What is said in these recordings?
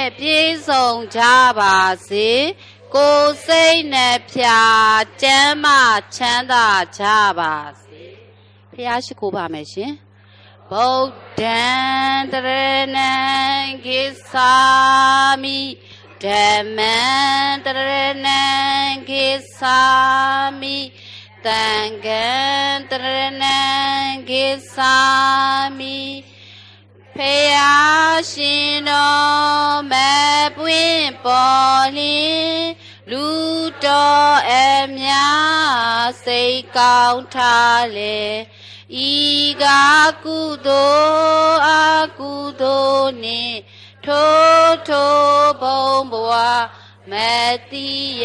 ပြေဆုံးကြပါစေကိုယ်စိတ်နဲ့ဖြာကျမ်းမာချမ်းသာကြပါစေဖျားရှိခိုးပါမယ်ရှင်ဗုဒ္ဓံတရဏံကိသာမိဓမ္မံတရဏံကိသာမိသံဃံတရဏံကိသာမိဖျားရှင်တော်မပွင့်ပေါ်လင်းလူတော်အမြစိတ်ကောင်းထားလေဤကကုသိုလ်အကုသိုလ်နှင့်ထိုဘုံဘဝမတိယ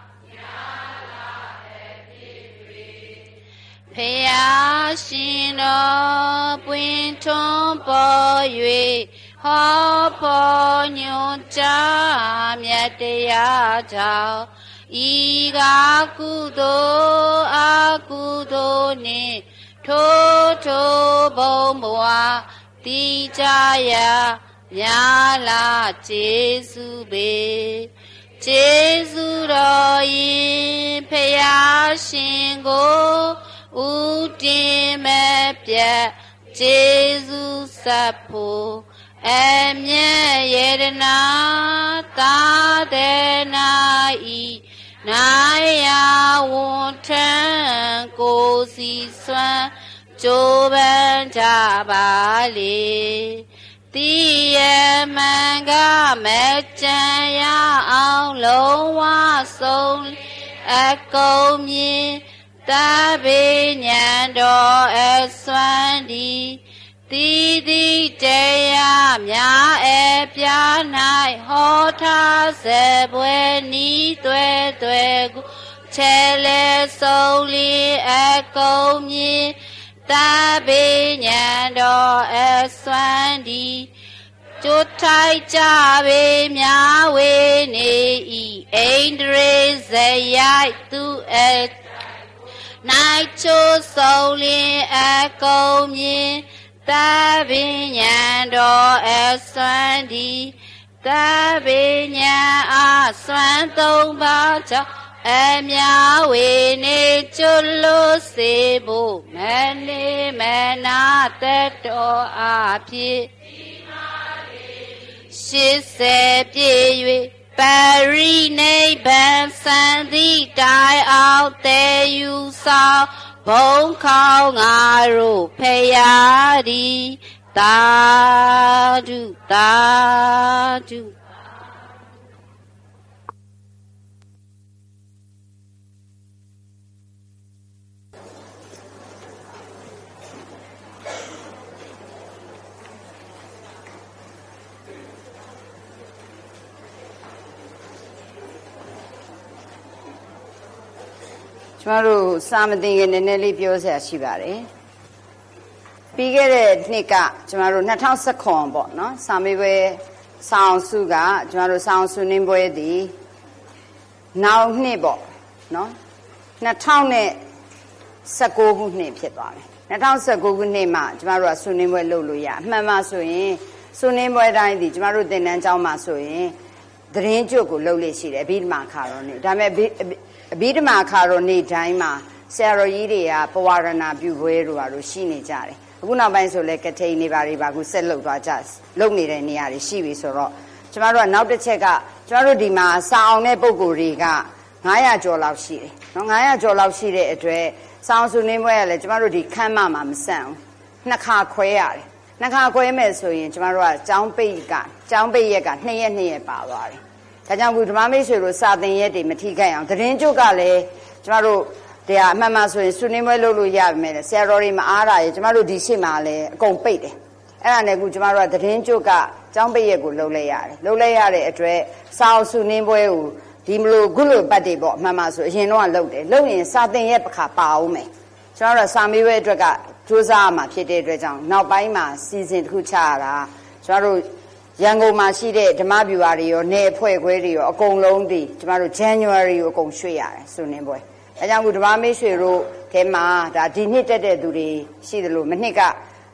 ဖျားရှင်တော်ပွင့်ထွန်းပေါ်၍ဟောပေါ်ညွှန်ကြားမြတ်တရားကြောင့်ဤကကုသိုလ်အကုသိုလ်နှင့်ထိုဘုံဘဝတိကြရာများလာကျေးဇူးပေကျေးဇူးတော်ရင်ဖျားရှင်ကိုဥတင်မဲ့ပြတ်ကျေးဇူးဆက်ဖို့အမြတ်ရတနာသာဒေနာဤနိုင်ရဝန်ထမ်းကိုစီစွမ်းကြိုးပမ်းကြပါလေတိယမံကမဲ့ကြံရအောင်လုံးဝဆုံးအကုန်မြင်တဗိညာဏ်တော်အစွမ်းဒီတိတိတရားများအပြား၌ဟောထားစေပွဲနီးသွဲကိုချဲလဲဆုံးလီအကုန်မြင်တဗိညာဏ်တော်အစွမ်းဒီကျိုးထိုက်ကြပေများဝေနေဤဣန္ဒြေဇရိုက်သူအနိုင်ချိုးဆုံးလင်းအကုန်မြင်တဗိညာဏ်တော်အစွမ်းဒီတဗိညာဏ်အစွမ်းသုံးပါးကြောင့်အမြဝေနေကျွလို့စေဖို့မနေမနာသက်တော်အဖြစ်80ပြည့်၍ပရိနိဗ္ဗာန်စံသည့်တိုင်အောင်တည်ယူဆောင်ဘုံခေါင်းငါတို့ဖရာဒီသာဓုသာဓုကျမတို့စာမသင်ခင်နည်းနည်းလေးပြောစရာရှိပါတယ်ပြီးခဲ့တဲ့နှစ်ကကျမတို့2019ပေါ့နော်စာမေးပွဲစာအောင်စုကကျမတို့စာအောင်စုနှင်းပွဲသည်နောက်နှစ်ပေါ့နော်2019ခုနှစ်ဖြစ်သွားတယ်2019ခုနှစ်မှာကျမတို့ကစုနှင်းပွဲလုပ်လို့ရအမှန်မှဆိုရင်စုနှင်းပွဲတိုင်းဒီကျမတို့သင်တန်းကျောင်းမှာဆိုရင်သတင်းကြွကိုလုပ်လို့ရှိတယ်အဘိဓမ္မာခါတော်နေ့ဒါပေမဲ့အဘိဓမ္မာခါတော်နေ့တိုင်းမှာဆရာတော်ကြီးတွေကပဝရဏပြုပွဲတို့ပါလို့ရှိနေကြတယ်အခုနောက်ပိုင်းဆိုလဲကထိန်နေပါတွေပါအခုဆက်လုပ်သွားကြလုပ်နေတဲ့နေရာတွေရှိပြီဆိုတော့ကျမတို့ကနောက်တစ်ချက်ကကျမတို့ဒီမှာစာအောင်တဲ့ပုံကိုယ်တွေက900ကျော်လောက်ရှိတယ်နော်900ကျော်လောက်ရှိတဲ့အတွက်စာအောင်စုနေပွဲကလည်းကျမတို့ဒီခမ်းမမှာမဆန့်ဘူးနှစ်ခါခွဲရတယ်နှစ်ခါခွဲမဲ့ဆိုရင်ကျမတို့ကကျောင်းပိတ်ရက်က2ရက်ပါသွားတယ်ဒါကြောင့်ခုဓမ္မမိတ်ဆွေတို့စာသင်ရက်တွေမထိခိုက်အောင်သတင်းကြုတ်ကလည်းကျမတို့တရားအမှန်မှဆိုရင်စုနေပွဲလုပ်လို့ရပါမယ်ဆရာတော်တွေမအားတာရေကျမတို့ဒီရှိမှလည်းအကုန်ပိတ်တယ်အဲ့ဒါနဲ့ခုကျမတို့ကသတင်းကြုတ်ကကျောင်းပိတ်ရက်ကိုလုပ်လိုက်ရတဲ့အတွက်စာအုပ်စုနေပွဲကိုဒီမလို့ခုလိုပတ်တွေပေါ့အမှန်မှဆိုအရင်တော့လုပ်တယ်လုပ်ရင်စာသင်ရက်တစ်ခါပါအောင်မယ်ကျမတို့စာမေးပွဲအတွက်ကစူးစမ်းမှာဖြစ်တဲ့အတွက်ကြောင့်နောက်ပိုင်းမှာစီစဉ်တစ်ခုချရတာကျမတို့ရန်ကုန်မှာရှိတဲ့ဓမ္မဗျူဟာတွေရောနေအဖွဲ့ခွဲတွေရောအကုန်လုံးဒီကျမတို့ January ကိုအကုန်ရွှေ့ရတယ်စုနေပွဲအဲကြောင့်ခုဓမ္မမိတ်ဆွေတို့ထဲမှာဒါဒီနှစ်တက်တဲ့သူတွေရှိသလိုမနှစ်က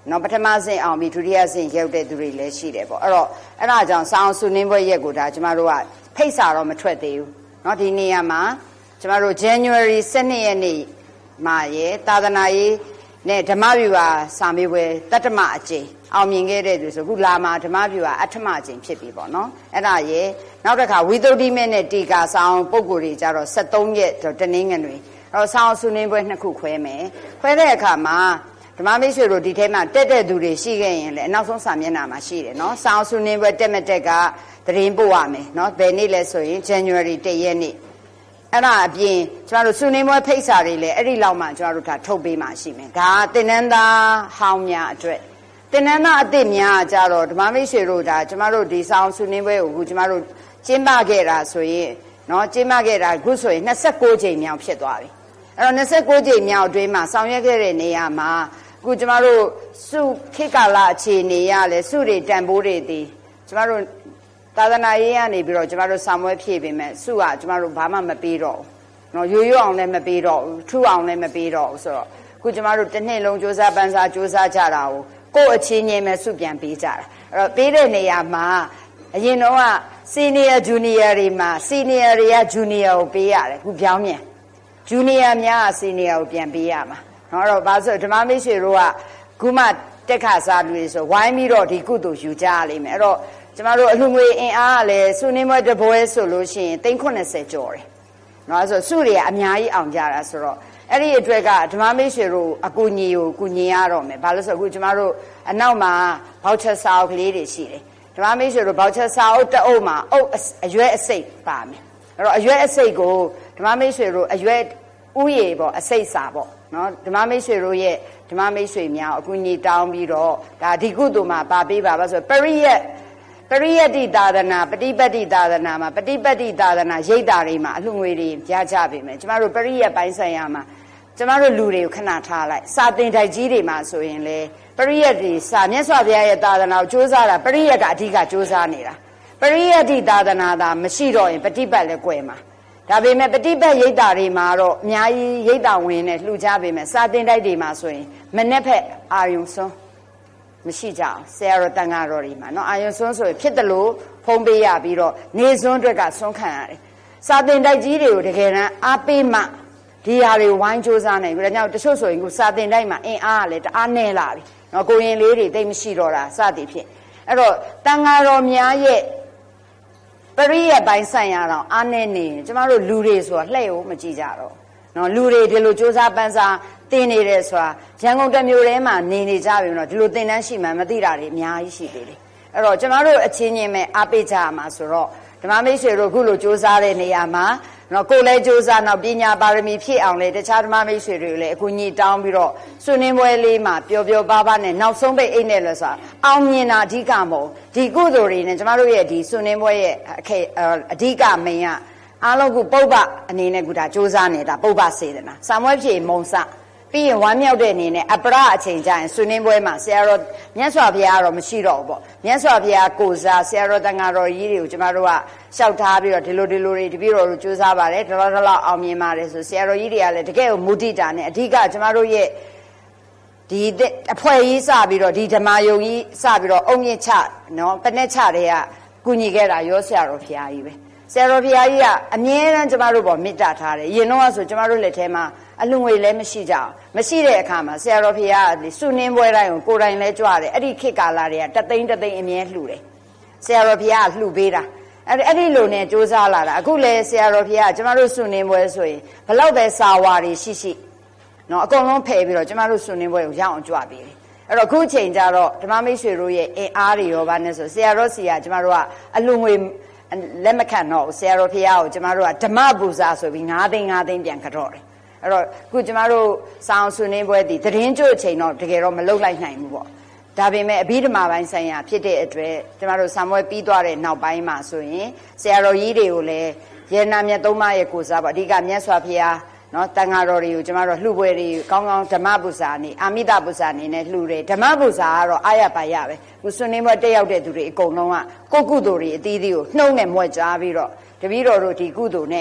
နော်ပထမဆင့်အောင်ပြီးဒုတိယဆင့်ရောက်တဲ့သူတွေလည်းရှိတယ်ပေါ့အဲ့တော့အဲ့ဒါကြောင့်စာအောင်စုနှင်းပွဲရက်ကိုဒါကျမတို့ကဖိတ်စာတော့မထွက်သေးဘူးနော်ဒီနေရာမှာကျမတို့ January 12 ရက်နေ့မှာရေသာသနာရေးနဲ့ဓမ္မဗျူဟာစာမေးပွဲတတ္တမအကျိန်အောင်မြင်ခဲ့တဲ့သူဆိုခုလာမှာဓမ္မဗျူဟာအဋ္ဌမအကျိန်ဖြစ်ပြီပေါ့နော်အဲ့ဒါရေနောက်တစ်ခါဝိသုဒ္ဓိမေနဲ့တီကာစာအောင်ပုံကိုယ်တွေကြတော့73ရက်တနင်္ဂနွေအဲ့တော့စာအောင်စုနှင်းပွဲ2ခုခွဲမယ်ခွဲတဲ့အခါမှာဓမ္မမိတ်ဆွေတို့ဒီထဲမှာတက်တဲ့သူတွေရှိခဲ့ရင်လည်းအနောက်ဆုံးစာမျက်နှာမှာရှိတယ်နော်စာအောင်စုနှင်းပွဲတက်မတက်ကသတင်းပို့ရမယ်နော်ဘယ်နေ့လဲဆိုရင် January 1 ရက်နေ့အဲ့ဒါအပြင်ကျမတို့စုနှင်းပွဲဖိတ်စာတွေလည်းအဲ့ဒီလောက်မှကျမတို့ဒါထုတ်ပေးမှရှိမယ်ဒါသင်္นานသားဟောင်းများအတွက်သင်္นานသားအစ်စ်များကြတော့ဓမ္မမိတ်ဆွေတို့ဒါကျမတို့ဒီစာအောင်စုနှင်းပွဲကိုအခုကျမတို့ကျင်းပခဲ့တာဆိုရင်နော်ကျင်းပခဲ့တာအခုဆိုရင်26ကြိမ်မြောက်ဖြစ်သွားပြီအဲ့တော့26ကြိမ်မြောက်အတွင်းမှာဆောင်ရွက်ခဲ့တဲ့နေရာမှာအခုကျမတို့စုခေတ်ကာလအခြေအနေရလဲစုတွေတန်ဖိုးတွေတည်ကျမတို့သာသနာရေးကနေပြီးတော့ကျမတို့စာမွေးဖြည့်ပေးမယ်စုကကျမတို့ဘာမှမပေးတော့ဘူးနော်ရိုးရိုးအောင်လည်းမပေးတော့ဘူးထူအောင်လည်းမပေးတော့ဘူးဆိုတော့အခုကျမတို့တစ်နှစ်လုံးစူးစမ်းပန်းစားစူးစမ်းကြတာကိုယ့်အချင်းချင်းပဲစုပြန်ပေးကြတာအဲ့တော့ပေးတဲ့နေရာမှာအရင်တော့က senior junior တွေမှာ senior တွေက junior ကိုပေးရတယ်အခုပြောင်းမြန် junior များက senior ကိုပြန်ပေးရမှာနော်အဲ့တော့ဘာလို့ဓမ္မမိတ်ဆွေတို့ကခုမှတက်ခါစားလူတွေဆိုဝိုင်းပြီးတော့ဒီကုသိုလ်ယူကြရလိမ့်မယ်အဲ့တော့ကျမတို့အလှငွေအင်အားကလည်းစုနှင်းပွဲတပွဲဆိုလို့ရှိရင်390ကျော်တယ်နော်အဲ့ဆိုစုတွေကအများကြီးအောင်ကြတာဆိုတော့အဲ့ဒီအတွက်ကဓမ္မမိတ်ဆွေတို့အကူညီကိုကူညီရတော့မယ်ဘာလို့ဆိုအခုကျမတို့အနောက်မှာဘောက်ချက်စာအုပ်ကလေးတွေရှိတယ်ဓမ္မမိတ်ဆွေတို့ဘောက်ချက်စာအုပ်တအုပ်မှာအုပ်အရွက်အစိတ်ပါမယ်အဲ့တော့အရွက်အစိတ်ကိုဓမ္မမိတ်ဆွေတို့အရွက်ဥယေပေါ့အစိတ်စာပေါ့နော်ဓမ္မမိတ်ဆွေတို့ရဲ့ဓမ္မမိတ်ဆွေများအကူညီတောင်းပြီးတော့ဒါဒီကုသိုလ်မှာပါပေးပါဆိုပရိယတိသာသနာပฏิပတ်တိသာသနာမှာပฏิပတ်တိသာသနာရိပ်တာတွေမှာအလှငွေတွေရကြပြီမယ်ကျမတို့ပရိယပိုင်းဆိုင်ရာမှာကျမတို့လူတွေကိုခဏထားလိုက်စာသင်တိုက်ကြီးတွေမှာဆိုရင်လေပရိယတိစာမြတ်စွာဘုရားရဲ့သာသနာကိုစ조사တာပရိယကအဓိကစ조사နေတာပရိယတိသာသနာသာမရှိတော့ရင်ပฏิပတ်လည်းကွယ်မှာဒါပေမဲ့ပฏิပတ်ရိပ်တာတွေမှာတော့အများကြီးရိပ်တာဝင်နဲ့လှူကြပေမဲ့စာသင်တိုက်တွေမှာဆိုရင်မနေ့ဖက်အာယုံစွန်းမရှိကြအောင်ဆရာတော်တန်ဃာတော်တွေမှာเนาะအာယုံစွန်းဆိုရင်ဖြစ်တယ်လို့ဖုံးပေးရပြီးတော့နေစွန်းအတွက်ကစွန်းခံရတယ်စာသင်တိုက်ကြီးတွေကိုတကယ်တမ်းအားပေးမှဒီဟာတွေဝိုင်းစူးစမ်းနိုင်ပြီဒါကြောင့်တချို့ဆိုရင်ကိုစာသင်တိုက်မှာအင်အားကလည်းတအားနည်းလာပြီเนาะကိုရင်လေးတွေတိတ်မရှိတော့တာစသည်ဖြင့်အဲ့တော့တန်ဃာတော်များရဲ့ပရိယပိုင်းဆိုင်ရာတော့အားနည်းနေကျမတို့လူတွေဆိုတာလှဲ့ကိုမကြည့်ကြတော့နော်လူတွေဒီလိုစူးစမ်းပန်းစားတင်နေတယ်ဆိုတာရန်ကုန်တစ်မြို့ထဲမှာနေကြပြီနော်ဒီလိုတင်တန်းရှိမှမသိတာတွေအများကြီးရှိသေးတယ်အဲ့တော့ကျမတို့အချင်းချင်းပဲအားပေးကြရမှာဆိုတော့ဓမ္မမိတ်ဆွေတို့ခုလိုစူးစမ်းတဲ့နေရာမှာနော်ကိုယ်လည်းစူးစမ်းတော့ပညာပါရမီဖြည့်အောင်လေတခြားဓမ္မမိတ်ဆွေတွေလည်းအကူအညီတောင်းပြီးတော့ဆွေးနွေးပွဲလေးမှာပျော်ပျော်ပါးပါးနဲ့နောက်ဆုံးပိတ်အိတ်နဲ့လဲဆိုတာအောင်မြင်တာအဓိကမဟုတ်ဒီကုသိုလ်တွေနဲ့ကျမတို့ရဲ့ဒီဆွေးနွေးပွဲရဲ့အဓိကမင်းကအားလုံးကပုပ္ပအနေနဲ့ကဒါစူးစမ်းနေတာပုပ္ပစေတနာစာမွေးဖြည့်မုံစပြီးရင်ဝမ်းမြောက်တဲ့အနေနဲ့အပရအချိန်ကျရင်ဆွေးနွေးပွဲမှာဆရာတော်မြတ်စွာဘုရားကတော့မရှိတော့ဘူးပေါ့မြတ်စွာဘုရားကိုစားဆရာတော်တန်ဃာတော်ကြီးတွေကိုကျမတို့ကလျှောက်ထားပြီးတော့ဒီလိုတွေတပည့်တော်တို့ကြိုးစားပါတယ်ဒီလောက်အောင်မြင်ပါတယ်ဆိုဆရာတော်ကြီးတွေကလည်းတကယ်ကိုမုဒိတာနဲ့အဓိကကျမတို့ရဲ့ဒီအဖွဲ့ကြီးစပြီးတော့ဒီဓမ္မယုံကြီးစပြီးတော့အုံမြင့်ချနော်ပနဲ့ချတဲ့ကကုညီခဲ့တာရောဆရာတော်ဘုရားကြီးပဲဆရာတော်ဘုရားကြီးကအမြဲတမ်းကျမတို့ပေါ်မေတ္တာထားတယ်ရင်တော့ဆိုကျမတို့လက်ထဲမှာအလှငွေလည်းမရှိကြအောင်မရှိတဲ့အခါမှာဆရာတော်ဘုရားကစုနှင်းပွဲတိုင်းကိုကိုယ်တိုင်လဲကြွတယ်အဲ့ဒီခေတ်ကာလတွေကတသိန်းအမြဲလှူတယ်ဆရာတော်ဘုရားကလှူပေးတာအဲ့ဒီလိုနဲ့စူးစမ်းလာတာအခုလဲဆရာတော်ဘုရားကျမတို့စုနှင်းပွဲဆိုရင်ဘလောက်ပဲစာဝါတွေရှိနော်အကုန်လုံးဖယ်ပြီးတော့ကျမတို့စုနှင်းပွဲကိုရအောင်ကြွပေးတယ်အဲ့တော့အခုချိန်ကျတော့ဓမ္မမိတ်ဆွေတို့ရဲ့အင်အားတွေရောပါနဲ့ဆိုဆရာတော်စီကကျမတို့ကအလှငွေလက်မခံတော့ဆရာတော်ဘုရားကိုကျမတို့ကဓမ္မပူဇာဆိုပြီး9သိန်းပြန်ကြော့တယ်အဲ့တော့အခုကျမတို့စာအောင်ဆွေးနွေးပွဲဒီသတင်းကြို့အချိန်တော့တကယ်တော့မလုပ်လိုက်နိုင်ဘူးပေါ့ဒါပေမဲ့အဘိဓမ္မာပိုင်းဆိုင်ရာဖြစ်တဲ့အတွက်ကျမတို့စာမွေးပြီးသွားတဲ့နောက်ပိုင်းမှာဆိုရင်ဆရာတော်ကြီးတွေကိုလည်းယေနာမြတ်သုံးပါးရဲ့ကိုစားပေါ့အဓိကမြတ်စွာဘုရားနော်တန်ဃာတော်တွေကိုကျမတို့လှူပွဲတွေကောင်းဓမ္မပူဇာနေအာမိတပူဇာနေနဲ့လှူတယ်ဓမ္မပူဇာကတော့အာရပါရပဲခုဆွေးနွေးပွဲတက်ရောက်တဲ့သူတွေအကုန်လုံးကကိုကုသိုလ်တွေအသီးသီးကိုနှုံးနဲ့မွက်ကြားပြီးတော့တပည့်တော်တို့ဒီကုသိုလ်နဲ့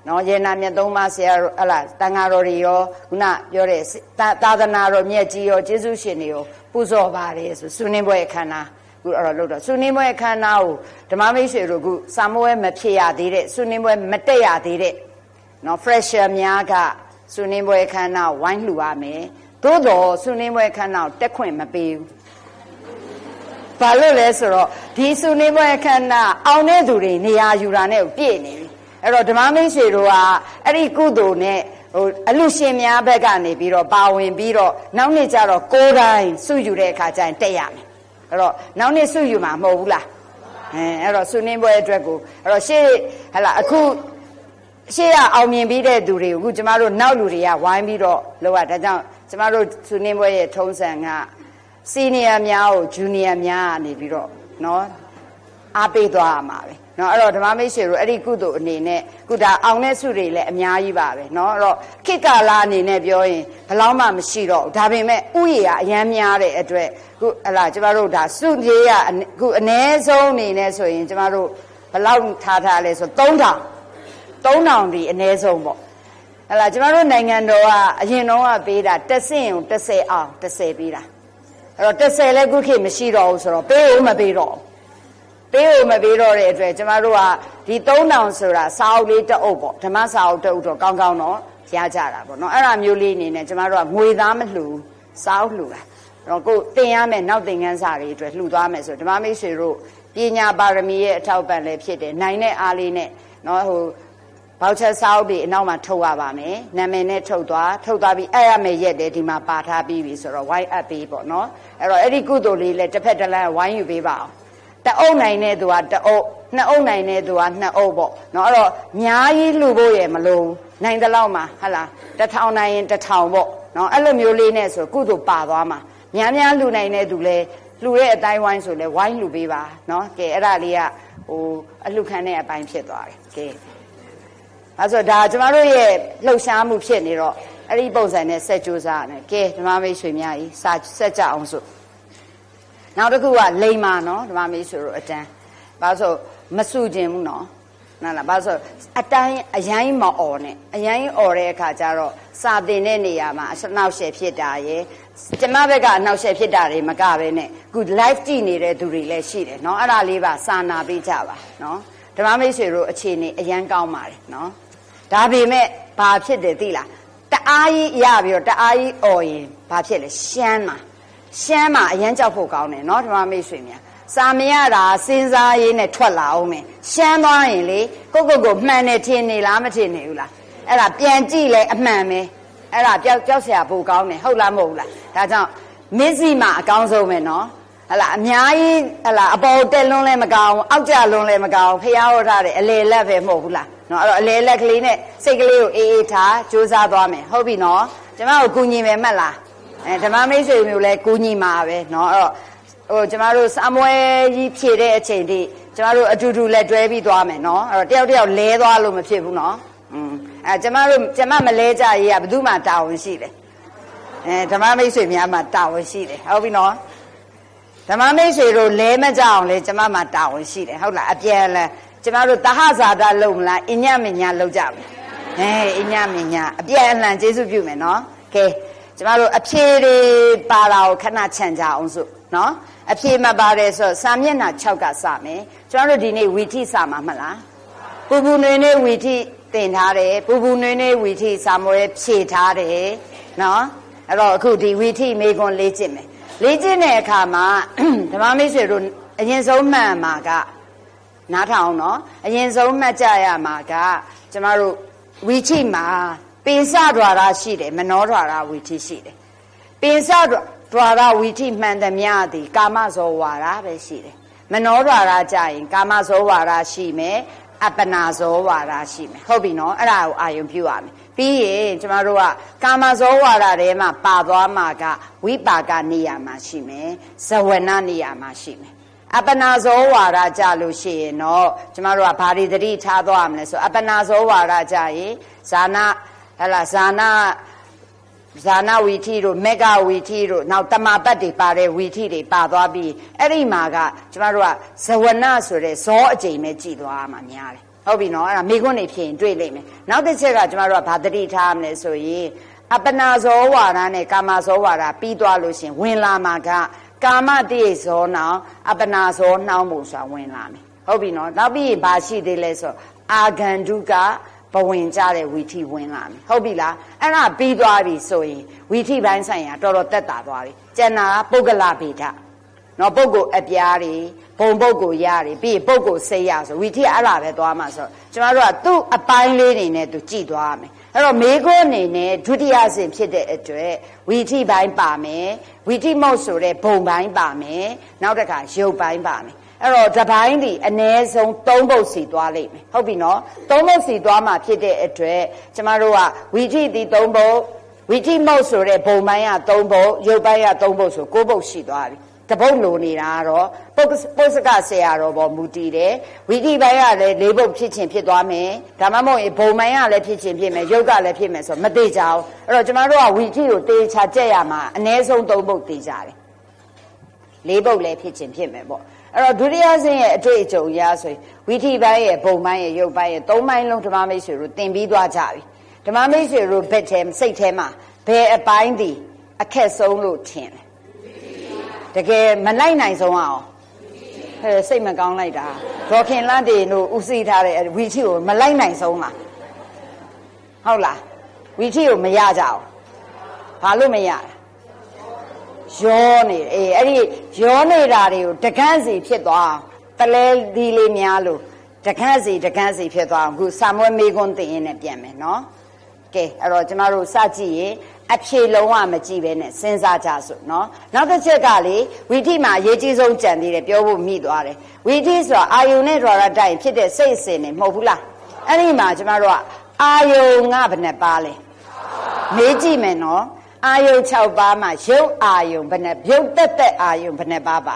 နော်ယေနာမြတ်သုံးပါးဆရာဟလာတန်ဃာတော်တွေရောခုနပြောတဲ့သာသနာတော်မြတ်ကြီးရောကျေးဇူးရှင်တွေရောပူဇော်ပါတယ်ဆိုစုနှင်းပွဲအခမ်းအနားခုအဲ့တော့လို့တော့စုနှင်းပွဲအခမ်းအနားကိုဓမ္မမိတ်ဆွေတို့ခုစာမွေးမဖြစ်ရသေးတဲ့စုနှင်းပွဲမတက်ရသေးတဲ့နော် fresher များကစုနှင်းပွဲအခမ်းအနားဝိုင်းလှူရမယ်သို့တော်စုနှင်းပွဲအခမ်းအနားတက်ခွင့်မပေးဘူးဘာလို့လဲဆိုတော့ဒီစုနှင်းပွဲအခမ်းအနားအောင်တဲ့သူတွေနေရာယူတာနဲ့ပြည့်နေပြီအဲ့တော့ဓမ္မမိတ်ဆွေတို့ကအဲ့ဒီကုသိုလ်နဲ့ဟိုအလူရှင်များဘက်ကနေပြီးတော့ပါဝင်ပြီးတော့နောက်နေ့ကျတော့ကိုယ်တိုင်စုယူတဲ့အခါကျရင်တက်ရမယ်အဲ့တော့နောက်နေ့စုယူမှာမဟုတ်ဘူးလားအဲ့တော့စုနှင်းပွဲအတွက်ကိုအဲ့တော့ရှေ့ဟလာအခုရှေ့ကအောင်မြင်ပြီးတဲ့သူတွေကိုအခုကျမတို့နောက်လူတွေကဝိုင်းပြီးတော့လောက်ရဒါကြောင့်ကျမတို့စုနှင်းပွဲရဲ့ထုံးစံကစီနီယာများကိုဂျူနီယာများကနေပြီးတော့နော်အားပေးသွားရမှာပဲနော်အဲ့တော့ဓမ္မမိတ်ဆွေတို့အဲ့ဒီကုသိုလ်အနေနဲ့ခုဒါအောင်တဲ့စုတွေလည်းအများကြီးပါပဲနော်အဲ့တော့ခေတ်ကာလအနေနဲ့ပြောရင်ဘယ်လောက်မှမရှိတော့ဘူးဒါပေမဲ့ဥယျာအရန်များတဲ့အတွက်ခုဟလာကျမတို့ဒါစုပြေးရခုအ ਨੇ ဆုံးအနေနဲ့ဆိုရင်ကျမတို့ဘယ်လောက်ထားလဲဆို3000ဒီအ ਨੇ ဆုံးပေါ့ဟလာကျမတို့နိုင်ငံတော်ကအရင်တော့ကပေးတာတက်စင်ုံ30အောင်30ပေးတာအဲ့တော့30လည်းခုခေတ်မရှိတော့ဘူးဆိုတော့ပေးဦးမပေးတော့ပေးဦးမပေးတော့တဲ့အတွက်ကျမတို့ကဒီ3000ဆိုတာစာအုပ်လေးတစ်အုပ်ပေါ့ဓမ္မစာအုပ်တစ်အုပ်တော့ကောင်းကောင်းတော့ရကြတာပေါ့နော်အဲ့ဒါမျိုးလေးအနေနဲ့ကျမတို့ကငွေသားမလှူစာအုပ်လှူတာအဲ့တော့ကိုတင်ရမယ်နောက်သင်ခန်းစာတွေအတွက်လှူသွားမယ်ဆိုဓမ္မမိတ်ဆွေတို့ပညာပါရမီရဲ့အထောက်ပံ့လည်းဖြစ်တယ်နိုင်တဲ့အားလေးနဲ့နော်ဟိုဘောက်ချက်စာအုပ်တွေအနောက်မှာထုတ်ရပါမယ်နာမည်နဲ့ထုတ်သွားပြီးအဲ့ရမယ်ရက်တယ်ဒီမှာပါထားပြီးပြီဆိုတော့ wine up ပေးပေါ့နော်အဲ့တော့အဲ့ဒီကုသိုလ်လေးလည်းတစ်ဖက်တစ်လမ်းဝိုင်းယူပေးပါအောင်တအုပ်နိုင်တဲ့သူကတအုပ်နှစ်အုပ်နိုင်တဲ့သူကနှစ်အုပ်ပေါ့နော်အဲ့တော့အများကြီးလှူဖို့ရမလို့နိုင်တဲ့လောက်မှာဟလာ1000နိုင်ရင်1000ပေါ့နော်အဲ့လိုမျိုးလေးနဲ့ဆိုကုသိုလ်ပါသွားမှာများလှူနိုင်တဲ့သူလဲလှူတဲ့အတိုင်းဝိုင်းဆိုလဲဝိုင်းလှူပေးပါနော်ကဲအဲ့ဒါလေးကဟိုအလှူခံတဲ့အပိုင်းဖြစ်သွားတယ်ကဲအဲ့ဆိုဒါကျမတို့ရဲ့လှုပ်ရှားမှုဖြစ်နေတော့အဲ့ဒီပုံစံနဲ့ဆက်ကြိုးစားရတယ်ကဲဓမ္မမိတ်ဆွေများကြီးဆက်ကြအောင်ဆိုနောက်တစ်ခုကလိမ္မာနော်ဓမ္မမိတ်ဆွေတို့အတန်းဘာလို့မဆူခြင်းဘူးနော်နားလားဘာလို့အတိုင်းအရင်မအော်နဲ့အရင်အော်တဲ့အခါကျတော့စာသင်တဲ့နေရာမှာအနောက်ရှယ်ဖြစ်တာရယ်ကျမဘက်ကအနောက်ရှယ်ဖြစ်တာတွေမကပဲနဲ့ခု live ကြည့်နေတဲ့သူတွေလည်းရှိတယ်နော်အဲ့ဒါလေးပါစာနာပေးကြပါနော်ဓမ္မမိတ်ဆွေတို့အခြေအနေအရန်ကောင်းပါတယ်နော်ဒါပေမဲ့ဘာဖြစ်တယ်သိလားတအားကြီးရပြီးတော့တအားကြီးအော်ရင်ဘာဖြစ်လဲရှမ်းမှာအရန်ကြောက်ဖို့ကောင်းတယ်နော်ဓမ္မမိတ်ဆွေများစာမရတာစဉ်းစားရေးနဲ့ထွက်လာအောင်မယ်ရှမ်းသွားရင်လေကိုမှန်တယ်ထင်နေလားမထင်နေဘူးလားအဲ့ဒါပြန်ကြည့်လဲအမှန်ပဲအဲ့ဒါကြောက်စရာပိုကောင်းတယ်ဟုတ်လားမဟုတ်ဘူးလားဒါကြောင့်မစ္စည်းမှာအကောင်းဆုံးပဲနော်ဟလာအများကြီးဟလာအပေါ်တက်လွန်းလဲမကောင်းအောက်ကျလွန်းလဲမကောင်းဖျားဟောထားတယ်အလေလက်ပဲမဟုတ်ဘူးလားနော်အဲ့တော့အလေလက်ကလေးနဲ့စိတ်ကလေးကိုအေးအေးထားကြိုးစားသွားမယ်ဟုတ်ပြီနော်ကျမတို့ကူညီမယ်မှတ်လားဓမ္မမိတ်ဆွေမျိုးလဲကူညီမှာပဲเนาะအဲ့တော့ဟိုကျမတို့စာမွေးကြီးဖြည့်တဲ့အချိန်ထိကျမတို့အတူတူလက်တွဲပြီးသွားမယ်เนาะအဲ့တော့တယောက်လဲသွားလို့မဖြစ်ဘူးเนาะကျမမလဲကြရေးကဘယ်သူမှတာဝန်ရှိတယ်ဓမ္မမိတ်ဆွေများမှာတာဝန်ရှိတယ်ဟုတ်ပြီเนาะဓမ္မမိတ်ဆွေတို့လဲမကြအောင်လဲကျမမှာတာဝန်ရှိတယ်ဟုတ်လားအပြန်လဲကျမတို့တဟဇာတာလုံမလားအညမညာလုံကြမယ်အညမညာအပြန်အလှန်ကျေးဇူးပြုမယ်เนาะကဲကျမတို့အဖြေတွေပါလာကိုခဏခြံကြအောင်စို့နော်အဖြေမပါတယ်ဆိုစာမျက်နှာ6ကစမယ်ကျမတို့ဒီနေ့ဝီထိစာမှာမလားပူပူနွေနွေဝီထိသင်ထားတယ်ပူပူနွေနွေဝီထိစာမွေးဖြေထားတယ်နော်အဲ့တော့အခုဒီဝီထိမေခွန်းလေ့ကျင့်မယ်လေ့ကျင့်တဲ့အခါမှာဓမ္မမိတ်ဆွေတို့အရင်ဆုံးမှန်မှာကနားထောင်နော်အရင်ဆုံးမှတ်ကြရမှာကကျမတို့ဝီထိမှာပိစဒွါရရှိတယ်မနောဒွါရဝီထိရှိတယ်ပိစဒွါရဝီထိမှန်သမျှသည်ကာမဇောဝါဒပဲရှိတယ်မနောဒွါရကြရင်ကာမဇောဝါဒရှိမယ်အပ္ပနာဇောဝါဒရှိမယ်ဟုတ်ပြီနော်အဲ့ဒါကိုအာယုံပြုရမယ်ပြီးရင်ကျမတို့ကကာမဇောဝါဒထဲမှာပါသွားမှာကဝိပါကနေရာမှာရှိမယ်ဇဝနနေရာမှာရှိမယ်အပ္ပနာဇောဝါဒကြလို့ရှိရင်တော့ကျမတို့ကဘာတွေသတိထားသွားမလဲဆိုအပ္ပနာဇောဝါဒကြရင်ဇာနာဟလာဇာနာဝီထိတို့မေဂဝီထိတို့နောက်တမပတ်တွေပါတဲ့ဝီထိတွေပါသွားပြီးအဲ့ဒီမှာကကျမတို့ကဇဝနဆိုတဲ့ဇောအကျိန်ပဲကြည်သွားမှာများတယ်ဟုတ်ပြီနော်အဲ့ဒါမိခွန်းနေဖြစ်ရင်တွေ့လိမ့်မယ်နောက်တစ်ချက်ကကျမတို့ကဘာသတိထားမလဲဆိုရင်အပနာဇောဝါဒနဲ့ကာမဇောဝါဒပြီးသွားလို့ရှင်ဝင်လာမှာကကာမတိဇောနောင်အပနာဇောနှောင်းမှုဆိုတာဝင်လာမယ်ဟုတ်ပြီနော်နောက်ပြီးဘာရှိသေးလဲဆိုအာဂန္ဓုကဘဝင်ကြတဲ့ဝီထိဝင်လာမယ်ဟုတ်ပြီလားအဲ့ဒါပြီးသွားပြီဆိုရင်ဝီထိပိုင်းဆိုင်ရာတော်တော်တက်တာသွားပြီကျန်တာပုဂ္ဂလဗေဒနော်ပုဂ္ဂိုလ်အပြားတွေဘုံပုဂ္ဂိုလ်ရတွေပြီးပုဂ္ဂိုလ်စိတ်ရဆိုဝီထိအဲ့ဒါပဲသွားမှာဆိုကျမတို့ကသူ့အပိုင်းလေးတွေနဲ့သူကြည့်သွားရမယ်အဲ့တော့မေခွန်းအနေနဲ့ဒုတိယဆင့်ဖြစ်တဲ့အတွက်ဝီထိပိုင်းပါမယ်ဝီထိမုတ်ဆိုတဲ့ဘုံပိုင်းပါမယ်နောက်တစ်ခါရုပ်ပိုင်းပါမယ်အဲ့တော့တစ်ပိုင်းဒီအ ਨੇ ဆုံး၃ပုတ်စီသွားလိမ့်မယ်ဟုတ်ပြီနော်၃ပုတ်စီသွားမှဖြစ်တဲ့အတွက်ကျမတို့ကဝီထိဒီ၃ပုတ်ဝီထိမုတ်ဆိုတဲ့ဘုံပိုင်းက၃ပုတ်ရုပ်ပိုင်းက၃ပုတ်ဆို၉ပုတ်ရှိသွားပြီတပုတ်လိုနေတာကတော့ပုစကဆရာတော်ပေါ်မူတည်တယ်ဝီထိပိုင်းကလည်း၄ပုတ်ဖြစ်ချင်းဖြစ်သွားမယ်ဒါမှမဟုတ်ရင်ဘုံပိုင်းကလည်းဖြစ်ချင်းဖြစ်မယ်ရုပ်ကလည်းဖြစ်မယ်ဆိုမသေးကြအောင်အဲ့တော့ကျမတို့ကဝီထိကိုတေချာကြက်ရမှာအ ਨੇ ဆုံး၃ပုတ်တေကြတယ်၄ပုတ်လည်းဖြစ်ချင်းဖြစ်မယ်ပေါ့အဲ့တော့ဒုတိယဆင့်ရဲ့အတွေ့အကြုံအရဆိုရင်ဝီထိပိုင်းရဲ့ဘုံပိုင်းရဲ့ရုပ်ပိုင်းရဲ့၃ပိုင်းလုံးဓမ္မမိတ်ဆွေတို့သင်ပြီးသွားကြပြီဓမ္မမိတ်ဆွေတို့ဘက်ထဲစိတ်ထဲမှာဘယ်အပိုင်းဒီအခက်ဆုံးလို့ထင်လဲတကယ်မလိုက်နိုင်ဆုံးအောင်ဟဲ့စိတ်မကောင်းလိုက်တာဒေါခင်လန့်တင်တို့ဥသိထားတဲ့ဝီထိကိုမလိုက်နိုင်ဆုံးလားဟုတ်လားဝီထိကိုမရကြအောင်ဘာလို့မရရောနေအေးအဲ့ဒီရောနေတာတွေကိုတကန့်စီဖြစ်သွားတလဲဒီလေးများလို့တကန့်စီဖြစ်သွားအောင်အခုစာမွေးမေခွန်းတင်ရင်းနဲ့ပြန်မယ်နော်ကဲအဲ့တော့ကျမတို့စကြည့်ရင်အဖြေလုံးဝမကြည့်ပဲနဲ့စဉ်းစားကြစို့နော်နောက်တစ်ချက်ကလေဝီထိမှာအရေးကြီးဆုံးကြံသေးတယ်ပြောဖို့မိသွားတယ်ဝီထိဆိုတာအာယုန်နဲ့ဒွါရတိုင်ဖြစ်တဲ့စိတ်အစဉ်နေမဟုတ်ဘူးလားအဲ့ဒီမှာကျမတို့ကအာယုန်ကဘယ်နှပါလဲမေးကြည့်မယ်နော်အာယုန်6ပါးမှာရုပ်အာယုန်ဘယ်နှရုပ်တက်အာယုန်ဘယ်နှပါပါ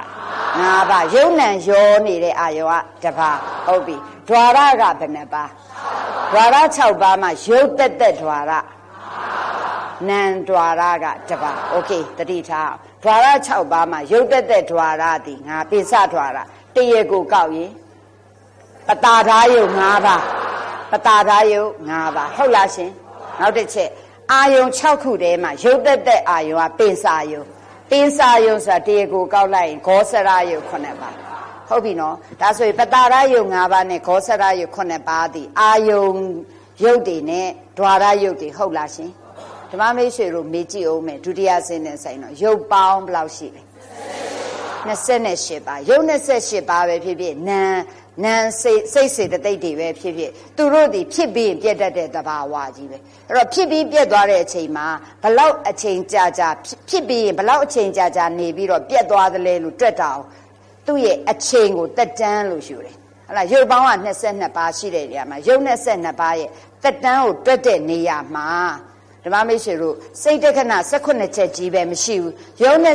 5ပါးရုပ်နံရောနေတဲ့အာယုန်က1ပါးဟုတ်ပြီဒွါရကဘယ်နှပါဒွါရ6ပါးမှာရုပ်တက်ဒွါရနံဒွါရက1ပါးโอเคတတိထားဒွါရ6ပါးမှာရုပ်တက်ဒွါရသည်ငါပိစဒွါရတရကိုကောက်ရင်ပတာထားယုတ်5ပါးပတာထားယုတ်5ပါးဟုတ်လားရှင်နောက်တစ်ချက်အာယုံ6ခုထဲမှာရုပ်တက်အာယုံကပင်စာယုံဆိုတာတရကိုကောက်လိုက်ရင်ဂောစရယုံ9ပါးဟုတ်ပြီနော်ဒါဆိုရင်ပတာရယုံ5ပါးနဲ့ဂောစရယုံ9ပါးသည်အာယုံရုပ်တွေနဲ့ဒွါရရုပ်တွေဟုတ်လားရှင်ဓမ္မမိတ်ဆွေတို့မေးကြည့်အောင်မယ်ဒုတိယဆင့်နဲ့ဆိုင်တော့ရုပ်ပေါင်းဘယ်လောက်ရှိလဲ28ပါးရုပ်28ပါးပဲဖြစ်ဖြစ်နံစိတ်စေတသိက်တွေပဲဖြစ်ဖြစ်သူတို့ဒီဖြစ်ပြီးပြတ်တတ်တဲ့သဘာဝကြီးပဲအဲ့တော့ဖြစ်ပြီးပြတ်သွားတဲ့အချိန်မှာဘလောက်အချိန်ကြာဖြစ်ပြီးရင်ဘလောက်အချိန်ကြာနေပြီးတော့ပြတ်သွားသလဲလို့တွက်တာအောင်သူ့ရဲ့အချိန်ကိုတက်တန်းလို့ယူတယ်ဟုတ်လားရုပ်ပေါင်းက22ပါးရှိတဲ့နေရာမှာရုပ်22ပါးရဲ့တက်တန်းကိုတွက်တဲ့နေရာမှာဓမ္မမိတ်ဆွေတို့စိတ်တက္ခဏ18ချက်ကြီးပဲမရှိဘူးရုပ်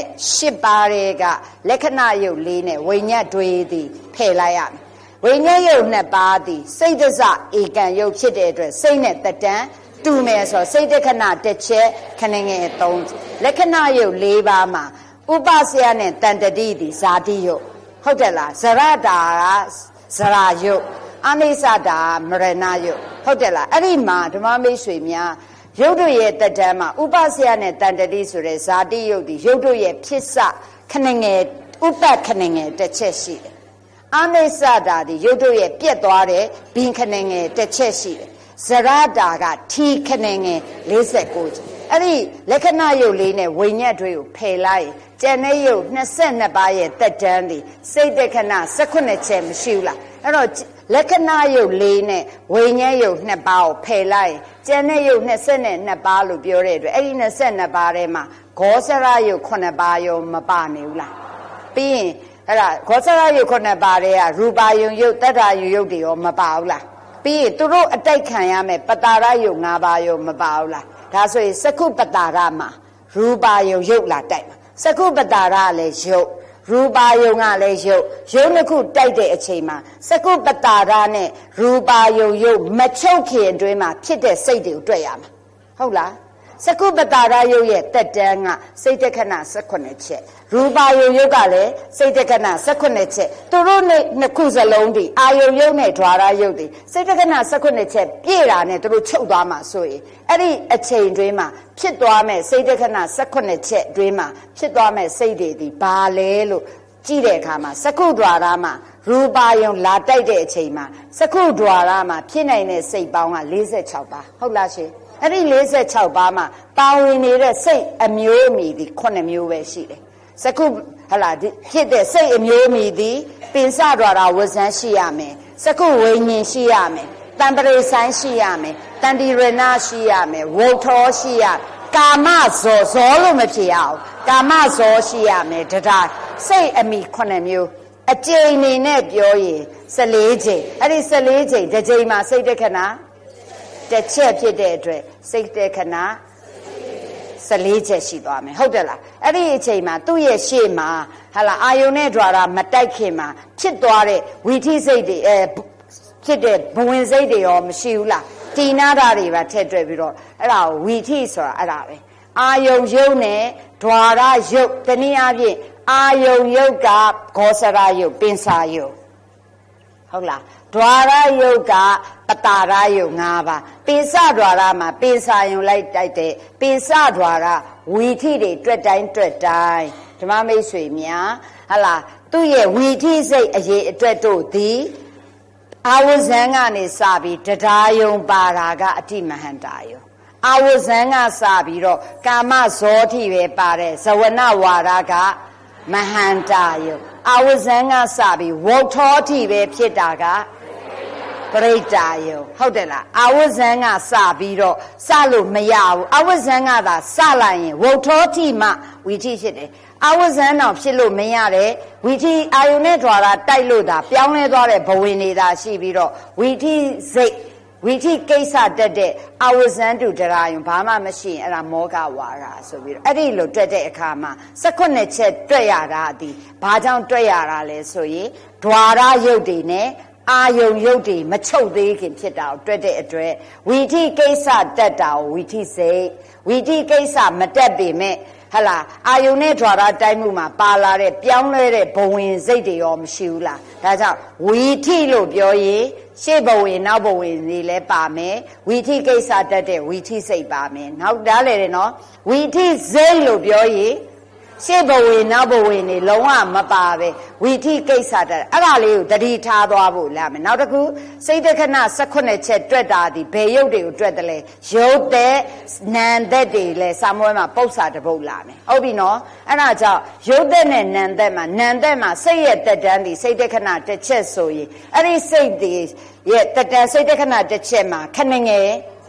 28ပါးတွေကလက္ခဏာရုပ်4နဲ့ဝိညာဉ်တွေသည်ဖယ်လိုက်ရမယ်ဝိညာဉ်ရုပ်2ပါးသည်စိတ်တစဧကံရုပ်ဖြစ်တဲ့အတွက်စိတ်နဲ့တက်တန်းတူမယ်ဆိုစိတ်တက္ခဏ1ချက်ခဏငယ်3လက္ခဏာရုပ်4ပါးမှာဥပစယနဲ့တန်တတိသည်ဇာတိရုပ်ဟုတ်တယ်လားဇရတာကဇရာရုပ်အနိစ္စတာမရဏရုပ်ဟုတ်တယ်လားအဲ့ဒီမှာဓမ္မမိတ်ဆွေများရုပ်တို့ရဲ့တတ္တမှာဥပစယနဲ့တန်တတိဆိုတဲ့ဇာတိရုပ်ဒီရုပ်တို့ရဲ့ဖြစ်စခဏငယ်ဥပခဏငယ်တစ်ချက်ရှိတယ်အနိစ္စတာဒီရုပ်တို့ရဲ့ပြက်သွားတဲ့ဘင်ခဏငယ်တစ်ချက်ရှိတယ်ဇရတာကထီခဏငယ်49ချက်အဲ့ဒီလက္ခဏာရုပ်လေးနဲ့ဝိညာဉ်တွေကိုဖယ်လိုက်ရင်ကျန်တဲ့ရုပ်22ပါးရဲ့တက်တန်းဒီစိတ်တက္ခဏ18ချက်မရှိဘူးလားအဲ့တော့လက္ခဏာရုပ်၄နဲ့ဝိညာဉ်ရုပ်2ပါးကိုဖယ်လိုက်ရင်ကျန်တဲ့ရုပ်22ပါးလို့ပြောတဲ့အတွက်အဲ့ဒီ22ပါးထဲမှာဂောစရရုပ်9ပါးရောမပါနေဘူးလားပြီးရင်အဲ့ဒါဂောစရရုပ်9ပါးတွေကရူပါယုံရုပ်တတ္ထာယုံရုပ်တွေရောမပါဘူးလားပြီးရင်သူတို့အတိုက်ခံရမယ်ပတာရယုံ5ပါးရောမပါဘူးလားဒါဆိုရင်စကုပတာရမှာရူပါယုံရုပ်လာတိုက်မှာစကုပတာရလည်းရုပ်ရူပါယုံကလည်းရုပ်နှစ်ခုတိုက်တဲ့အချိန်မှာစကုပတာရနဲ့ရူပါယုံရုပ်မချုပ်ခင်အတွင်းမှာဖြစ်တဲ့စိတ်တွေကိုတွေ့ရမှာဟုတ်လားစကုပ္ပတာရယုတ်ရဲ့တက်တန်းကစိတ်တက္ခဏ18ချက်ရူပါယုတ်ယုတ်ကလည်းစိတ်တက္ခဏ18ချက်သူတို့နှစ်ခုစလုံးဒီအာယုတ်ယုတ်နဲ့ဓာရယုတ်ဒီစိတ်တက္ခဏ18ချက်ပြည့်တာနဲ့သူတို့ချုပ်သွားမှာဆိုရင်အဲ့ဒီအချိန်တွင်းမှာဖြစ်သွားမဲ့စိတ်တက္ခဏ18ချက်တွင်းမှာဖြစ်သွားမဲ့စိတ်တွေဒီဘာလဲလို့ကြည့်တဲ့အခါမှာစကုဒွါရမှာရူပါယုံလာတိုက်တဲ့အချိန်မှာစကုဒွါရမှာဖြစ်နိုင်တဲ့စိတ်ပေါင်းက46ပါဟုတ်လားရှင်အဲ့ဒီ46ပါးမှာပါဝင်နေတဲ့စိတ်အမျိုးအမည်ဒီ9မျိုးပဲရှိတယ်စကုဟလာဖြစ်တဲ့စိတ်အမျိုးအမည်ဒီပင်စဒွါရဝဇန်းရှိရမယ်စကုဝိညာဉ်ရှိရမယ်တံပရိဆိုင်ရှိရမယ်တန်တိရဏရှိရမယ်ဝုထောရှိရကာမဇောဇောလို့မဖြစ်အောင်ကာမဇောရှိရမယ်တရားစိတ်အမည်9မျိုးအကျိန်နေနဲ့ပြောရင်14ချိန်အဲ့ဒီ14ချိန်တစ်ချိန်မှာစိတ်တက္ခဏတစ်ချက်ဖြစ်တဲ့အတွက်စိတ်တက္ခဏ14ချက်ရှိသွားမယ်ဟုတ်တယ်လားအဲ့ဒီအချိန်မှာသူ့ရဲ့ရှေ့မှာဟာလာအာယုန်နဲ့ဓာရမတိုက်ခင်မှာဖြစ်သွားတဲ့ဝီထိစိတ်တွေဖြစ်တဲ့ဘဝင်စိတ်တွေရောမရှိဘူးလားတိနာတာတွေပါထည့်တွက်ပြီးတော့အဲ့ဒါဝီထိဆိုတာအဲ့ဒါပဲအာယုန်ယုတ်နဲ့ဓာရယုတ်တနည်းအားဖြင့်အာယုန်ယုတ်ကဂောစရယုတ်ပင်စာယုတ်ဟုတ်လားဓာရယုတ်ကပတာရယုတ်5ပါးပိစဓာရမှာပိစာယုတ်လိုက်တိုက်တဲ့ပိစဓာရဝီထိတွေတွက်တိုင်းဓမ္မမိတ်ဆွေများဟလာသူ့ရဲ့ဝီထိစိတ်အရေးအတွက်တို့သည်အာဝဇံကနေစပြီးတရားယုံပါတာကအတိမဟန္တာယုံအာဝဇံကစပြီးတော့ကာမဇောတိပဲပါတယ်ဇဝနဝါဒကမဟန္တာယုံအာဝဇံကစပြီးဝုထောတိပဲဖြစ်တာကပရိတ္တာယုံဟုတ်တယ်လားအာဝဇံကစပြီးတော့စလို့မရဘူးအာဝဇံကသာစလိုက်ရင်ဝုထောတိမှဝီထိဖြစ်တယ်အာဝဇံတော့ဖြစ်လို့မရတဲ့ဝီထိအာယုန်နဲ့ဓာရတိုက်လို့သာပြောင်းလဲသွားတဲ့ဘဝင်နေတာရှိပြီးတော့ဝီထိစိတ်ဝီထိကိစ္စတက်တဲ့အာဝဇံတုတရားယုံဘာမှမရှိရင်အဲ့ဒါမောဂဝါဒဆိုပြီးတော့အဲ့ဒီလိုတွက်တဲ့အခါမှာ18ချက်တွက်ရတာအဒီဘာကြောင့်တွက်ရတာလဲဆိုရင်ဓာရယုတ်တွေနဲ့အာယုံယုတ်တွေမချုပ်သေးခင်ဖြစ်တာကိုတွက်တဲ့အတွက်ဝီထိကိစ္စတက်တာကိုဝီထိစိတ်ဝီထိကိစ္စမတက်ပေမဲ့ဟလာအာယုန်နဲ့ဓာရတိုင်းမှုမှာပါလာတဲ့ပြောင်းလဲတဲ့ဘဝင်စိတ်တွေရောမရှိဘူးလားဒါကြောင့်ဝီထိလို့ပြောရင်ရှေ့ဘဝင်နောက်ဘဝင်တွေလည်းပါမယ်ဝီထိကိစ္စတက်တဲ့ဝီထိစိတ်ပါမယ်နောက်ဒါလည်းတယ်နော်ဝီထိစိတ်လို့ပြောရင်ရှေ့ဘဝင်နောက်ဘဝင်တွေလုံးဝမပါပဲဝီထိကိစ္စတက်အဲ့ဒါလေးကိုတတိထားသွားဖို့လာမယ်နောက်တစ်ခုစိတ်တက္ခဏ18ချက်တွက်တာဒီဘယ်ရုပ်တွေကိုတွက်တယ်လဲရုပ်တဲ့နာမ်သက်တွေလဲစာမွေးမှာပု္ပ္ပစာတစ်ပုဒ်လာမယ်ဟုတ်ပြီနော်အဲ့ဒါကြောင့်ရုပ်သက်နဲ့နာမ်သက်မှာစိတ်ရဲ့တက်တန်းဒီစိတ်တက္ခဏတစ်ချက်ဆိုရင်အဲ့ဒီစိတ်တွေရဲ့တက်တန်းစိတ်တက္ခဏတစ်ချက်မှာခဏငယ်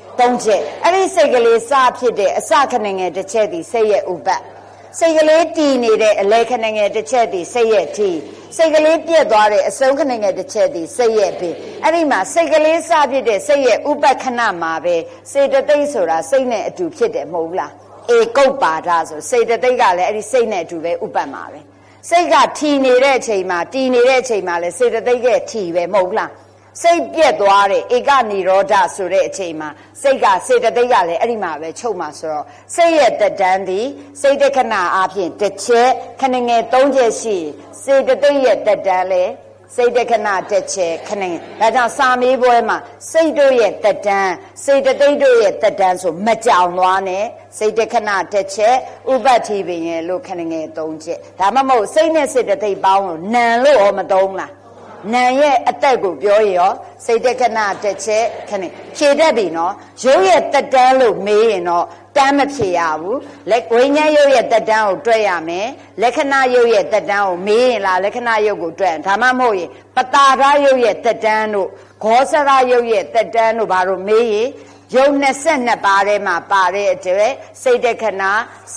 3ချက်အဲ့ဒီစိတ်ကလေးစဖြစ်တဲ့အစခဏငယ်တစ်ချက်ဒီစိတ်ရဲ့ဥပတ်စိတ်ကလေးတည်နေတဲ့အလဲခဏငယ်တစ်ချက်ဒီစိတ်ရဲ့ထီစိတ်ကလေးပြက်သွားတဲ့အဆုံးခဏငယ်တစ်ချက်ဒီစိတ်ရဲ့ပင်အဲ့ဒီမှာစိတ်ကလေးစဖြစ်တဲ့စိတ်ရဲ့ဥပက္ခဏမှာပဲစေတသိက်ဆိုတာစိတ်နဲ့အတူဖြစ်တယ်မဟုတ်ဘူးလားဧကုပ္ပါဒဆိုစေတသိက်ကလည်းအဲ့ဒီစိတ်နဲ့အတူပဲဥပ္ပမှာပဲစိတ်ကထီနေတဲ့အချိန်မှာတည်နေတဲ့အချိန်မှာလည်းစေတသိက်ကထီပဲမဟုတ်ဘူးလားစိတ်ပြက်သွားတဲ့ဧကနိရောဓဆိုတဲ့အချိန်မှာစိတ်ကစေတသိက်ကလည်းအဲ့ဒီမှာပဲချုပ်မှာဆိုတော့စိတ်ရဲ့တက်တန်းသည်စိတ်တက္ခဏအပြင်တစ်ချက်ခဏငယ်3ချက်ရှိစေတသိက်ရဲ့တက်တန်းလည်းစိတ်တက္ခဏတစ်ချက်ခဏငယ်ဒါကြောင့်စာမေးပွဲမှာစိတ်တို့ရဲ့တက်တန်းစေတသိက်တို့ရဲ့တက်တန်းဆိုမကြောင်သွားနဲ့စိတ်တက္ခဏတစ်ချက်ဥပ္ပတိပင်ရဲ့လို့ခဏငယ်3ချက်ဒါမှမဟုတ်စိတ်နဲ့စေတသိက်ပေါင်းလို့နံလို့ရောမသုံးလားနာမ်ရဲ့အသက်ကိုပြောရင်ရောစိတ်တက္ခဏတစ်ချက်ခဏဖြေတတ်ပြီနော်ရုပ်ရဲ့တက်တန်းလို့မေးရင်တော့တမ်းမဖြေရဘူးဝိညာဉ်ရုပ်ရဲ့တက်တန်းကိုတွက်ရမယ်လက္ခဏာရုပ်ရဲ့တက်တန်းကိုမေးရင်လားလက္ခဏာရုပ်ကိုတွက်ဒါမှမဟုတ်ရင်ပတာရရုပ်ရဲ့တက်တန်းတို့ဂောစရရုပ်ရဲ့တက်တန်းတို့ဘာလို့မေးရင်ရုပ်22ပါးထဲမှာပါတဲ့အတွက်စိတ်တက္ခဏ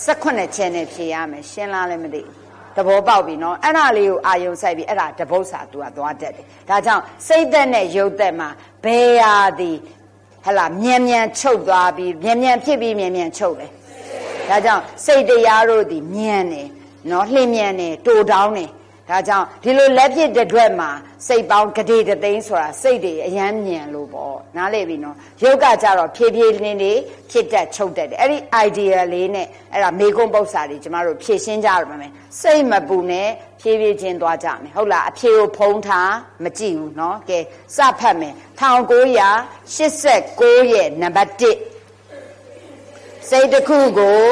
18ချက်နဲ့ဖြေရမယ်ရှင်းလားလည်းမသိဘူးသဘောပေါက်ပြီနော်အဲ့ဒါလေးကိုအာယုံဆိုင်ပြီးအဲ့ဒါတပု္ပ္ပစာ तू ကသွားတတ်တယ်ဒါကြောင့်စိတ်သက်နဲ့ရုပ်သက်မှာဘယ်ဟာသည်ဟလာမြန်ချုပ်သွားပြီးမြန်ဖြစ်ပြီးမြန်ချုပ်တယ်ဒါကြောင့်စိတ်တရားတို့သည်မြန်တယ်နော်လှင်မြန်တယ်တိုတောင်းတယ်ဒါကြောင့်ဒီလိုလက်ဖြစ်တဲ့အတွက်မှာစိတ်ပေါင်းဂတိတသိန်းဆိုတာစိတ်တွေအယမ်းမြင်လို့ပေါ့နားလေပြီနော်ယုတ်ကကြတော့ဖြည်းဖြည်းလေးလေးဖြစ်တတ်ချုပ်တတ်တယ်အဲ့ဒီ idea လေးနဲ့အဲ့ဒါမေကွန်းပု္ပ္ပစာတွေကျမတို့ဖြည့်ရှင်းကြရမယ်စိတ်မပူနဲ့ဖြည်းဖြည်းချင်းသွားကြမယ်ဟုတ်လားအဖြေကိုဖုံးထားမကြည့်ဘူးနော်ကဲစဖတ်မယ်1989ရဲ့နံပါတ်1စိတ်တစ်ခုကို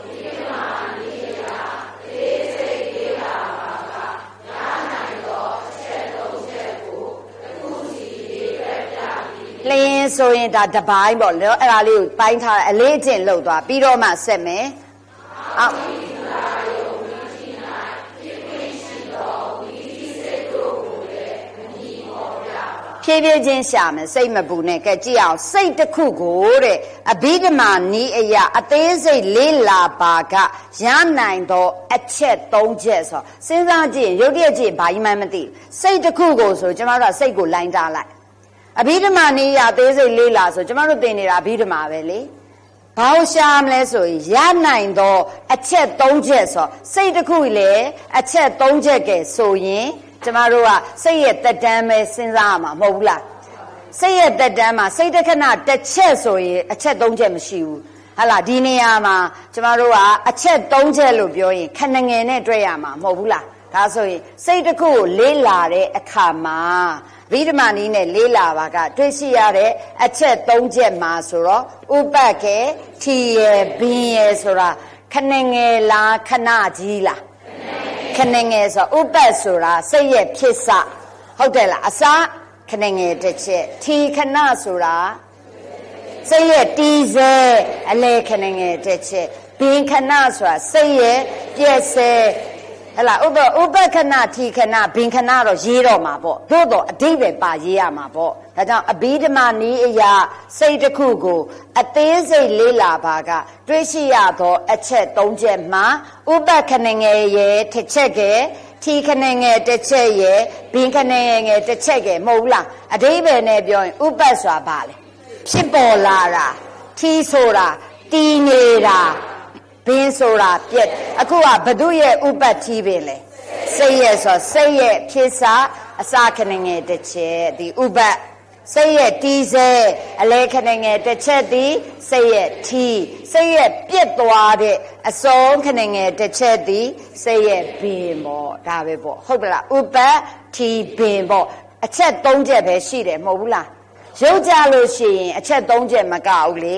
လင်းဆိုရင်ဒါတပိုင်းပေါ့နော်အဲ့ဒါလေးကိုပိုင်းထားအလေးအကျင့်လုပ်သွားပြီးတော့မှဆက်မယ်အော်ဖြည်းဖြည်းချင်းရှာမယ်စိတ်မပူနဲ့ကဲကြည့်အောင်စိတ်တစ်ခုကိုတဲ့အဘိဓမ္မာနီးအရာအသေးစိတ်လေးလာပါကရနိုင်သောအချက်၃ချက်ဆိုစဉ်းစားကြည့်ရုပ်တရက်ကြည့်ဘာမှမသိစိတ်တစ်ခုကိုဆိုကျမတို့ကစိတ်ကိုလိုင်းထားလိုက်အဘိဓမ္မာနီးရသေးစိတ်လေးလာဆိုကျမတို့သင်နေတာအဘိဓမ္မာပဲလေဘာလို့ရှာမလဲဆိုရင်ရနိုင်သောအချက်၃ချက်ဆိုစိတ်တစ်ခုလေအချက်၃ချက်ကဲဆိုရင်ကျမတို့ကစိတ်ရဲ့တက်တန်းပဲစဉ်းစားရမှာမဟုတ်ဘူးလားစိတ်ရဲ့တက်တန်းမှာစိတ်တခဏတစ်ချက်ဆိုရင်အချက်၃ချက်မရှိဘူးဟာလားဒီနေရာမှာကျမတို့ကအချက်၃ချက်လို့ပြောရင်ခဏငယ်နဲ့တွေ့ရမှာမဟုတ်ဘူးလားဒါဆိုရင်စိတ်တစ်ခုကိုလေးလာတဲ့အခါမှာဗိဓမာနီးနဲ့လေးလာပါကတွေ့ရှိရတဲ့အချက်၃ချက်မှာဆိုတော့ဥပတ်ကေထီရယ်ဘင်းရယ်ဆိုတာခဏငယ်လားခဏကြီးလားခဏငယ်ဆိုဥပတ်ဆိုတာစိတ်ရဲ့ဖြစ်စဟုတ်တယ်လားအစခဏငယ်တစ်ချက်ထီခဏဆိုတာစိတ်ရဲ့တီးစဲအလဲခဏငယ်တစ်ချက်ဘင်းခဏဆိုတာစိတ်ရဲ့ပြည့်စဲဟဲ့လားဥပခဏထီခဏဘင်ခဏတော့ရေးတော့မှာပေါ့သို့တော့အဓိပ္ပာယ်ပါရေးရမှာပေါ့ဒါကြောင့်အဘိဓမ္မာနည်းအရာစိတ်တစ်ခုကိုအသေးစိတ်လေးလာပါကတွေးရှိရသောအချက်၃ချက်မှာဥပခဏငယ်ရဲ့တစ်ချက်ကဲထီခဏငယ်တစ်ချက်ရဲ့ဘင်ခဏငယ်တစ်ချက်ကဲမဟုတ်လားအဓိပ္ပာယ်နဲ့ပြောရင်ဥပဆိုတာဘာလဲဖြစ်ပေါ်လာတာထီဆိုတာတည်နေတာဘင်းဆိုတာပြက်အခုကဘသူရဲ့ဥပတ်ထီးပင်လဲစိတ်ရဲ့ဆိုစိတ်ရဲ့ဖြစ်စာအစခဏငယ်တစ်ချက်ဒီဥပတ်စိတ်ရဲ့တီးစဲအလဲခဏငယ်တစ်ချက်ဒီစိတ်ရဲ့ထီးစိတ်ရဲ့ပြက်သွားတဲ့အစုံခဏငယ်တစ်ချက်ဒီစိတ်ရဲ့ဘင်းပေါ့ဒါပဲပေါ့ဟုတ်ပလားဥပတ်ထီးဘင်းပေါ့အချက်၃ချက်ပဲရှိတယ်မဟုတ်ဘူးလားရုပ်ကြလို့ရှိရင်အချက်၃ချက်မကဘူးလေ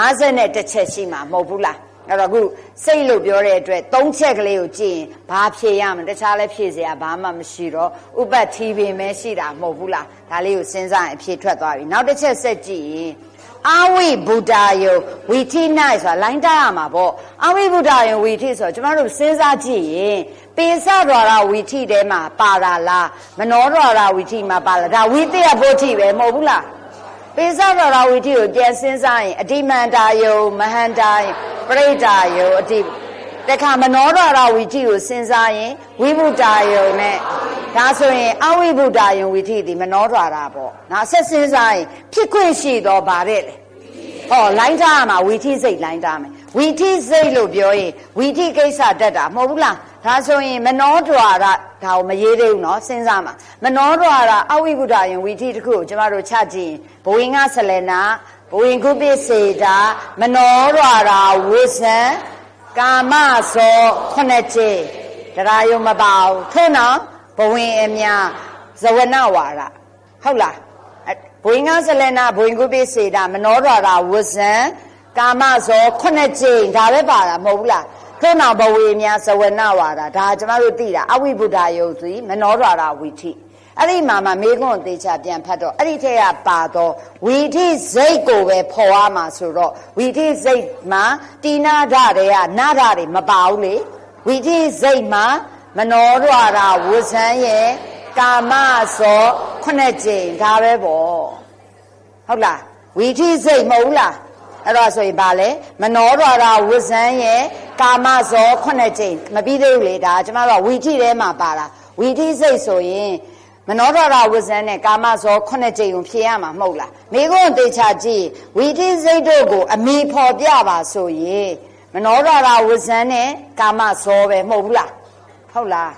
51ချက်ရှိမှာမဟုတ်ဘူးလားအဲ့တော့အခုစိတ်လို့ပြောတဲ့အတွက်၃ချက်ကလေးကိုကြည့်ရင်ဘာဖြေရမလဲတခြားလည်းဖြေစရာဘာမှမရှိတော့ဥပတ်ထီပင်ပဲရှိတာမဟုတ်ဘူးလားဒါလေးကိုစဉ်းစားရင်အဖြေထွက်သွားပြီနောက်တစ်ချက်ဆက်ကြည့်ရင်အာဝိဗုဒ္ဓယုဝီထိ၌ဆိုတာလိုင်းတားရမှာပေါ့အာဝိဗုဒ္ဓယုဝီထိဆိုကျမတို့စဉ်းစားကြည့်ရင်ပိစဒွါရဝီထိထဲမှာပါတာလားမနောဒွါရဝီထိမှာပါလားဒါဝိတ္တယဘုဋ္ဌိပဲမဟုတ်ဘူးလားပိစဒွါရဝီထိကိုပြန်စဉ်းစားရင်အတိမန္တာယုမဟန္တာယုပရိဒါယုအတိတခါမနောဒွါရဝီထိကိုစဉ်းစားရင်ဝိဗုဒ္ဓယုနဲ့ဒါဆိုရင်အဝိဗုဒ္ဓယုဝီထိဒီမနောဒွါရပေါ့နောက်ဆက်စဉ်းစားရင်ဖြစ်ခွင့်ရှိတော့ဗါတဲ့လေဟောလိုင်းထားမှာဝီထိစိတ်လိုင်းထားမယ်ဝီထိစိတ်လို့ပြောရင်ဝီထိကိစ္စတတ်တာမဟုတ်ဘူးလားဒါဆိုရင်မနောဒွါရဒါကိုမရေးသေးဘူးเนาะစဉ်းစားမှာမနောဒွါရအဝိဗုဒ္ဓယုဝီထိတစ်ခုကိုကျမတို့ချကြည့်ရင်ဘဝင်္ဂဆလနာဘဝင်ကုပိစေတာမနောရရာဝိဇံကာမဇော9ကျင်းတရားယုံမပါဘူးထို့နောက်ဘဝင်အမြဇဝနဝါရဟုတ်လားဘဝင်္ဂဆလနာဘဝင်ကုပိစေတာမနောရရာဝိဇံကာမဇော9ကျင်းဒါပဲပါတာမဟုတ်ဘူးလားထို့နောက်ဘဝင်အမြဇဝနဝါရဒါကျမတို့သိတာအဝိဗုဒ္ဓယုဆိုမနောရရာဝိထိအဲ့ဒီမှာမေခွန်းသေးချပြန်ဖတ်တော့အဲ့ဒီထက်ကပါတော့ဝီထိစိတ်ကိုပဲဖော်ရမှာဆိုတော့ဝီထိစိတ်မှာတိနာဓတွေကနာဓတွေမပါဘူးလေဝီထိစိတ်မှာမနောဒွါရဝဇံရဲ့ကာမဇော9ကျင်းဒါပဲပေါ့ဟုတ်လားဝီထိစိတ်မဟုတ်လားအဲ့တော့ဆိုရင်ဗာလဲမနောဒွါရဝဇံရဲ့ကာမဇော9ကျင်းမပြီးသေးဘူးလေဒါကျမတို့ကဝီထိထဲမှာပါတာဝီထိစိတ်ဆိုရင်မနောဒရဝဇ္ဇံနဲ့ကာမဇော9ကြိမ်ကိုဖြေရမှာမဟုတ်လားမိကုန်းတေချာကြည့်ဝီထိစိတ်တို့ကိုအမိဖော်ပြပါဆိုရင်မနောဒရဝဇ္ဇံနဲ့ကာမဇောပဲမဟုတ်ဘူးလားဟုတ်လား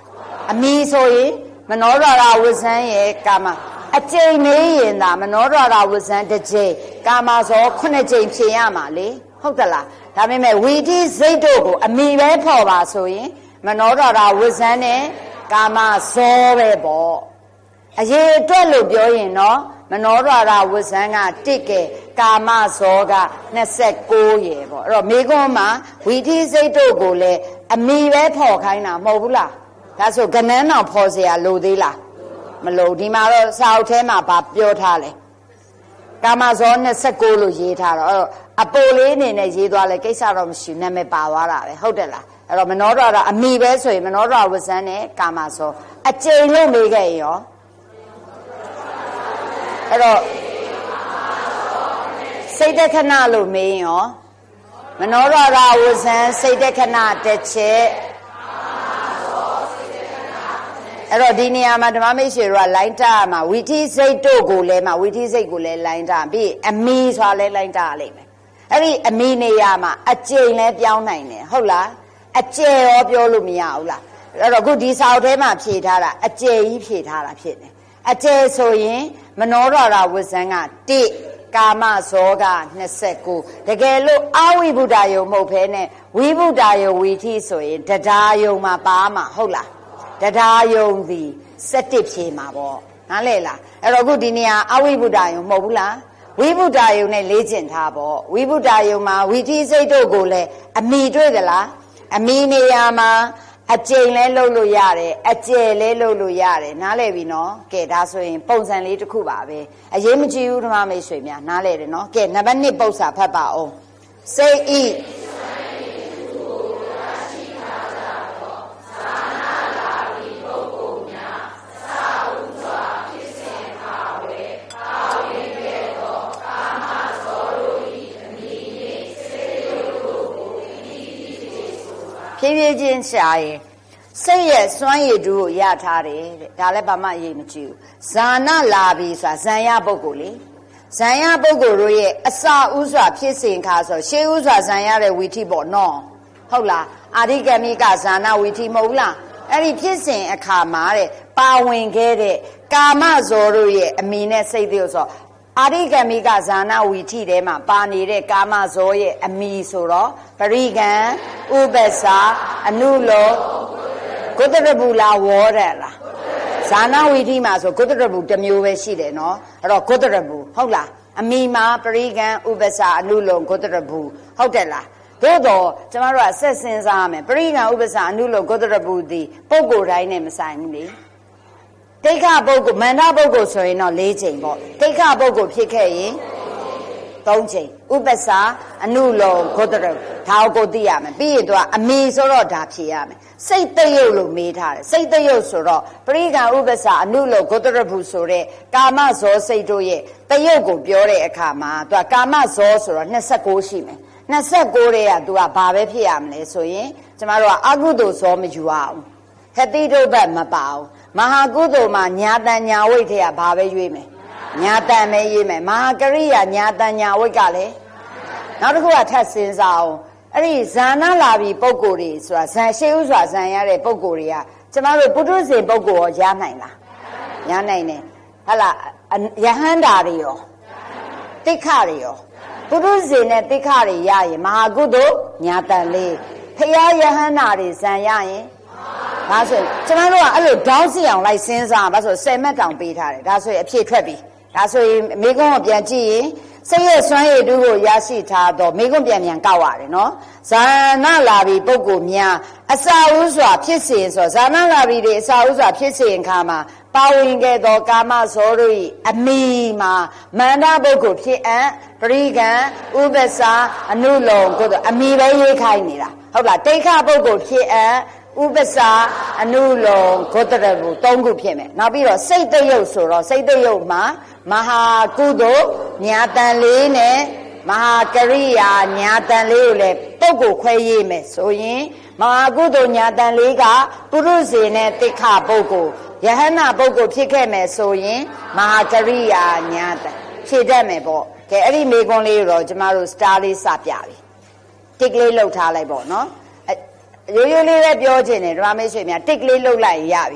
အမီဆိုရင်မနောရတာဝဇံရဲ့ကာမအကျိန်နေရင်သာမနောရတာဝဇံတစ်ကြိမ်ကာမဇော9ကြိမ်ဖြေရမှာလေဟုတ်သလားဒါပေမဲ့ဝီတိစိတ်တို့ကိုအမီပဲဖော်ပါဆိုရင်မနောရတာဝဇံနဲ့ကာမဇောပဲပေါ့အရေးအတွက်လို့ပြောရင်တော့မနောရတာဝဇံက1ကဲကာမဇောက29ရေပေါ့အဲ့တော့မိကွန်းမှာဝီတိစိတ်တို့ကိုလည်းအမီပဲဖော်ခိုင်းတာမဟုတ်ဘူးလားဒါဆိုကနန်းတော်ဖော်เสียလို့သေးလားမလို့ဒီမှာတော့စာအုပ်ထဲမှာဗာပြောထားလဲကာမဇော29လို့ရေးထားတော့အဲ့တော့အပိုလေးအနေနဲ့ရေးသွားလဲကိစ္စတော့မရှိနာမည်ပါသွားတာပဲဟုတ်တယ်လားအဲ့တော့မနောရတာအမီပဲဆိုရင်မနောရဝဇံနဲ့ကာမဇောအကျိန်လို့မေးခဲ့ရောအဲ့တော့စိတ်တခဏလို့မေးရောမနောရတာဝဇံစိတ်တခဏတစ်ချက်အဲ့တော့ဒီနေရာမှာဓမ္မမိတ်ဆွေတို့ကလိုင်းတာမှာဝီထိစိတ်တို့ကိုလည်းမှာဝီထိစိတ်ကိုလည်းလိုင်းတာပြီးအမီဆိုတာလည်းလိုင်းတာလိမ့်မယ်အဲ့ဒီအမီနေရာမှာအကျိန်လည်းပြောင်းနိုင်တယ်ဟုတ်လားအကျယ်ရောပြောလို့မရဘူးလားအဲ့တော့ခုဒီစာအုပ်ထဲမှာဖြေထားတာအကျယ်ကြီးဖြေထားတာဖြစ်တယ်အကျယ်ဆိုရင်မနောရတာဝဇံက1ကာမဇောက29တကယ်လို့အဝိဘုဒ္ဓယုံမဟုတ်ဘဲနဲ့ဝိဘုဒ္ဓယုံဝီထိဆိုရင်တရားယုံမှာပါမှာဟုတ်လားတရားယုံသည်17ဖြေမှာပေါ့နားလဲလားအဲ့တော့ခုဒီနေရာအဝိဘုဒ္ဓယုံမဟုတ်ဘူးလားဝိဘုဒ္ဓယုံနဲ့လေ့ကျင့်ထားပေါ့ဝိဘုဒ္ဓယုံမှာဝီထိစိတ်တို့ကိုလည်းအမီတွေ့သလားအမီနေရာမှာအကျိန်လဲလှုပ်လို့ရတယ်အကျယ်လဲလှုပ်လို့ရတယ်နားလဲပြီနော်ကဲဒါဆိုရင်ပုံစံလေးတစ်ခုပါပဲအရေးမကြီးဘူးဓမ္မမိတ်ဆွေများနားလဲတယ်နော်ကဲနံပါတ်1ပု္ပ္ပာဖတ်ပါအောင်စိတ်ဤဖြည်းဖြည်းချင်းရှာရင်စိတ်ရဲ့စွမ်းရည်တူကိုရထားတယ်တဲ့ဒါလည်းဘာမှအရေးမကြီးဘူးဇာနာလာပြီဆိုတာဇံရပုဂ္ဂိုလ်လေဇံရပုဂ္ဂိုလ်တို့ရဲ့အစဥစွာဖြစ်စဉ်ခါဆိုရှေးဥစွာဇံရတဲ့ဝီထိပေါ့နော်ဟုတ်လားအာရိကမိကဇာနာဝီထိမဟုတ်လားအဲ့ဒီဖြစ်စဉ်အခါမှာတဲ့ပါဝင်ခဲ့တဲ့ကာမဇောတို့ရဲ့အမိနဲ့စိတ်တွေဆိုအာရိကမိကဇာနာဝီထိထဲမှာပါနေတဲ့ကာမဇောရဲ့အမိဆိုတော့ပရိကံဥပ္ပစာအနုလောဂုတ္တရဘူလာဝေါ်တယ်လားဇာနာဝီထိမှာဆိုဂုတ္တရဘူတစ်မျိုးပဲရှိတယ်နော်အဲ့တော့ဂုတ္တရဘူဟုတ်လားအမိမှာပရိကံဥပ္ပစာအနုလောဂုတ္တရဘူဟုတ်တယ်လားသို့တော့ကျမတို့ကဆက်စဉ်းစားရမယ်ပရိကံဥပ္ပစာအနုလောဂုတ္တရဘူဒီပုဂ္ဂိုလ်တိုင်းနဲ့မဆိုင်ဘူးလေတိက္ခပုဂ္ဂိုလ်မန္တပုဂ္ဂိုလ်ဆိုရင်တော့4ချိန်ပေါ့တိက္ခပုဂ္ဂိုလ်ဖြစ်ခဲ့ရင်3ချိန်ဥပ္ပစာအနုလောဂုတ္တရဒါကိုသိရမယ်ပြီးရင်သူကအမီဆိုတော့ဒါဖြေရမယ်စိတ်တရုပ်လို့မေးထားတယ်စိတ်တရုပ်ဆိုတော့ပရိကံဥပ္ပစာအနုလောဂုတ္တရဘူးဆိုတဲ့ကာမဇောစိတ်တို့ရဲ့တရုပ်ကိုပြောတဲ့အခါမှာသူကကာမဇောဆိုတော့29ရှိမယ်29တဲ့ကသူကဘာပဲဖြစ်ရမလဲဆိုရင်ကျမတို့ကအကုသိုလ်ဇောမယူရအောင်ဟတိတုပ္ပမပါအောင်မဟာကုသိုလ်မှာညာတန်ညာဝိတ်ထဲကဘာပဲရွေးမယ်ညာတန်ပဲရွေးမယ်မဟာကရိယာညာတန်ညာဝိတ်ကလည်းနောက်တစ်ခုကထပ်စဉ်းစားအောင်အဲ့ဒီဇာနာလာပြီပုဂ္ဂိုလ်တွေဆိုတာဇန်ရှေးဥစွာဇန်ရတဲ့ပုဂ္ဂိုလ်တွေကကျမတို့ပုထုဇဉ်ပုဂ္ဂိုလ်ရောရနိုင်လားရနိုင်တယ်ဟုတ်လားယဟန္တာတွေရောတိက္ခတွေရောပုထုဇဉ်နဲ့တိက္ခတွေရရင်မဟာကုသိုလ်ညာတန်လေးဖရာယဟန္တာတွေဇန်ရရင်ဒါဆိုကျမတို့ကအဲ့လိုတောင်းစီအောင်လိုက်စဉ်းစားပါဆို10မှတ်တောင်ပေးထားတယ်ဒါဆိုရင်အဖြေထွက်ပြီဒါဆိုရင်မိကုန်းကိုပြန်ကြည့်ရင်စိတ်ရဲ့စွမ်းရည်တူကိုရရှိထားတော့မိကုန်းပြန်ကောက်ရတယ်နော်ဇာနာလာပြီပုဂ္ဂိုလ်များအစာဥစွာဖြစ်စဉ်ဆိုဇာနာလာပြီတွေအစာဥစွာဖြစ်စဉ်ခါမှာပါဝင်ခဲ့သောကာမဇောတို့၏အမိမှာမန္တပုဂ္ဂိုလ်ဖြစ်အပ်ပရိကံဥပ္ပစာအနုလောကိုအမိပဲရေးခိုင်းနေတာဟုတ်လားတိက္ခပုဂ္ဂိုလ်ဖြစ်အပ်ဥပ္ပစာအနုလောဂုတ္တရဘူ3ခုဖြစ်မယ်နောက်ပြီးတော့စိတ်တရုပ်ဆိုတော့စိတ်တရုပ်မှာမဟာကုသိုလ်ညာတန်လေးနဲ့မဟာကရိယာညာတန်လေးကိုလည်းပုဂ္ဂိုလ်ခွဲရေးမယ်ဆိုရင်မဟာကုသိုလ်ညာတန်လေးကပုရုဇေနဲ့တိက္ခပုဂ္ဂိုလ်ယဟန္တာပုဂ္ဂိုလ်ဖြစ်ခဲ့မယ်ဆိုရင်မဟာကရိယာညာတန်ဖြည့်တတ်မယ်ပေါ့ကဲအဲ့ဒီမေခွန်းလေးတော့ကျမတို့စတားလေးစပြပြီတစ်ကလေးလှုပ်ထားလိုက်ပေါ့နော်ရိုးရိုးလေးပဲပြောချင်တယ်ဓမ္မမိတ်ဆွေများတစ်ကလေးလှုပ်လိုက်ရပြီ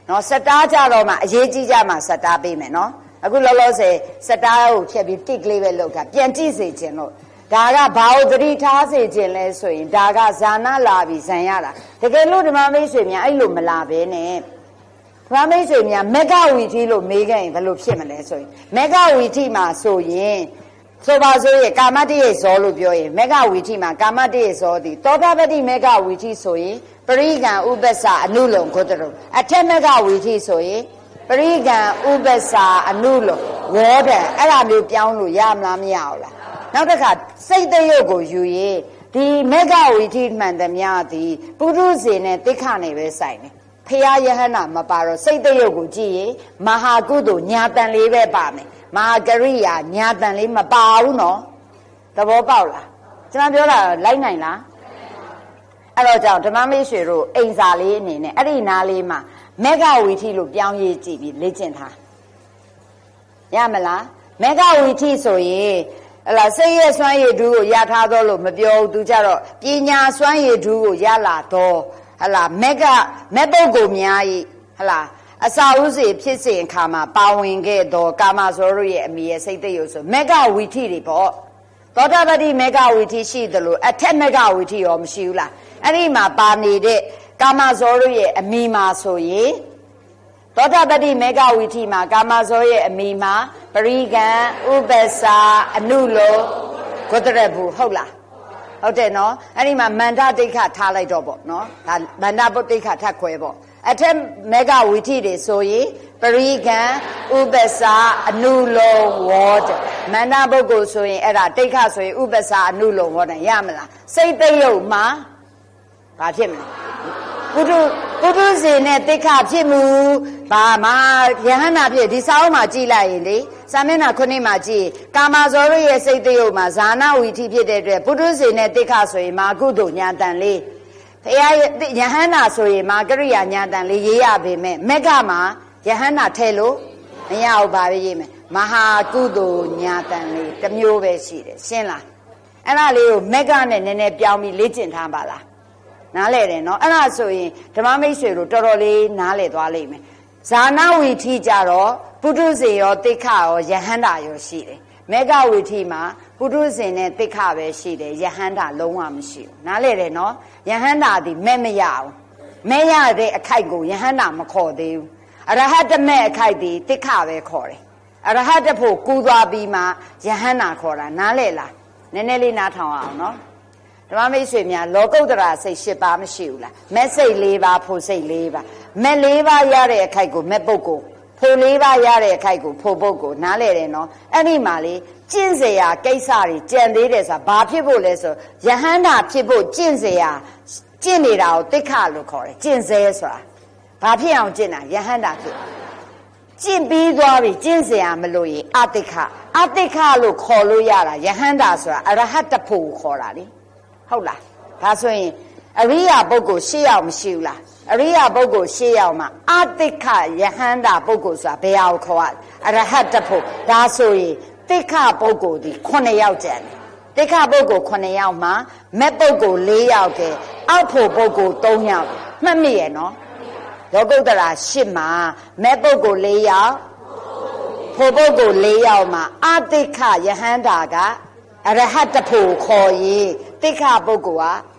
နော်စတားကြတော့မှအရေးကြီးကြမှစတားပေးမယ်နော်အခုလောလောဆယ်စတားကိုဖြတ်ပြီးတစ်ကလေးပဲလောက်တာပြန်ကြည့်စေခြင်းလို့ဒါကဘာကိုသတိထားစေခြင်းလဲဆိုရင်ဒါကဇာနာလာပြီးဇံရတာတကယ်လို့ဓမ္မမိတ်ဆွေများအဲ့လိုမလာဘဲနဲ့ဓမ္မမိတ်ဆွေများမေဃဝီထိလို့မေးခဲ့ရင်ဘယ်လိုဖြစ်မလဲဆိုရင်မေဃဝီထိမှာဆိုရင်ဆိုပါဆိုရင်ကာမတရေဇောလို့ပြောရင်မေဃဝီထိမှာကာမတရေဇောသည်သောတာပတိမေဃဝီထိဆိုရင်ပရိကံဥပ္ပစာအနုလုံဂုတ္တရုအထက်မေဃဝီထိဆိုရင်ပရိကံဥပ္ပစာအနုလုံဝေါဒံအဲ့ဒါမျိုးပြောင်းလို့ရမလားမရဘူးလားနောက်တစ်ခါစိတ်တရုပ်ကိုယူရင်ဒီမေဃဝီထိမှန်သမျှသည်ပုရုဇဉ်နဲ့တိခနဲ့ပဲဆိုင်တယ်ဖရာယဟနာမပါတော့စိတ်တရုပ်ကိုကြည့်ရင်မဟာကုသိုလ်ညာတန်လေးပဲပါမယ်မဟာကရိယာညာတန်လေးမပါဘူးနော်သဘောပေါက်လားကျွန်တော်ပြောတာလိုက်နိုင်လားအဲ့တော့ကြောင့်ဓမ္မမိတ်ဆွေတို့အိမ်စာလေးအနေနဲ့အဲ့ဒီနားလေးမှာမေဃဝီထိလို့ပြောင်းရေးကြည့်ပြီးလေ့ကျင့်ထားရမလားမေဃဝီထိဆိုရင်ဟလာစိတ်ရဲ့စွမ်းရည်ဓုကိုရထားတော့လို့မပြောဘူးသူကြတော့ပညာစွမ်းရည်ဓုကိုရလာတော့ဟလာမေပုဂ္ဂိုလ်များဤဟလာအစာဥစေဖြစ်စဉ်အခါမှာပါဝင်ခဲ့တော့ကာမဇောရရဲ့အမိရဲ့စိတ်တရုပ်ဆိုမေဃဝီထိတွေပေါ့သောတာပတိမေဃဝီထိရှိတယ်လို့အထက်မေဃဝီထိရောမရှိဘူးလားအဲ့ဒီမှာပါနေတဲ့ကာမဇောရရဲ့အမိမှာဆိုရင်သောတာပတိမေဃဝီထိမှာကာမဇောရဲ့အမိမှာပရိကံဥပ္ပစာအနုလောဂုတ္တရဘူးဟုတ်လားဟုတ်တယ်နော်အဲ့ဒီမှာမန္တတိခထားလိုက်တော့ပေါ့နော်ဒါမန္တပုတိခထပ်ခွဲပေါ့အထက်မေဃဝီထိတွေဆိုရင်ပရိကံဥပ္ပစာအနုလောဝေါဒမန္တပုဂ္ဂိုလ်ဆိုရင်အဲ့ဒါတိခဆိုရင်ဥပ္ပစာအနုလောဝေါဒရမလားစိတ်တရုပ်မှာဘာဖြစ်မလဲပုထုဇဉ်နဲ့တိခဖြစ်မှုဘာမှယဟန္တာဖြစ်ဒီစာအုပ်မှာကြည့်လိုက်ရင်လေစာမျက်နှာ9မှာကြည့်ကာမဇောရရဲ့စိတ်တရုပ်မှာဇာနာဝီထိဖြစ်တဲ့အတွက်ပုထုဇဉ်နဲ့တိခဆိုရင်မာကုသိုလ်ညာတန်လေးဖရာယဟန္တာဆိုရင်မာကရိယာညာတန်လေးရေးရပေမဲ့မက်ကမှာယဟန္တာထဲလို့မရဘူးပါပဲရေးမယ်မဟာကုသိုလ်ညာတန်လေးတစ်မျိုးပဲရှိတယ်ရှင်းလားအဲ့ဒါလေးကိုမက်ကနဲ့နည်းနည်းပြောင်းပြီးလေ့ကျင့်ထားပါလားနားလဲတယ်နော်အဲ့ဒါဆိုရင်ဓမ္မမိတ်ဆွေတို့တော်တော်လေးနားလဲသွားလိမ့်မယ်ဇာနာဝီထိကြတော့ပုထုဇဉ်ရောတိခရောယဟန္တာရောရှိတယ်မေဃဝီထိမှာပုထုဇဉ်နဲ့တိခပဲရှိတယ်ယဟန္တာလုံးဝမရှိဘူးနားလဲတယ်နော်ယဟန္တာဒီမဲ့မရဘူးမဲ့ရတဲ့အခိုက်ကိုယဟန္တာမခေါ်သေးဘူးအရဟတမဲ့အခိုက်ဒီတိခပဲခေါ်တယ်အရဟတဖို့ကူးသွားပြီးမှယဟန္တာခေါ်တာနားလဲလားနည်းနည်းလေးနားထောင်အောင်နော်ဓမ္မမိတ်ဆွေများလောကုတ္တရာစိတ်၈ပါးမရှိဘူးလားမဲ့စိတ်၄ပါးဖို့စိတ်၄ပါးမဲ့၄ပါးရတဲ့အခိုက်ကိုမဲ့ပုဂ္ဂိုလ်ဖို့၄ပါးရတဲ့အခိုက်ကိုဖို့ပုဂ္ဂိုလ်နားလဲတယ်နော်အဲ့ဒီမှာလေကျင့်เสียကိစ္စတွေကြံသေးတယ်ဆိုတာဘာဖြစ်ဖို့လဲဆိုယဟန္တာဖြစ်ဖို့ကျင့်เสียကျင့်နေတာကိုတိခလို့ခေါ်တယ်ကျင့်စေဆိုတာဘာဖြစ်အောင်ကျင့်တာယဟန္တာဖြစ်ကျင့်ပြီးသွားပြီကျင့်เสียမလို့ရင်အတိခလို့ခေါ်လို့ရတာယဟန္တာဆိုတာအရဟတဖို့ကိုခေါ်တာလေဟုတ်လားဒါဆိုရင်အရိယာပုဂ္ဂိုလ်၈ယောက်မရှိဘူးလားအရိယာပုဂ္ဂိုလ်၈ယောက်မှာအတိခယဟန္တာပုဂ္ဂိုလ်ဆိုတာဘယ်ဟာကိုခေါ်ရအရဟတဖို့ဒါဆိုရင်တိခပုဂ္ဂိုလ်ဒီ9ယောက်ကျန်တယ်တိခပုဂ္ဂိုလ်9ယောက်မှာမဲ့ပုဂ္ဂိုလ်4ယောက်ကဲအောက်ဖို့ပုဂ္ဂိုလ်3ယောက်မှတ်မိရဲ့နော်လောကုတ္တရာ8မှာမဲ့ပုဂ္ဂိုလ်4ယောက်ဖို့ပုဂ္ဂိုလ်4ယောက်မှာအတိခယဟန္တာကအရဟတဖို့ခေါ်ရင်တိခပုဂ္ဂိုလ်က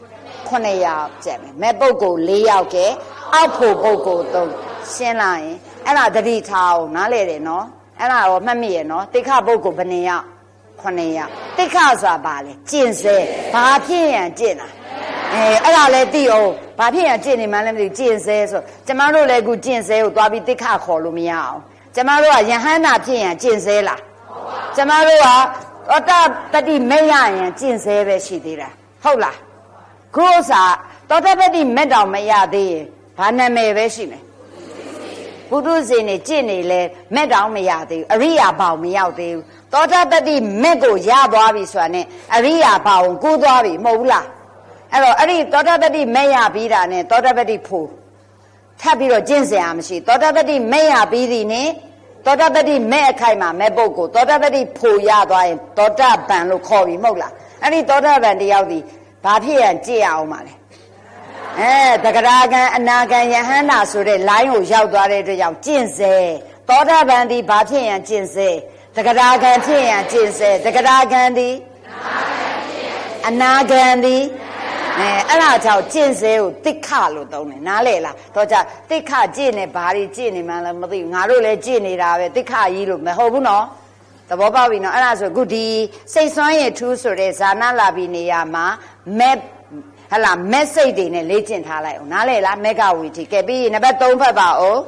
9ယောက်ကျန်မယ်မဲ့ပုဂ္ဂိုလ်4ယောက်ကဲအောက်ဖို့ပုဂ္ဂိုလ်3ရှင်းလာရင်အဲ့ဒါသတိထားအောင်နားလဲတယ်နော်အဲ့ဒါရောမှတ်မိရဲ့နော်တိခပုဂ္ဂိုလ်ဘယ်နှယောက်9ယောက်တိခဆိုတာဘာလဲကျင့်စေဘာဖြစ်ရန်ကျင့်တာအဲ့ဒါလည်းသိအောင်ဘာဖြစ်ရန်ကျင့်နေမှလည်းမသိကျင့်စေဆိုကျမတို့လည်းအခုကျင့်စေကိုသွားပြီးတိခခေါ်လို့မရအောင်ကျမတို့ကယဟန္တာဖြစ်ရန်ကျင့်စေလားကျမတို့ကသောတာပတိမဲ့ရရင်ကျင့်စေပဲရှိသေးတာဟုတ်လားခုဥစ္စာသောတာပတိမဲ့တောင်မရသေးရင်ဘာနာမည်ပဲရှိမယ်ပုထုဇဉ်နေကျင့်နေလဲမဲ့တောင်မရသေးဘူးအရိယာဘောင်မရောက်သေးဘူးသောတာပတိမဲ့ကိုရသွားပြီဆိုတာနဲ့အရိယာဘောင်ကိုသွားပြီမဟုတ်ဘူးလားအဲ့တော့အဲ့ဒီသောတာပတိမဲ့ရပြီးတာနဲ့သောတာပတိဖို့ထပ်ပြီးတော့ကျင့်စရာမရှိသောတာပတိမဲ့ရပြီးသည်နဲ့သောတာပတိမဲ့အခိုက်မှာမဲ့ပုဂ္ဂိုလ်သောတာပတိဖို့ရသွားရင်သောတာပန်လို့ခေါ်ပြီမဟုတ်လားအဲ့ဒီသောတာပန်တယောက်ဒီဘာဖြစ်ရန်ကြည့်ရအောင်ပါလဲတက္ကရာကံအနာကံယဟန္တာဆိုတဲ့ line ကိုရောက်သွားတဲ့အတွက်ကြောင့်ကျင့်စေသောတာပန်ဒီဘာဖြစ်ရန်ကျင့်စေတက္ကရာကံဖြစ်ရန်ကျင့်စေတက္ကရာကံဒီအနာကံဒီအဲ့ဒါကြောင့်ကျင့်စေကိုတိခလို့သုံးတယ်နားလေလားတော့ကြတိခကျင့်နေဘာတွေကျင့်နေမှလည်းမသိဘူးငါတို့လည်းကျင့်နေတာပဲတိခကြီးလို့မဟုတ်ဘူးနော်သဘောပေါက်ပြီနော်အဲ့ဒါဆိုအခုဒီစိတ်ဆွမ်းရည်ထူးဆိုတဲ့ဇာနာလာပြီးနေရာမှာမက်စိတ်တွေနဲ့လေ့ကျင့်ထားလိုက်အောင်နားလေလားမေဃဝီထိကဲပြီးနံပါတ်3ဖတ်ပါဦး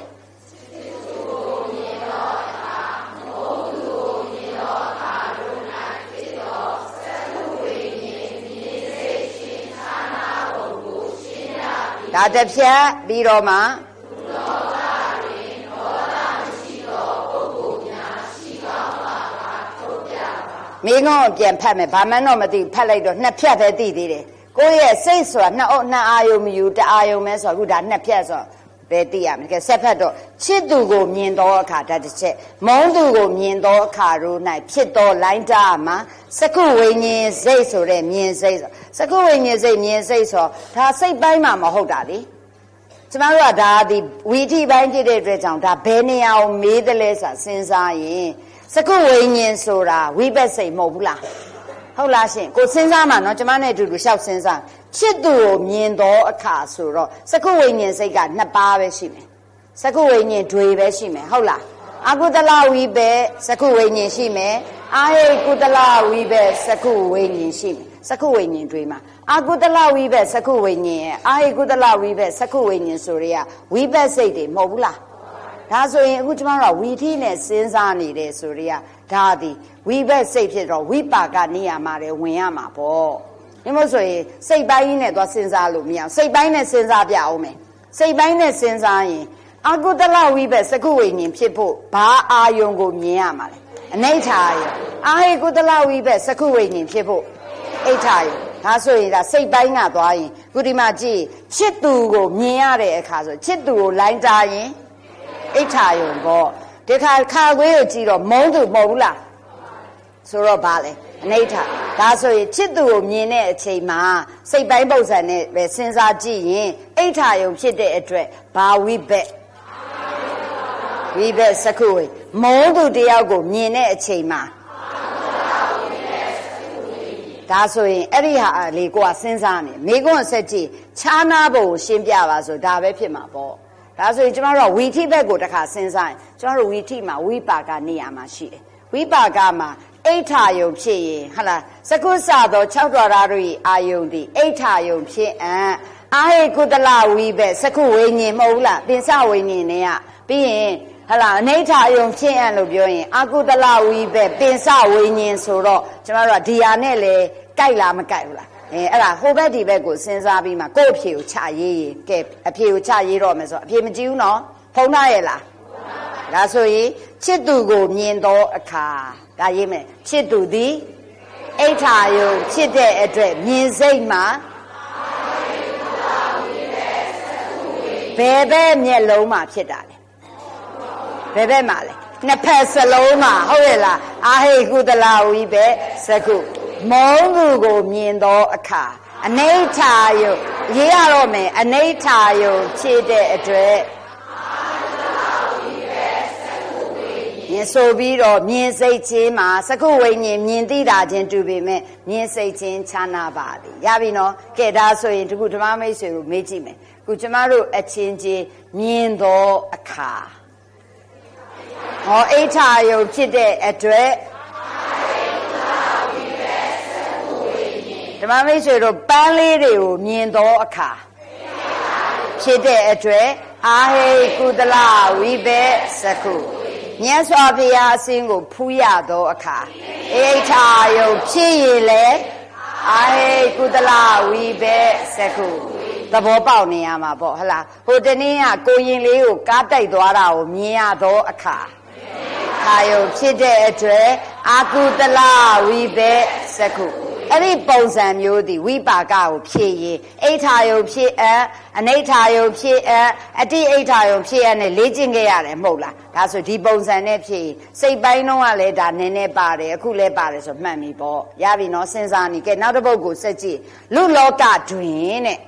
ဒါတစ်ဖြတ်ပြီးတော့မှမင်းကောပြန်ဖတ်မယ်ဘာမှန်းတော့မသိဖတ်လိုက်တော့နှစ်ဖြတ်ပဲသိသေးတယ်ကိုယ့်ရဲ့စိတ်ဆိုတာနှစ်အာယုံမယူတအာယုံပဲဆိုတော့အခုဒါနှစ်ဖြတ်ဆိုပဲသိရမယ်ကဲဆက်ဖတ်တော့ချစ်သူကိုမြင်သောအခါဒါတစ်ချက်မုန်းသူကိုမြင်သောအခါတို့၌ဖြစ်သောလိုင်းတာမှာစကုဝိညာဉ်စိတ်ဆိုတဲ့မြင်စိတ်ဆိုစကုဝိညာဉ်စိတ်မြင်စိတ်ဆိုဒါစိတ်ပိုင်းမှာမဟုတ်တာလေကျမတို့ကဒါဒီဝီထိပိုင်းဖြစ်တဲ့အတွက်ကြောင့်ဒါဘယ်နေရာကိုမေးတယ်လဲဆိုတာစဉ်းစားရင်စကုဝိညာဉ်ဆိုတာဝိပဿစိတ်မဟုတ်ဘူးလားဟုတ်လားရှင်ကိုစဉ်းစားမှာနော်ကျမနဲ့အတူတူလျှောက်စဉ်းစားချစ်သူကိုမြင်သောအခါဆိုတော့စကုဝိညာဉ်စိတ်က2ပါးပဲရှိမယ်စကုဝိညာဉ်တွေပဲရှိမယ်ဟုတ်လားအကုသလဝိပဲစကုဝိညာဉ်ရှိမယ်အာဟိကုသလဝိပဲစကုဝိညာဉ်ရှိမယ်စကုဝိညာဉ်တွေမှာအကုသလဝိပဲစကုဝိညာဉ်အာဟိကုသလဝိပဲစကုဝိညာဉ်ဆိုတွေကဝိပဿစိတ်တွေမဟုတ်ဘူးလားဒါဆိုရင်အခုကျမတို့ကဝီထိနဲ့စဉ်းစားနေတယ်ဆိုတွေကဒါသည်ဝိပဿစိတ်ဖြစ်တော့ဝိပါကနေရာမှာလည်းဝင်ရမှာပေါ့ဒီမို့ဆိုရင်စိတ်ပိုင်းနဲ့သွားစဉ်းစားလို့မရအောင်စိတ်ပိုင်းနဲ့စဉ်းစားပြအောင်မယ်စိတ်ပိုင်းနဲ့စဉ်းစားရင်အကုသလဝိပဿစကုဝိညာဉ်ဖြစ်ဖို့ဘာအာယုံကိုမြင်ရမှာလဲအနိဋ္ဌာယအာဟိကုသလဝိပဿစကုဝိညာဉ်ဖြစ်ဖို့အိဋ္ဌာယဒါဆိုရင်ဒါစိတ်ပိုင်းကသွားရင်ခုဒီမှာကြည့်ချစ်သူကိုမြင်ရတဲ့အခါဆိုချစ်သူကိုလိုင်းတာရင်အိဋ္ဌာယုံပေါ့ဒီခါခါခွေးကိုကြည့်တော့မုန်းသူမဟုတ်ဘူးလားဆိုတော့ဘာလဲအနိဋ္ဌာဒါဆိုရင်ချစ်သူကိုမြင်တဲ့အချိန်မှာစိတ်ပိုင်းပုံစံနဲ့ပဲစဉ်းစားကြည့်ရင်အိဋ္ဌာယုံဖြစ်တဲ့အတွက်ဘာဝိဘက်စကုဝိမုန်းသူတယောက်ကိုမြင်တဲ့အချိန်မှာဒါဆိုရင်အဲ့ဒီဟာလေကိုကစဉ်းစားနေမိကွန်းဆက်ကြည့်ခြားနာဖို့ရှင်းပြပါဆိုဒါပဲဖြစ်မှာပေါ့ဒါဆိုရင်ကျမတို့ကဝီထိဘက်ကိုတစ်ခါစဉ်းစားရင်ကျမတို့ဝီထိမှာဝိပါကနေရာမှာရှိတယ်ဝိပါကမှာအိဋ္ဌာယုံဖြစ်ရင်ဟလားစကုစသော6တော်ရာတို့၏အာယုံသည်အိဋ္ဌာယုံဖြစ်အာဟိကုသလဝိဘက်စကုဝိညာဉ်မဟုတ်လားပင်စဝိညာဉ်နဲ့ကပြီးရင်ဟလားအနိဋ္ဌာယုံဖြစ်လို့ပြောရင်အကုသလဝိဘက်ပင်စဝိညာဉ်ဆိုတော့ကျမတို့ကဒီဟာနဲ့လေကြိုက်လားမကြိုက်ဘူးလားအဲ့ဒါဟိုဘက်ဒီဘက်ကိုစဉ်းစားပြီးမှကိုယ့်အဖြေကိုချရေးရင်ကဲအဖြေကိုချရေးတော့မယ်ဆိုအဖြေမကြည့်ဘူးနော်ဖုံးသားရဲ့လားဒါဆိုရင်ချစ်သူကိုမြင်သောအခါဒါရေးမယ်ချစ်သူသည်အိဋ္ဌာယုံဖြစ်တဲ့အတွက်မြင်စိတ်မှာဘယ်ဘက်မျက်လုံးမှာဖြစ်တာလဲဘယ်ဘက်မှာလဲနှစ်ဖက်စလုံးမှာဟုတ်ရဲ့လားအာဟိကုသလဝိပဲစကုမုန်းသူကိုမြင်သောအခါအနိဋ္ဌာယုံရေးရတော့မယ်အနိဋ္ဌာယုံဖြစ်တဲ့အတွက်မြင်ဆိုပြီးတော့မြင်စိတ်ချင်းမှာစကုဝိညာဉ်မြင်သိတာချင်းတူပေမဲ့မြင်စိတ်ချင်းခြားနာပါသည်ရပြီနော်ကဲဒါဆိုရင်ဒီခုဓမ္မမိတ်ဆွေကိုမေးကြည့်မယ်ခုကျမတို့အချင်းချင်းမြင်သောအခါဟောအိဋ္ဌာယုံဖြစ်တဲ့အတွက်ဓမ္မမိတ်ဆွေတို့ပန်းလေးတွေကိုမြင်သောအခါဖြစ်တဲ့အတွက်အာဟိကုသလဝိဘေစကုမြတ်စွာဘုရားအစင်းကိုဖူးရသောအခါအိဋ္ဌာယုံဖြစ်ရင်လေအာဟိကုသလဝိဘေစကုသဘောပေါက်နေရမှာပေါ့ဟလားဟိုတနေ့ကကိုရင်လေးကိုကားတိုက်သွားတာကိုမြင်ရသောအခါအာယုံဖြစ်တဲ့အတွက်အာကုသလဝိဘေစကုအဲ့ဒီပုံစံမျိုးသည်ဝိပါကကိုဖြည့်ရင်အိဋ္ဌာယုံဖြစ်အနိဋ္ဌာယုံဖြစ်အတိအိဋ္ဌာယုံဖြစ်နဲ့လေ့ကျင့်ခဲ့ရတယ်မဟုတ်လားဒါဆိုဒီပုံစံနဲ့ဖြည့်စိတ်ပိုင်းတော့ကလည်းဒါနည်းနည်းပါတယ်အခုလည်းပါတယ်ဆိုမှတ်ပြီပေါ့ရပြီနော်စဉ်းစားနေကဲနောက်တစ်ပုဒ်ကိုစက်ကြည့်လူလောကတွင်တဲ့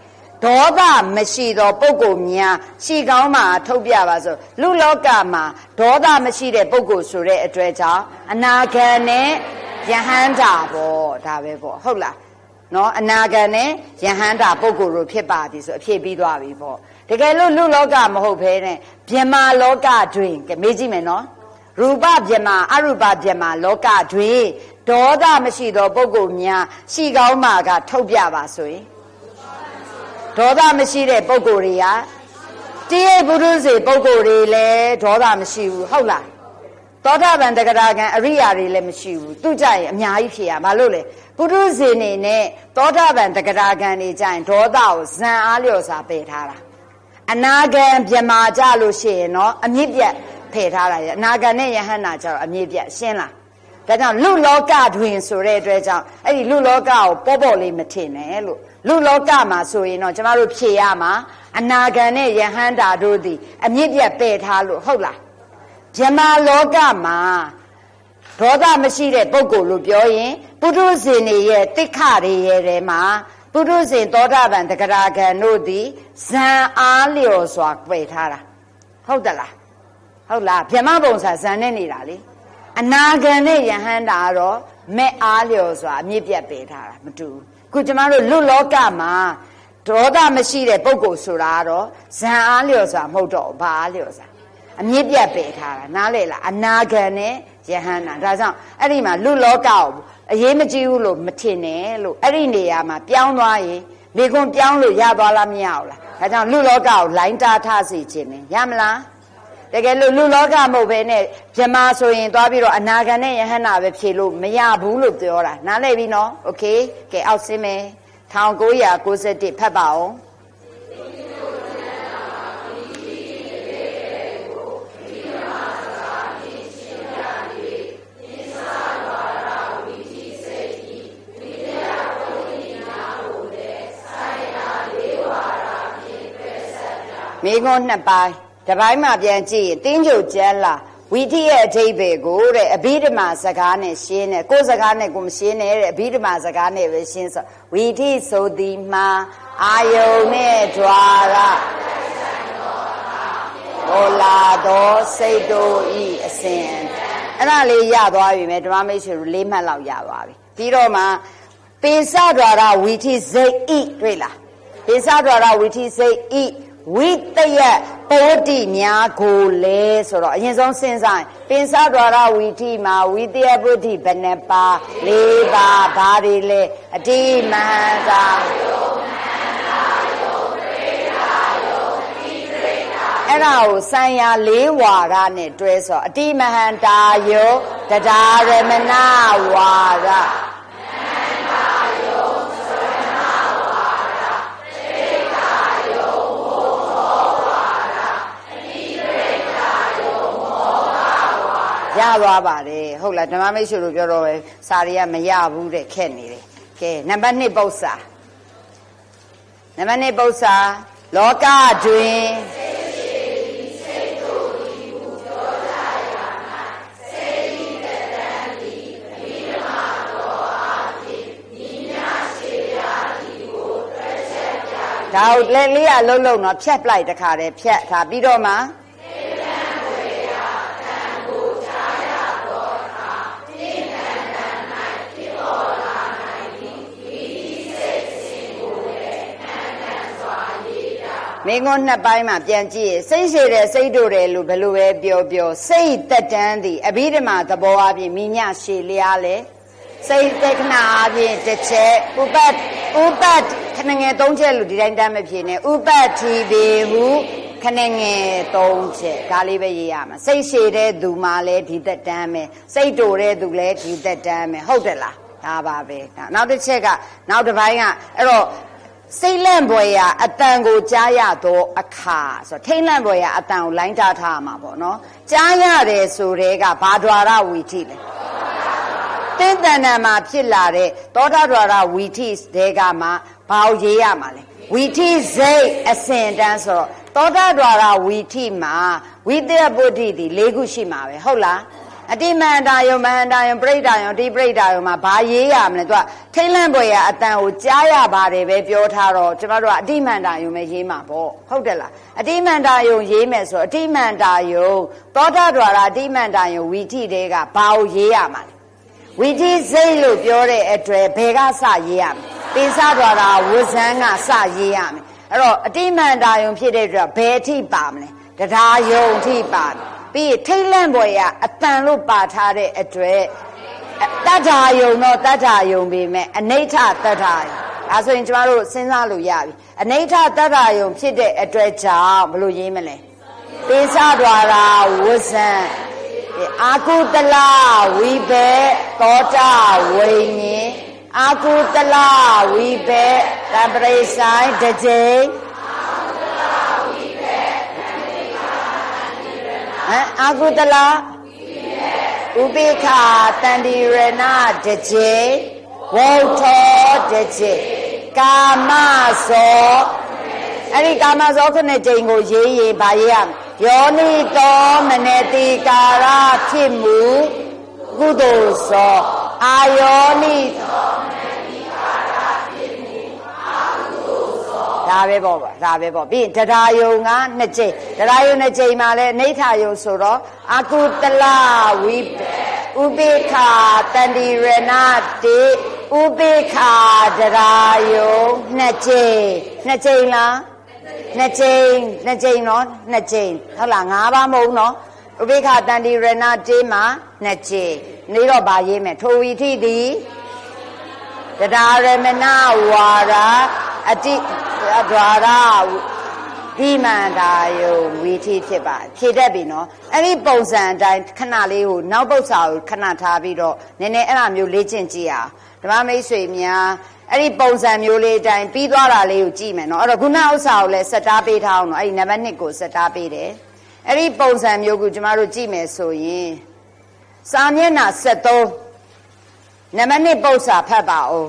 ဒေါသမရှိသောပုဂ္ဂိုလ်များရှိကောင်းမှာထုတ်ပြပါဆိုလူလောကမှာဒေါသမရှိတဲ့ပုဂ္ဂိုလ်ဆိုတဲ့အတွက်ကြောင့်အနာဂံနဲ့ယဟန္တာပေါ့ဒါပဲပေါ့ဟုတ်လားနော်အနာဂံနဲ့ယဟန္တာပုဂ္ဂိုလ်တို့ဖြစ်ပါသည်ဆိုအဖြစ်ပြီးသွားပြီပေါ့တကယ်လို့လူလောကမဟုတ်ဘဲနဲ့ဗြဟ္မာလောကတွင်ကဲမေးကြည့်မယ်နော်ရူပဗြဟ္မာအရူပဗြဟ္မာလောကတွင်ဒေါသမရှိသောပုဂ္ဂိုလ်များရှိကောင်းမှာကထုတ်ပြပါဆိုရင်ဒေါသမရှိတဲ့ပုဂ္ဂိုလ်တွေကတိယပုရုဇေပုဂ္ဂိုလ်တွေလည်းဒေါသမရှိဘူးဟုတ်လားသောတာပန်တဂရကံအရိယာတွေလည်းမရှိဘူးသူကြရင်အများကြီးဖြစ်ရဘာလို့လဲပုရုဇေနေနဲ့သောတာပန်တဂရကံတွေကြရင်ဒေါသကိုဇံအားလျော်စွာပယ်ထားတာအနာဂံဗြဟ္မာကြလို့ရှိရင်တော့အမြင့်ပြတ်ဖယ်ထားတာရအနာဂံနဲ့ယဟန္တာကြတော့အမြင့်ပြတ်ရှင်းလားဒါကြောင့်လူလောကတွင်ဆိုတဲ့အတွက်ကြောင့်အဲ့ဒီလူလောကကိုပေါ့ပေါ့လေးမထင်နဲ့လို့လူလောကမှာဆိုရင်တော့ကျမတို့ဖြေရမှာအနာဂံနဲ့ယဟန္တာတို့သည်အမြင့်ပြတ်ပယ်ထားလို့ဟုတ်လားဗြဟ္မာလောကမှာဒေါသမရှိတဲ့ပုဂ္ဂိုလ်လို့ပြောရင်ပုထုဇဉ်တွေရဲ့တိခတွေရဲ့ထဲမှာပုထုဇဉ်သောတာပန်တဂရကံတို့သည်ဇံအားလျော်စွာပယ်ထားတာဟုတ်တလားဟုတ်လားဗြဟ္မဘုံစာဇံနဲ့နေတာလေအနာဂံနဲ့ယဟန္တာတော့မဲ့အားလျော်စွာအမြင့်ပြတ်ပယ်ထားတာမတူဘူးခုကျမတို့လူလောကမှာဒေါသမရှိတဲ့ပုဂ္ဂိုလ်ဆိုတာကတော့ဇံအားလျော်စွာမဟုတ်တော့ဘာအားလျော်စွာအမြင့်ပြတ်ပယ်ထားတာနားလေလားအနာဂံနဲ့ယဟန္တာဒါကြောင့်အဲ့ဒီမှာလူလောကကိုအရေးမကြီးဘူးလို့မထင်နဲ့လို့အဲ့ဒီနေရာမှာပြောင်းသွားရင်မိကွန်းပြောင်းလို့ရသွားလားမရဘူးလားဒါကြောင့်လူလောကကိုလိုင်းတားထားစေခြင်းနဲ့ရမလားတကယ်လို့လူလောကမဟုတ်ဘဲနဲ့ဗြဟ္မာဆိုရင်သွားပြီးတော့အနာဂံနဲ့ယဟန္တာပဲဖြေလို့မရဘူးလို့ပြောတာနားလည်ပြီနော်โอเคကဲအောက်ဆင်းမယ်1991ဖတ်ပါအောင်မိကွန်း2ပိုင်းတစ်ပိုင်းမှာပြန်ကြည့်ရင်တင်းကြိုကျမ်းလာဝီထိရဲ့အဓိပ္ပာယ်ကိုတဲ့အဘိဓမ္မာစကားနဲ့ရှင်းတယ်ကိုယ်စကားနဲ့ကိုမရှင်းနဲ့တဲ့အဘိဓမ္မာစကားနဲ့ပဲရှင်းဆိုဝီထိဆိုသည်မှာအာယုန်နဲ့ဓွာရဟောလာသောစိတ်တို့ဤအစဉ်အဲ့ဒါလေးရသွားပြီမဲ့ဓမ္မမိတ်ဆွေတို့4မှတ်လောက်ရသွားပြီပြီးတော့မှပိစဒွာရဝီထိစိတ်ဤတွေ့လားပိစဒွာရဝီထိစိတ်ဤဝိတယပောတိများကိုလဲဆိုတော့အရင်ဆုံးစဉ်းစားပင်စဒွာရဝီထိမှာဝိတယပုဒ္ဓိဘယ်နှပါ၄ပါဘာတွေလဲအတိမန္တာအဲ့ဒါကိုစံရ၄ဝါဒနဲ့တွဲဆိုအတိမဟန္တာယောတရားရမဏဝါဒရသွားပါတယ်ဟုတ်လားဓမ္မမိတ်ဆွေတို့ပြောတော့ပဲစာတွေကမရဘူးတဲ့ခက်နေတယ်ကဲနံပါတ်1ပု္ပ္ပာနံပါတ်2ပု္ပ္ပာလောကတွင်ဒါလက်လေးကလုံးလုံးတော့ဖြတ်ပလိုက်တခါတည်းဖြတ်ထားပြီးတော့မှမိကွန်း2ပိုင်းမှာပြန်ကြည့်ရစိတ်ရှည်တဲ့စိတ်တို့တယ်လို့ဘယ်လိုပဲပြောစိတ်တက်တန်းသည်အဘိဓမ္မာသဘောအပြင်မိညရှည်လျားလေစိတ်တက္ကနာအပြင်တစ်ချက်ဥပတ်ခဏငယ်3ချက်လို့ဒီတိုင်းတမ်းမဖြစ်နဲ့ဥပတ်တိဘေဟုခဏငယ်3ချက်ဒါလေးပဲရေးရမှာစိတ်ရှည်တဲ့သူမှလည်းဒီသက်တမ်းပဲစိတ်တိုတဲ့သူလည်းဒီသက်တမ်းပဲဟုတ်တယ်လားဒါပါပဲနောက်တစ်ချက်ကနောက်တစ်ပိုင်းကအဲ့တော့စိတ်လန့်ပွေရာအတန်ကိုကြားရသောအခါဆိုထိတ်လန့်ပွေရာအတန်ကိုလိုင်းတားထားမှာပေါ့နော်ကြားရတယ်ဆိုတဲ့ကဘာဒွါရဝီထိလဲတင်းတန်တန်မှာဖြစ်လာတဲ့သောတာဒွါရဝီထိတဲ့ကမှဘာကိုရေးရမှာလဲဝီထိစိတ်အစဉ်တန်းဆိုတော့သောတာဒွါရဝီထိမှာဝိတယပုဒ္ဓိဒီ၄ခုရှိမှာပဲဟုတ်လားအတိမန္တာယုံမဟန္တာယုံပရိဒါယုံဒီပရိဒါယုံမှာဘာရေးရမလဲသူကထိတ်လန့်ပွေရအတန်ကိုကြားရပါတယ်ပဲပြောထားတော့ကျမတို့ကအတိမန္တာယုံပဲရေးမှာပေါ့ဟုတ်တယ်လားအတိမန္တာယုံရေးမယ်ဆိုအတိမန္တာယုံသောတာဒွါရအတိမန္တာယုံဝီထိတဲကဘာကိုရေးရမှာလဲဝီထိစိတ်လို့ပြောတဲ့အတွက်ဘယ်ကစရေးရမလဲပိစဒွါရဝဇန်းကစရေးရမယ်အဲ့တော့အတိမန္တာယုံဖြစ်တဲ့အတွက်ဘယ်အထိပါမလဲတရားယုံအထိပါပြီးထိတ်လန့်ပေါ်ရအတန်လို့ပါထားတဲ့အတွက်တတ္ထာယုံတော့တတ္ထာယုံပေမဲ့အနိဋ္ဌတတ္ထာယုံဒါဆိုရင်ကျမတို့စဉ်းစားလို့ရပြီအနိဋ္ဌတတ္ထာယုံဖြစ်တဲ့အတွက်ကြောင့်ဘယ်လိုရေးမလဲပိစဒွါရဝဇ္ဇံအာကုတလဝိဘေသောတာဝိညာဉ်အာကုတလဝိဘေတံပရိဆိုင်တစ်ကြိမ်အာကုတလဥပိ္ခာတန္တိရဏတစ်ကြိမ်ဝုထောတစ်ကြိမ်ကာမဇောအဲ့ဒီကာမဇောခုနှစ်ကြိမ်ကိုရေးရင်ဗာရေးရမယ်ယောနိတောမနတိကာရဖြစ်မှုကုသိုလ်ဇောအာယောနိတောမနတိကာရဖြစ်မှုအာကုသိုလ်ဇောဒါပဲပေါ့ပြီးတရားယုံကနှစ်ကြိမ်တရားယုံနှစ်ကြိမ်မှာလဲအနိဋ္ဌယုံဆိုတော့အာကုတလဝိဥပိ္ခာတန္တိရဏတိဥပိ္ခာတရားယုံနှစ်ကြိမ်လားနှစ်ကြိမ်နော်နှစ်ကြိမ်ဟုတ်လား၅ပါးမဟုတ်နော်ဥပိ္ခာတန္တိရဏတိမှာနှစ်ကြိမ်နေတော့ဗာရေးမယ်ထိုဝီထိသည်တရားရမဏဝါရအတိအဒွါရဒီမန္တာယုံဝီထိဖြစ်ပါဖြည့်တတ်ပြီနော်အဲ့ဒီပုံစံအတိုင်းခဏလေးကိုနောက်ပု္ပ္ပစာကိုခဏထားပြီးတော့နည်းနည်းအဲ့ဒါမျိုးလေ့ကျင့်ကြည့်အောင်ဓမ္မမိတ်ဆွေများအဲ့ဒီပုံစံမျိုးလေးအတိုင်းပြီးသွားတာလေးကိုကြည့်မယ်နော်အဲ့တော့ခုနဥစ္စာကိုလည်းစက်တားပေးထားအောင်နော်အဲ့ဒီနံပါတ်1ကိုစက်တားပေးတယ်အဲ့ဒီပုံစံမျိုးကိုကျမတို့ကြည့်မယ်ဆိုရင်စာမျက်နှာ73နံပါတ်1ပု္ပ္ပစာဖတ်ပါဦး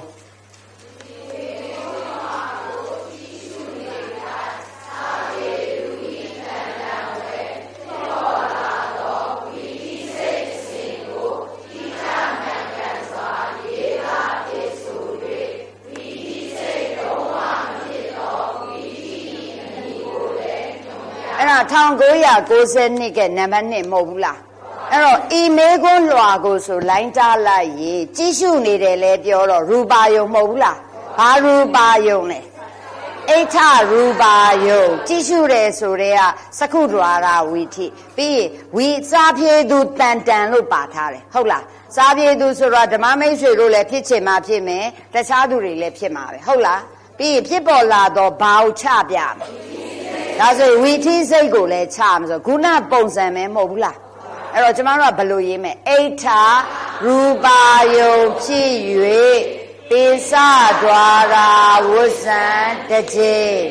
1992ကနံပါတ်1မဟုတ်ဘူးလားအဲ့တော့ဤမေခွန်းလွှာကိုဆိုလိုင်းတားလိုက်ရင်ကြီးရှုနေတယ်လဲပြောတော့ရူပါယုံမဟုတ်ဘူးလားဘာရူပါယုံလဲအိဋ္ဌရူပါယုံကြီးရှုတယ်ဆိုတဲ့ကသက္ခုဒွါရဝီထိပြီးရင်ဝီစာပြေသူတန်တန်လို့ပါထားတယ်ဟုတ်လားစာပြေသူဆိုတော့ဓမ္မမိတ်ဆွေတို့လည်းဖြစ်ချင်မှဖြစ်မယ်တခြားသူတွေလည်းဖြစ်မှာပဲဟုတ်လားပြီးရင်ဖြစ်ပေါ်လာတော့ဘာကိုချပြမယ်ဒါဆိုဝီထိစိတ်ကိုလည်းချမှာဆိုခုနပုံစံပဲမဟုတ်ဘူးလားအဲ့တော့ကျမတို့ကဘယ်လိုရေးမလဲအိဋ္ဌရူပါယုံဖြစ်၍ပိစဒွါရဝဇ္ဇံတစ်ကြိမ်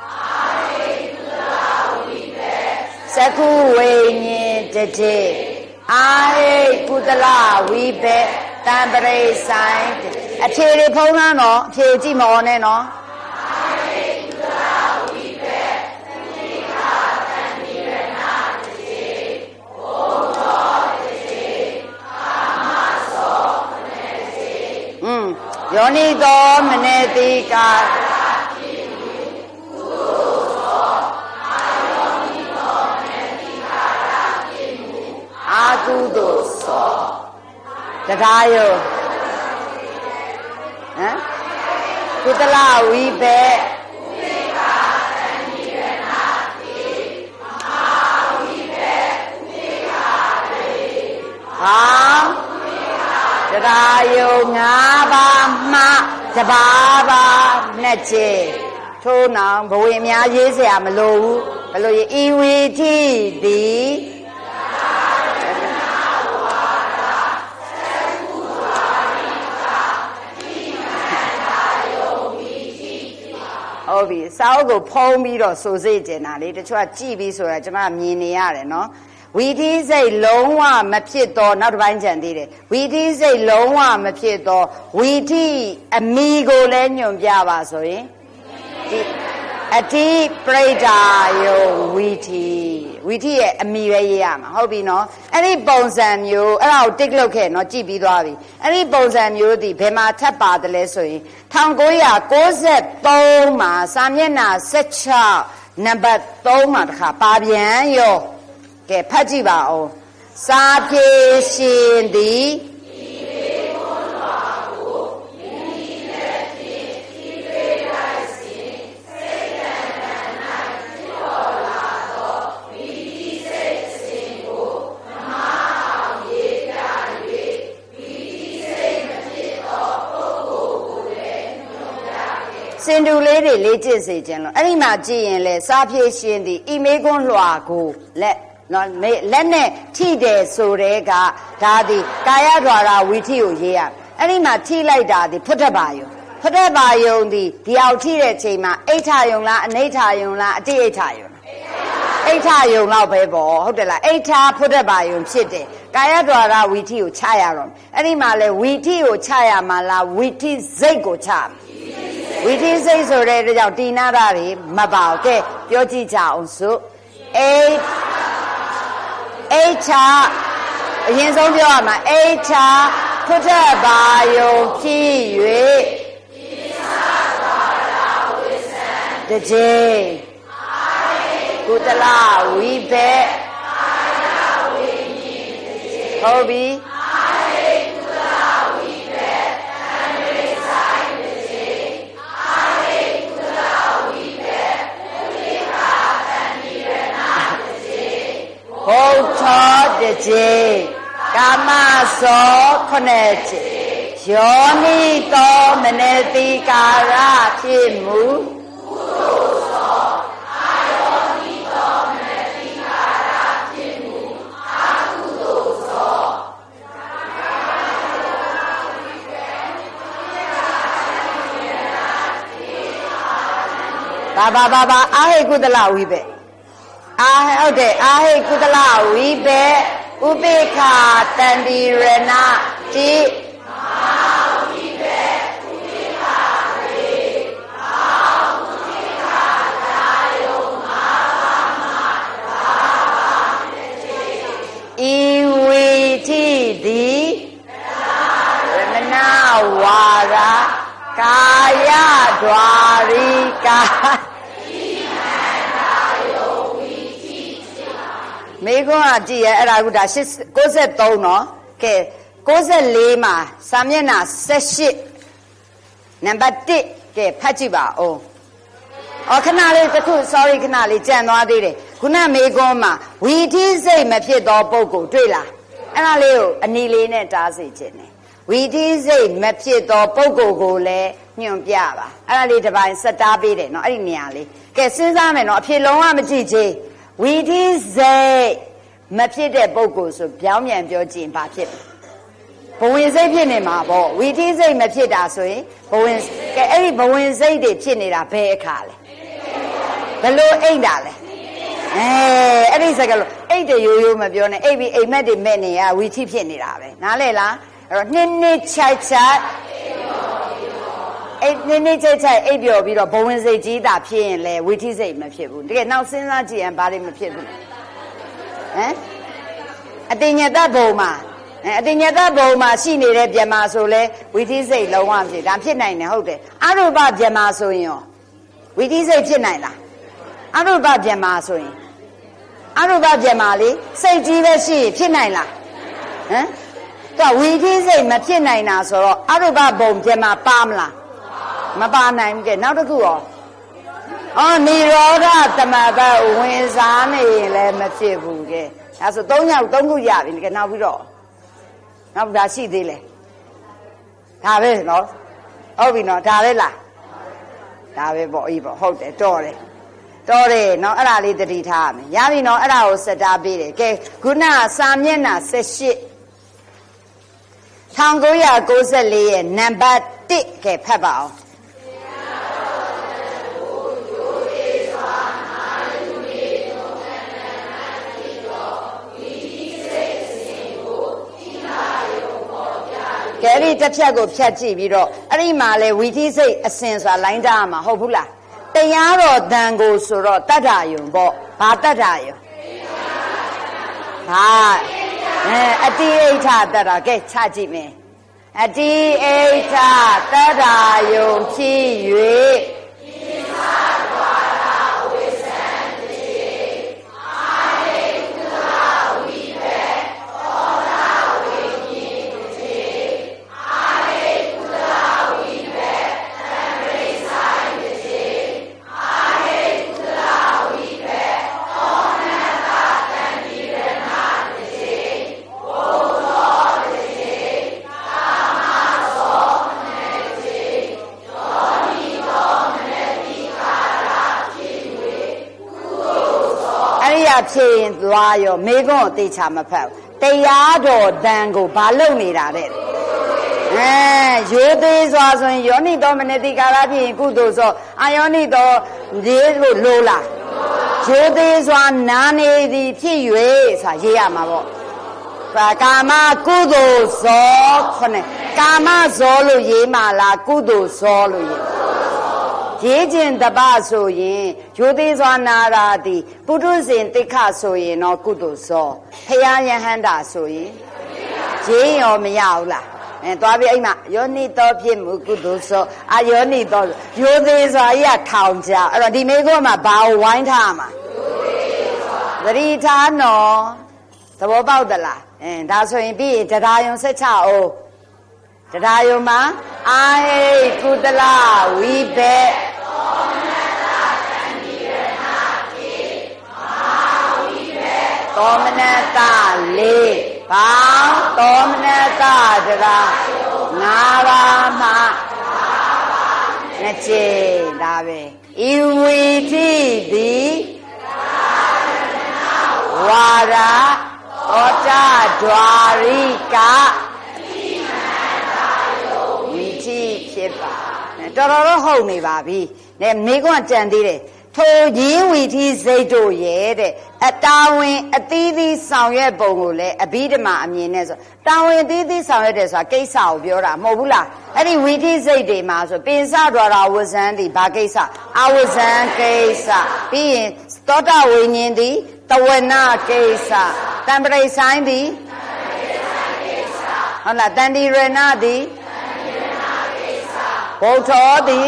သက္ခုဝိညာဉ်တစ်ကြိမ်အာဟိကုသလဝိဘေတံပရိဆိုင်အဖြေတွေဖုံးလားနော်အဖြေကြည့်မအောင်နဲ့နော်ယောနိသောမနတိကာအာကုသိုလ်သောတရားယုံကုသလဝိဘေဟာတရားယုံ5ပါးမှတပါးပါနှစ်ကြိမ်ထို့နောင်ဘဝင်များရေးเสียမလိုဘူးဘယ်လိုရေးဤဝီထိသည်ဟုတ်ပြီစာအုပ်ကိုဖုံးပြီးတော့စိုးစိတ်ကျင်တာလေတချို့ကကြည့်ပြီးဆိုတာကျမမြင်နေရတယ်နော်ဝီထိစိတ်လုံးဝမဖြစ်တော့နောက်တစ်ပိုင်းကြံသေးတယ်ဝီထိစိတ်လုံးဝမဖြစ်တော့ဝီထိအမိကိုလည်းညွန်ပြပါဆိုရင်ဒီအတိပရိဒါယုံဝီတီရဲ့အမိပဲရေးရမှာဟုတ်ပြီနော်အဲ့ဒီပုံစံမျိုးအဲ့ဒါကိုတစ်လုပ်ခဲ့နော်ကြည့်ပြီးသွားပြီအဲ့ဒီပုံစံမျိုးဒီဘယ်မှာထပ်ပါတယ်လဲဆိုရင်1993မှာစာမျက်နှာ16နံပါတ်3မှာတခါပါပြန်ရောကဲဖတ်ကြည့်ပါဦးစာပြေရှင်သည်စင်တူလေးတွေလေ့ကျင့်စေခြင်းလို့အဲ့ဒီမှာကြည့်ရင်လေစာပြေရှင်သည်ဤမေကွန်းလွှာကိုလက်နဲ့ထိတယ်ဆိုတဲ့ကဒါသည်ကာယဒွါရဝီထိကိုရေးရအဲ့ဒီမှာထိလိုက်တာသည်ဖုဒ္ဓဘာယုံသည်ဒီအောင်ထိတဲ့ချိန်မှာအိဋ္ဌယုံလားအနိဋ္ဌယုံလားအတိအိဋ္ဌယုံအိဋ္ဌယုံတော့ပဲပေါ့ဟုတ်တယ်လားအိဋ္ဌဖုဒ္ဓဘာယုံဖြစ်တယ်ကာယဒွါရဝီထိကိုချရတော့အဲ့ဒီမှာလေဝီထိကိုချရမှာလားဝီထိစိတ်ကိုချဝီထိစိတ်ဆိုတဲ့ကြောင့်တိနာရတွေမပါဘူးကဲပြောကြည့်ကြအောင်စို့အိဋ္ဌအရင်ဆုံးပြောရမှာအိဋ္ဌဖုဒ္ဓဘာယုံဖြစ်၍တကြေကုတလဝိဘက်ဟုတ်ပြီဟုတ်သောတကြေကာမသောခုနှစ်ကြေယောနိသောမနတိကာရဖြစ်မူဘာအာဟိကုသလဝိဘက်ဟုတ်တယ်အာဟိကုသလဝိဘက်ဥပိ္ခာတန္တိရဏတိဤဝိထိတိရမဏဝါရကာယဒွါရိကာမေကွန်းကကြည့်ရအဲ့ဒါကဒါ93နော်ကဲ94မှာစာမျက်နှာ18နံပါတ်1ကဲဖတ်ကြည့်ပါဦးခဏလေးတစ်ခု sorry ခဏလေးကြံသွားသေးတယ်ခုနမေကွန်းမှာဝီထိစိတ်မဖြစ်သောပုဂ္ဂိုလ်တွေ့လားအဲ့ဒါလေးကိုအနီလေးနဲ့တားစေခြင်းနဲ့ဝီထိစိတ်မဖြစ်သောပုဂ္ဂိုလ်ကိုလည်းညွှန်ပြပါအဲ့ဒါလေးတစ်ပိုင်းစတားပေးတယ်နော်အဲ့ဒီနေရာလေးကဲစဉ်းစားမယ်နော်အဖြစ်လုံးဝမကြည့်ချေဝီထိစိတ်မဖြစ်တဲ့ပုဂ္ဂိုလ်ဆိုပြောင်းပြန်ပြောကြည့်ဘာဖြစ်ဘဝင်စိတ်ဖြစ်နေမှာပေါ့ဝီထိစိတ်မဖြစ်တာဆိုရင်ဘဝင်ကဲအဲ့ဒီဘဝင်စိတ်တွေဖြစ်နေတာဘယ်အခါလဲဘလို့အိတ်တာလဲအဲ့ဒီစကားလို့အိတ်တရိုးရိုးမပြောနဲ့အိတ်ပြီးအိမ်မက်တွေမဲ့နေရဝီထိဖြစ်နေတာပဲနားလဲလားအဲ့တော့နှစ်ချိုက်အဲ့နှစ်ချိုက်အိတ်ပြော်ပြီးတော့ဘဝင်စိတ်ကြီးတာဖြစ်ရင်လေဝီထိစိတ်မဖြစ်ဘူးတကယ်နောက်စဉ်းစားကြည့်ရင်ဘာတွေမဖြစ်ဘူးအတင်ညတဘုံမှာအတင်ညတဘုံမှာရှိနေတဲ့ဗျမဆိုလဲဝီထိစိတ်လုံးဝဖြစ်ဒါဖြစ်နိုင်တယ်ဟုတ်တယ်အရူပဗျမဆိုရင်ရောဝီထိစိတ်ဖြစ်နိုင်လားအရူပဗျမဆိုရင်အရူပဗျမလေးစိတ်ကြီးပဲရှိရင်ဖြစ်နိုင်လားသူကဝီထိစိတ်မဖြစ်နိုင်တာဆိုတော့အရူပဘုံဗျမပါမလားမပါနိုင်ဘူးကဲနောက်တစ်ခုရောနိရောဓသမဘဝင်စားနေရင်လည်းမဖြစ်ဘူးကဲဒါဆို3ခုရပြီကဲနောက်ပြီးတော့နောက်ဒါရှိသေးလဲဒါပဲနော်ဟုတ်ပြီနော်ဒါပဲလားဒါပဲပေါ့အေးပေါ့ဟုတ်တယ်တော်တယ်နော်အဲ့ဒါလေးသတိထားရမယ်ရပြီနော်အဲ့ဒါကိုစက်တားပေးတယ်ကဲခုနစာမျက်နှာ18 1994ရဲ့နံပါတ်1ကဲဖတ်ပါအောင်ကဲအဲ့ဒီတစ်ဖြတ်ကိုဖြတ်ကြည့်ပြီးတော့အဲ့ဒီမှာလဲဝီထိစိတ်အစင်ဆိုတာလိုင်းထားရမှာဟုတ်ဘူးလားတရားတော်တန်ကိုဆိုတော့တတ္ထာယုံပေါ့ဘာတတ္ထာယုံဟာအတိအိဋ္ဌတတ္ထာကဲချကြည့်မယ်အတိအိဋ္ဌတတ္ထာယုံဖြစ်၍ဖြစ်ရင်သွားရောမိခွန်းကိုသိချမဖတ်တရားတော်တန်ကိုဘာလုပ်နေတာတဲ့ရိုးသေးစွာဆိုရင်ယောနိတော်မနတိကာလဖြစ်ရင်ကုသိုလ်ဆိုအာယောနိတော်ရေးလို့လိုလားရိုးသေးစွာနာနေသည်ဖြစ်၍ဆိုတာရေးရမှာပေါ့ကာမကုသိုလ်ဇောခေါနဲ့ကာမဇောလို့ရေးမှာလားကုသိုလ်ဇောလို့ရေးခြင်းတပဆိုရင်ရိုသေစွာနာရာတိပုထုဇဉ်တိခဆိုရင်တော့ကုသိုလ်ဇောဖယားယဟန္တာဆိုရင်ရေးရောမရဘူးလားသွားပြီးအိမ်မှာယောနိတော်ဖြစ်မှုကုသိုလ်ဇောအာယောနိတော်ရိုသေစွာကြီးကထောင်ကြအဲ့တော့ဒီမိကုန်းမှာဘာဝိုင်းထားမှာသတိထားနော်သဘောပေါက်သလားဒါဆိုရင်ပြီးရင်တရားယုံဆက်ချအောင်တရားယုံမှာအာဟိကုသလဝိဘေသောမနတလေးဘောင်းသောမနတတရား၅ပါးမှနှစ်ချိန်ဒါပဲဤဝီတိသည်ဝါရဩတဒွာရိကဝီတိဖြစ်ပါတော်တော်ဟုတ်နေပါပြီမိကွန်းကြံသေးတယ်ထိုရင်းဝီထီစိတ်တို့ရဲ့တဲ့အတာဝန်အသီးသီးဆောင်ရွက်ပုံကိုလည်းအဘိဓမ္မာအမြင်နဲ့ဆိုတာဝန်အသီးသီးဆောင်ရွက်တယ်ဆိုတာကိစ္စကိုပြောတာမဟုတ်ဘူးလားအဲ့ဒီဝီထီစိတ်တွေမှာဆိုပင်စတော်တာဝဇံတိဘာကိစ္စအဝဇံကိစ္စပြီးရင်သောတာဝိညာဉ်တိတဝနာကိစ္စတံပရိဆိုင်တိဟုတ်လားတန်တိရဏတိဘုထောတိ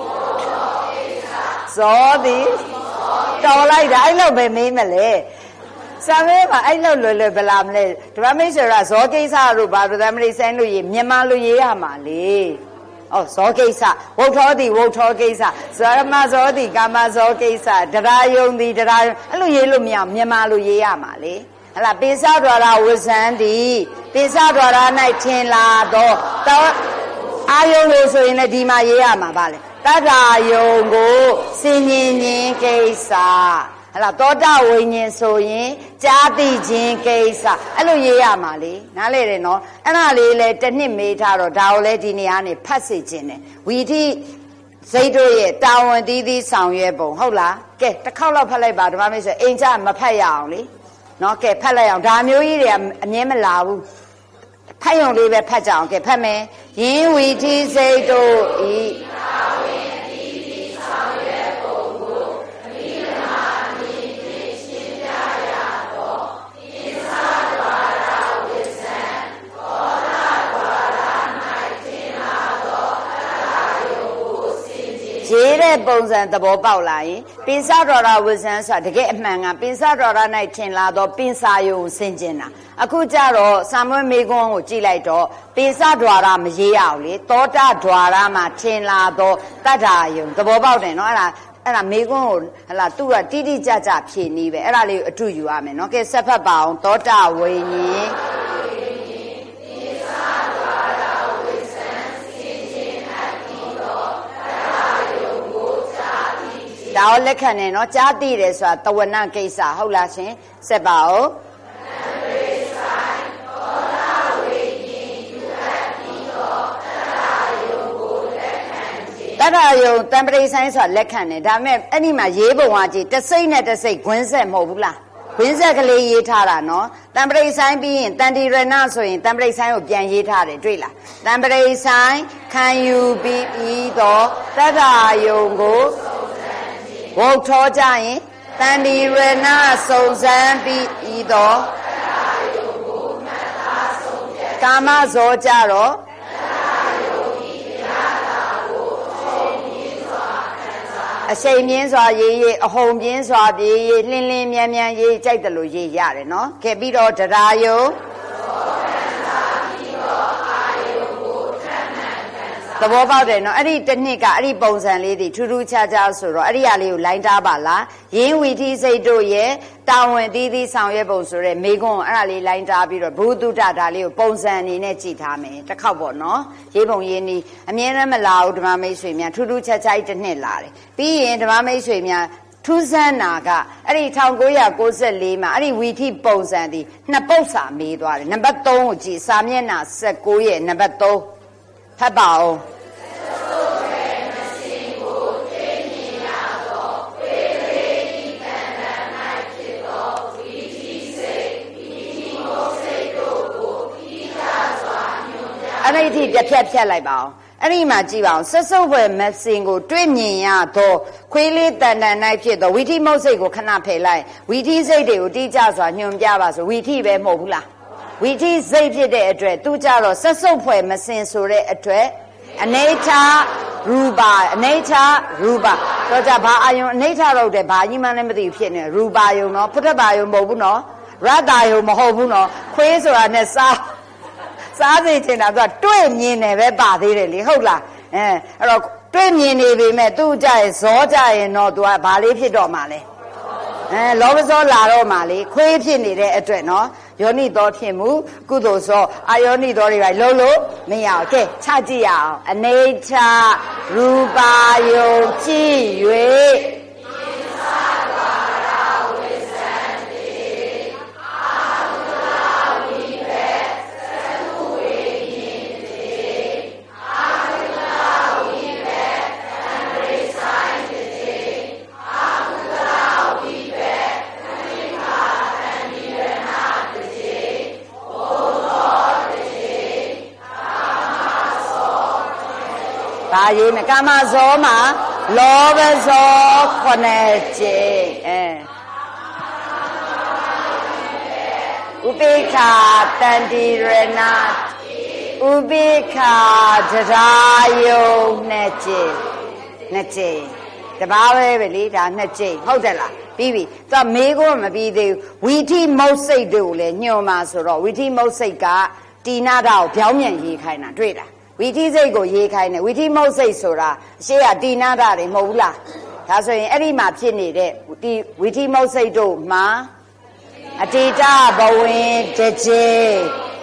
ဇောသည်တော်လိုက်တာအဲ့လောက်ပဲမေးမလဲစာမေးမှာအဲ့လောက်လွယ်လွယ်ဗလားမလဲဓမ္မမိတ်ဆွေကဇောကိစ္စတို့ဘာဗဒမရိဆိုင်လို့ရေးမြန်မာလိုရေးရမှာလေဩဇောကိစ္စဝုထောသည်ဝုထောကိစ္စဇရမဇောသည်ကာမဇောကိစ္စတရားယုံသည်တရားယုံအဲ့လိုရေးလို့မရမြန်မာလိုရေးရမှာလေဟလာပိစဒွါရဝဇံသည်ပိစဒွါရ၌ထင်လာတော့အာယုံလို့ဆိုရင်လည်းဒီမှာရေးရမှာပါလေတတ္ထာယုံကိုစင်ញင်ခြင်းကိစ္စဟလာသောတာဝိညာဉ်ဆိုရင်ကြားသိခြင်းကိစ္စအဲ့လိုရေးရမှာလေနားလေတယ်နော်အဲ့ဒါလေးလဲတစ်နှစ်မေးထားတော့ဒါကိုလဲဒီနေရာနေဖတ်စေခြင်းတယ်ဝီထိစိတ်တို့ရဲ့တာဝန်တီးသီးဆောင်ရွက်ပုံဟုတ်လားကဲတစ်ခေါက်လောက်ဖတ်လိုက်ပါဓမ္မမိတ်ဆွေအိမ်ကျမဖတ်ရအောင်လေနော်ကဲဖတ်လိုက်အောင်ဒါမျိုးကြီးတွေကအမြဲမလာဘူးဖတ်ရုံလေးပဲဖတ်ကြအောင်ကဲဖတ်မယ်ယင်းဝီထိစိတ်တို့ဤရေးတဲ့ပုံစံသဘောပေါက်လာရင်ပင်စတော်ရာဝဇံဆိုတာတကယ်အမှန်ကပင်စတော်ရာ၌ထင်လာတော့ပင်စာယုံဆင်ကျင်တာအခုကြတော့စာမွေးမေကွန်းကိုကြည့်လိုက်တော့ပင်စတော်ရာမရေးရအောင်လေသောတာတော်ရာမှာထင်လာတော့တတ္ထာယုံသဘောပေါက်တယ်နော်အဲ့ဒါမေကွန်းကိုဟလာသူ့ကတိတိကျကျဖြေနေပဲအဲ့ဒါလေးကိုအတူယူရမယ်နော်ကဲဆက်ဖတ်ပါအောင်သောတာဝိညာဉ်ဒါကိုလက်ခံနေနော်ကြားသိတယ်ဆိုတာတဝနာကိစ္စဟုတ်လားရှင်ဆက်ပါဦးတတ္ထာယုံတံပရိဆိုင်ဆိုတာလက်ခံတယ်ဒါပေမဲ့အဲ့ဒီမှာရေးပုံကကြည့်တစ်စိတ်နဲ့တစ်စိတ်ခွင်းဆက်မဟုတ်ဘူးလားခွင်းဆက်ကလေးရေးထားတာနော်တံပရိဆိုင်ပြီးရင်တန်တိရဏဆိုရင်တံပရိဆိုင်ကိုပြန်ရေးထားတယ်တွေ့လားတံပရိဆိုင်ခံယူပြီးတော့တတ္ထာယုံကိုဝုတ်ထောကြရင်တန်ဒီရဏစုံစမ်းပြီးဤသောကာမဇောကြတော့အရှိန်ပြင်းစွာရေးရေးအဟုန်ပြင်းစွာပြေးရေးလင်းလင်းမြန်မြန်ရေးကြိုက်တယ်လို့ရေးရတယ်နော်ကဲပြီးတော့တရားယုံသဘောပေါက်တယ်နော်အဲ့ဒီတစ်နှစ်ကအဲ့ဒီပုံစံလေးတွေထူးထူးခြားခြားဆိုတော့အဲ့ဒီဟာလေးကိုလိုင်းတားပါလားရင်းဝီထိစိတ်တို့ရဲ့တာဝန်တီးတီးဆောင်ရွက်ပုံဆိုတဲ့မိကွန်းအဲ့ဒါလေးလိုင်းတားပြီးတော့ဘုဒ္ဓဒါလေးကိုပုံစံအနေနဲ့ကြည့်ထားမယ်တစ်ခေါက်ပေါ့နော်ရေးပုံရေးနည်းအမြဲတမ်းမလာဘူးဓမ္မမိတ်ဆွေများထူးထူးခြားခြားတစ်နှစ်လာတယ်ပြီးရင်ဓမ္မမိတ်ဆွေများထူးဆန်းနာကအဲ့ဒီ1994မှာအဲ့ဒီဝီထိပုံစံဒီနှစ်ပုတ်စာမေးသွားတယ်နံပါတ်3ကိုကြည့်စာမျက်နှာ19ရဲ့နံပါတ်3ဖတ်ပါအောင်အဲ့ဒီတစ်ဖြတ်လိုက်ပါအောင်အဲ့ဒီမှာကြည့်ပါအောင်ဆက်စုပ်ဖွယ်မစင်ကိုတွေ့မြင်ရသောခွေးလေးတန်တန်၌ဖြစ်သောဝီထိမုတ်စိတ်ကိုခဏဖယ်လိုက်ဝီထိစိတ်တွေကိုတိကျစွာညွှန်ပြပါဆိုဝီထိပဲမဟုတ်ဘူးလားဝီထိစိတ်ဖြစ်တဲ့အတွက်သူကြတော့ဆက်စုပ်ဖွယ်မစင်ဆိုတဲ့အတွက်အနိဋ္ဌရူပအနိဋ္ဌရူပတော့ကြဘာအာယုံအနိဋ္ဌတော့တယ်ဘာကြီးမှလည်းမသိဖြစ်နေရူပယုံနော်ဖုထဘာယုံမဟုတ်ဘူးနော်ရတ္တယုံမဟုတ်ဘူးနော်ခွေးဆိုတာနဲ့စားစေချင်တာသူကတွေ့မြင်တယ်ပဲပါသေးတယ်လေဟုတ်လားအဲ့တော့တွေ့မြင်နေပေမဲ့သူ့ကြရင်ဇောကြရင်တော့သူကဘာလေးဖြစ်တော့မှာလဲလောဘဇောလာတော့မှာလေခွေးဖြစ်နေတဲ့အတွက်နော်ယောနိသောဖြစ်မှုကုသိုလ်ဇောအာယောနိသောတွေပဲလုံးလို့မရအောင်ကဲချကြည့်ရအောင်အနိဋ္ဌရူပါယုံကြည့်၍ဒါရေးမယ်ကာမဇောမှာလောဘဇော9ကြိမ်ဥပိ္ပခာတန္တိရဏဥပိ္ပခာတရားယုံ2ကြိမ်တပါးပဲလေဒါ2ကြိမ်ဟုတ်တယ်လားပြီးပြီသူမေးခွန်းမပြီးသေးဘူးဝီထိမုတ်စိတ်တို့ကိုလည်းညွှန်มาဆိုတော့ဝီထိမုတ်စိတ်ကတိနာတာကိုပြောင်းပြန်ရေးခိုင်းတာတွေ့လားဝီထိစိတ်ကိုရေးခိုင်းတယ်ဝီထိမုတ်စိတ်ဆိုတာအရှိကတိနာတာတွေမဟုတ်ဘူးလားဒါဆိုရင်အဲ့ဒီမှာဖြစ်နေတဲ့ဒီဝီထိမုတ်စိတ်တို့မှာအတေတဘဝင်တစ်ကြိမ်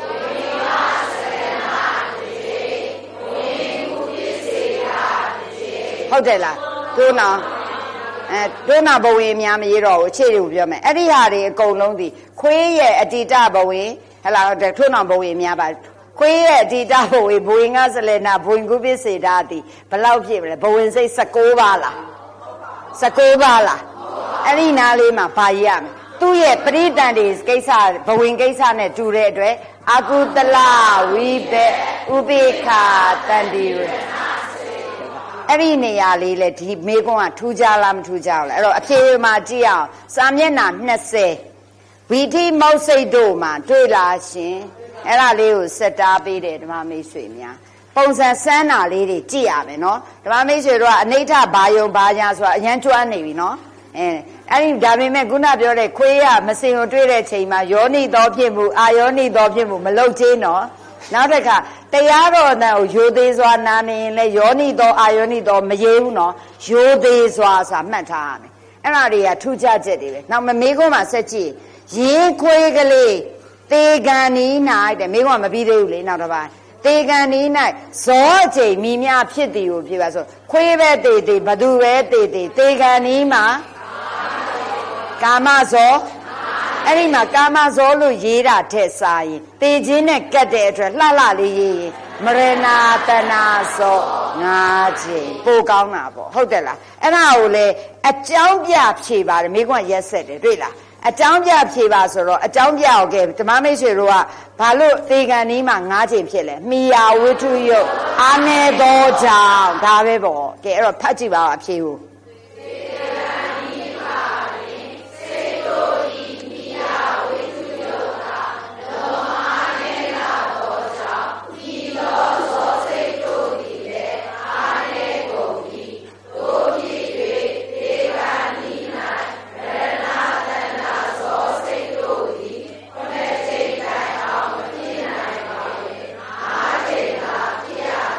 ဟုတ်တယ်လားတို့နော်တို့နာဘဝင်များမရေးတော့ဘူးအခြေတွေကိုပြောမယ်အဲ့ဒီဟာတွေအကုန်လုံးဒီခွေးရဲ့အတေတဘဝင်ဟလာထို့နော်ဘဝင်များပါခွေးရဲ့အတိတဘဝင်ဘဝင်ကစလဲနာဘဝင်ကုပ္ပစေတာတိဘလောက်ဖြစ်မလဲဘဝင်စိတ်19ပါလား19ပါလားအဲ့ဒီနားလေးမှာဘာရရမလဲသူ့ရဲ့ပရိတန်တွေကိစ္စဘဝင်ကိစ္စနဲ့တူတဲ့အတွက်အကုသလဝိဘေဥပိ္ပခာတန္တိရအဲ့ဒီနေရာလေးလေဒီမေကွန်းကထူးကြလားမထူးကြဘူးလဲအဲ့တော့အဖြေမှာကြည့်အောင်စာမျက်နှာ20ဝီထိမုတ်စိတ်တို့မှာတွေ့လားရှင်အဲ့ဒါလေးကိုစက်တားပေးတယ်ဓမ္မမိတ်ဆွေများပုံစံစမ်းတာလေးတွေကြည့်ရမယ်နော်ဓမ္မမိတ်ဆွေတို့ကအနိဋ္ဌဘာယုံဘာညာဆိုတာအရန်ကျွမ်းနေပြီနော်အဲ့ဒီဒါပေမဲ့ခုနပြောတဲ့ခွေးရမစင်ကိုတွေ့တဲ့ချိန်မှာယောနိသောဖြစ်မှုအာယောနိသောဖြစ်မှုမလုတ်ချင်းနော်နောက်တစ်ခါတရားတော်အတန်ကိုယိုသေးစွာနာနေရင်လည်းယောနိသောအာယောနိသောမရေးဘူးနော်ယိုသေးစွာဆိုတာမှတ်ထားရမယ်အဲ့ဒါတွေကထူးခြားချက်တွေပဲနောက်မမေးခွန်းမှာဆက်ကြည့်ရင်းခွေးကလေးတေကံနီး၌တဲ့မိကွန်းမပြီးသေးဘူးလေနောက်တစ်ပိုင်းတေကံနီး၌ဇောအချိန်မိမြဖြစ်သည်ကိုဖြစ်ပါဆိုခွေးပဲတေတေဘသူပဲတေတေတေကံနီးမှာကာမဇောအဲ့ဒီမှာကာမဇောလို့ရေးတာထက်စားရင်တေခြင်းနဲ့ကတ်တဲ့အတွက်လှလှလေးရေးရင်မရဏတနာဇော9ချိန်ပိုကောင်းတာပေါ့ဟုတ်တယ်လားအဲ့ဒါကိုလေအကြောင်းပြဖြေပါတယ်မိကွန်းရက်ဆက်တယ်တွေ့လားအကြောင်းပြဖြေပါဆိုတော့အကြောင်းပြအောင်ကဲဓမ္မမိတ်ဆွေတို့ကဘာလို့သေကံนี้မှာ9ချိန်ဖြစ်လဲမိယာဝိထုယုတ်အာနေသောကြောင့်ဒါပဲပေါ့ကဲအဲ့တော့ဖတ်ကြည့်ပါဦးအဖြေကိုသေကံ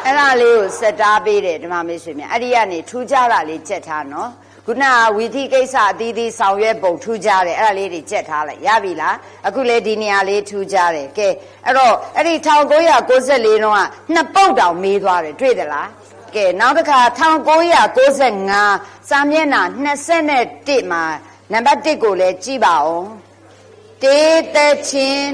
အဲ့ဒါလေးကိုစက်တားပေးတယ်ဓမ္မမိတ်ဆွေများအဲ့ဒီကနေထူးခြားတာလေးကြက်ထားနော်ခုနကဝီထိကိစ္စအသီးသီးဆောင်ရွက်ပုံထူးခြားတယ်အဲ့ဒါလေးတွေကြက်ထားလိုက်ရပြီလားအခုလေဒီနေရာလေးထူးခြားတယ်ကဲအဲ့တော့အဲ့ဒီ1994တုန်းကနှစ်ပုတ်တောင်မေးသွားတယ်တွေ့သလားကဲနောက်တစ်ခါ1995စာမျက်နှာ21မှာနံပါတ်1ကိုလည်းကြည့်ပါဦးတေးသချင်း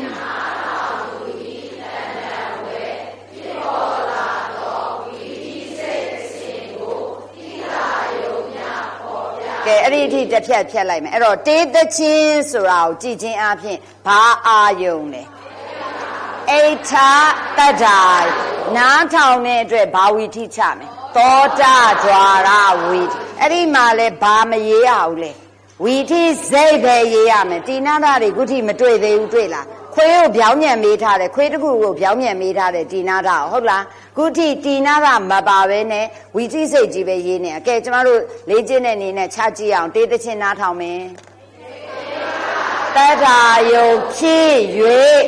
ကဲအဲ့ဒီအထိတစ်ဖြတ်ဖြတ်လိုက်မယ်အဲ့တော့တေးသချင်းဆိုတာကိုကြည်ချင်းအပြင်ဘာအာယုံလဲအိဋ္ဌတတ္တာနားထောင်တဲ့အတွက်ဘာဝီထိချမယ်သောတာဒွါရဝီထိအဲ့ဒီမှာလဲဘာမရေးရဘူးလဲဝီထိစိတ်ပဲရေးရမယ်တိနာတာတွေခုထိမတွေ့သေးဘူးတွေ့လားခွေးကိုပြောင်းမြန်မေးထားတယ်ခွေးတစ်ခုကိုပြောင်းမြန်မေးထားတယ်တိနာတာဟုတ်လားခုထိတိနာတာမပါပဲနဲ့ဝီထိစိတ်ကြီးပဲရေးနေအကဲကျမတို့လေ့ကျင့်တဲ့အနေနဲ့ခြားကြည့်အောင်တေးသချင်းနားထောင်မယ်တတ္ထာယုတ်ဖြစ်၍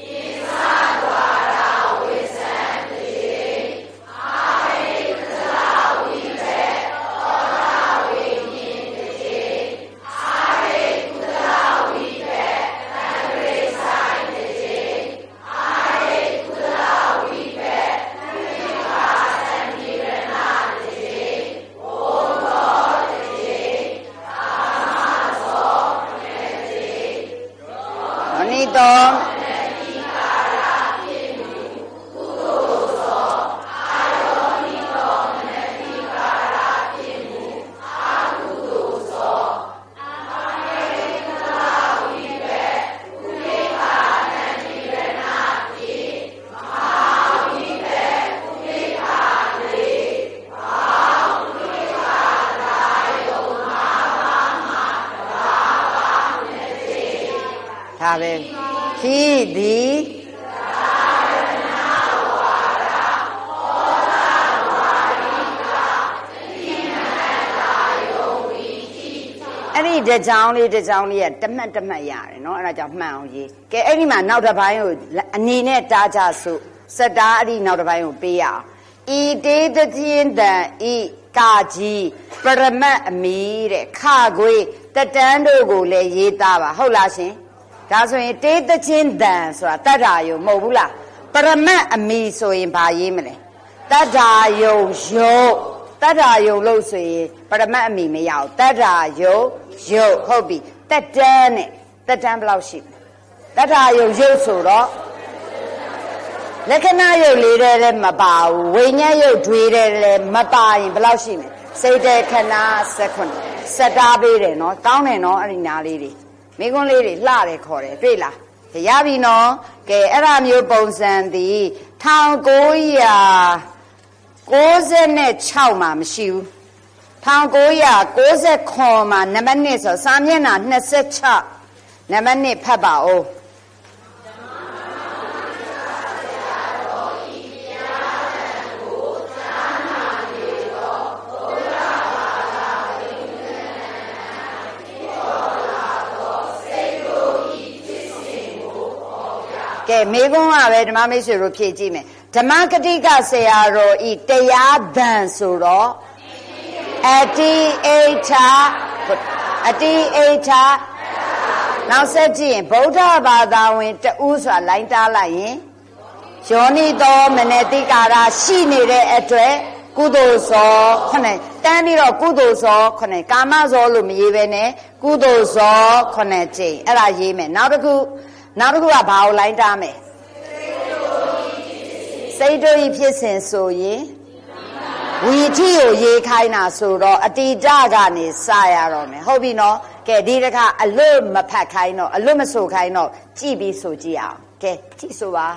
တော့ဒါပဲဖြစ်သည်အဲ့ဒီတစ်ကြောင်းလေးကတမတ်ရတယ်နော်အဲ့ဒါကြောင့်မှန်အောင်ရေးကဲအဲ့ဒီမှာနောက်တစ်ပိုင်းကိုအနေနဲ့တားကြစို့စက်တားအဲ့ဒီနောက်တစ်ပိုင်းကိုပေးရအောင်ဤတေးသချင်းတန်ဤကာကြီးပရမတ်အမီတဲ့ခခွေတတန်းတို့ကိုလည်းရေးသားပါဟုတ်လားရှင်ဒါဆိုရင်တေးသချင်းတန်ဆိုတာတတ္ထာယုံမဟုတ်ဘူးလားပရမတ်အမီဆိုရင်ဘာရေးမလဲတတ္ထာယုံလို့ဆိုရင်ပရမတ်အမီမရအောင်တတ္ထာယုံဟုတ်ပြီတက်တန်းနဲ့တက်တန်းဘယ်လောက်ရှိလဲတတ္ထာယုံဆိုတော့လက္ခဏာယုတ်လေးတဲ့လည်းမပါဘူးဝိညာဉ်ယုတ်တွေတဲ့လည်းမပါရင်ဘယ်လောက်ရှိမလဲစိတ်တဲ့ခဏစက်တားပေးတယ်နော်ကောင်းတယ်နော်အဲ့ဒီနာလေးတွေမိကွန်းလေးတွေလှတယ်ခေါ်တယ်တွေ့လားရပြီနော်ကဲအဲ့ဒါမျိုးပုံစံသည်1996မှာမရှိဘူး1999မှာနံပါတ်1ဆိုစာမျက်နှာ26နံပါတ်1ဖတ်ပါဦးကဲမေကုန်းကပဲဓမ္မမိတ်ဆွေတို့ဖြည့်ကြည့်မယ်ဓမ္မကတိကဆရာတော်ဤတရားသံဆိုတော့အတိအိဋ္ဌနောက်ဆက်ကြည့်ရင်ဗုဒ္ဓဘာသာဝင်တဦးဆိုတာလိုင်းတားလိုက်ရင်ယောနိသောမနတိကာရရှိနေတဲ့အတွက်ကုသိုလ်ဇောခုနှစ်တန်းပြီးတော့ကုသိုလ်ဇောခုနှစ်ကာမဇောလို့မရေးပဲနဲ့ကုသိုလ်ဇောခုနှစ်ကြိမ်အဲ့ဒါရေးမယ်နောက်တစ်ခုကဘာကိုလိုင်းတားမယ်စိတ်တို့ဤဖြစ်စဉ်ဆိုရင်ဝီထိကိုရေးခိုင်းတာဆိုတော့အတိဒကနေစရတော့မယ်ဟုတ်ပြီနော်ကဲဒီတစ်ခါအလွတ်မဖတ်ခိုင်းတော့အလွတ်မဆိုခိုင်းတော့ကြည့်ပြီးဆိုကြည့်အောင်ကဲကြည့်ဆိုပါ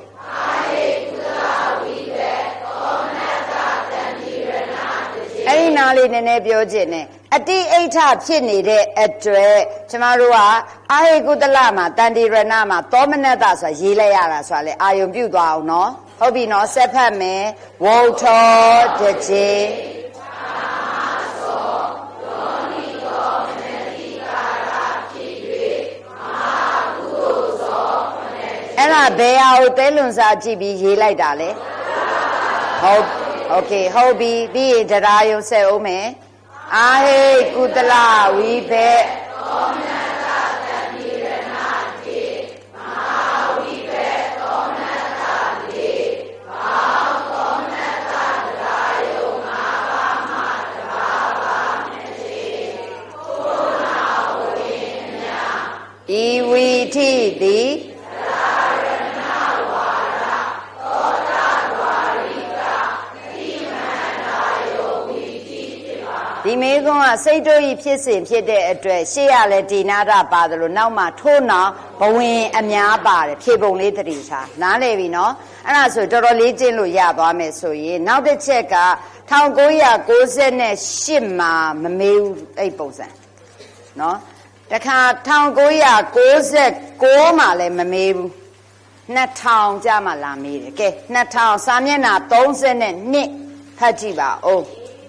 နနာလေးနည်းနည်းပြောခြင်းနဲ့အတိအိဋ္ဌဖြစ်နေတဲ့အတွက်ကျမတို့ကအာဟိကုတလမှာတန်တိရဏမှာသောမနတဆိုတာရေးလိုက်ရတာဆိုတာလေအာယုံပြုတ်သွားအောင်နော်ဟုတ်ပြီနော်ဆက်ဖတ်မယ်ဝုထောတကြေအဲ့ဒါဘယ်ဟာကိုတဲလွန်စားကြည့်ပြီးရေးလိုက်တာလဲဟုတ်โอเคဟုတ်ပြီပြီးရင်တရားယုံဆက်အောင်မယ်အာဟိကုတလဝိဘက်သောမနတတတိရဏတိမဟာဝိဘက်သောမနတတိဘာသောမနတတရားယုံငါးပါးမှတပါးပါမရှိကိုနာဝိမြာဤဝိထိတိဒီမေကွန်းကစိတ်တို့ဤဖြစ်စဉ်ဖြစ်တဲ့အတွက်ရှေ့ရလဲဒီနာရပါတယ်လို့နောက်မှထိုးနောက်ဘဝင်အများပါတယ်ဖြေပုံလေးတတိထားနားလည်ပြီနော်အဲ့ဒါဆိုတော်တော်လေးကျင့်လို့ရသွားမယ်ဆိုရင်နောက်တစ်ချက်က1998မှာမမေးဘူးအဲ့ပုံစံနော်တခါ1999မှာလည်းမမေးဘူး2000ကျမှလာမေးတယ်ကဲ2000စာမျက်နှာ32ဖတ်ကြည့်ပါဦး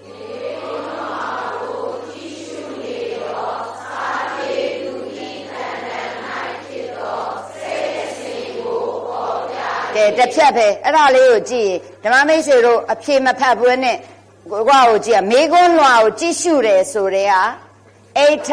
တစ်ဖြတ်ပဲအဲ့ဒါလေးကိုကြည့်ဓမ္မမိတ်ဆွေတို့အဖြေမဖတ်ဘူးနဲ့ကိုကိုကြည့်မေကွန်းလွှာကိုကြည့်ရှုတယ်ဆိုတဲ့ဟာအိဋ္ဌ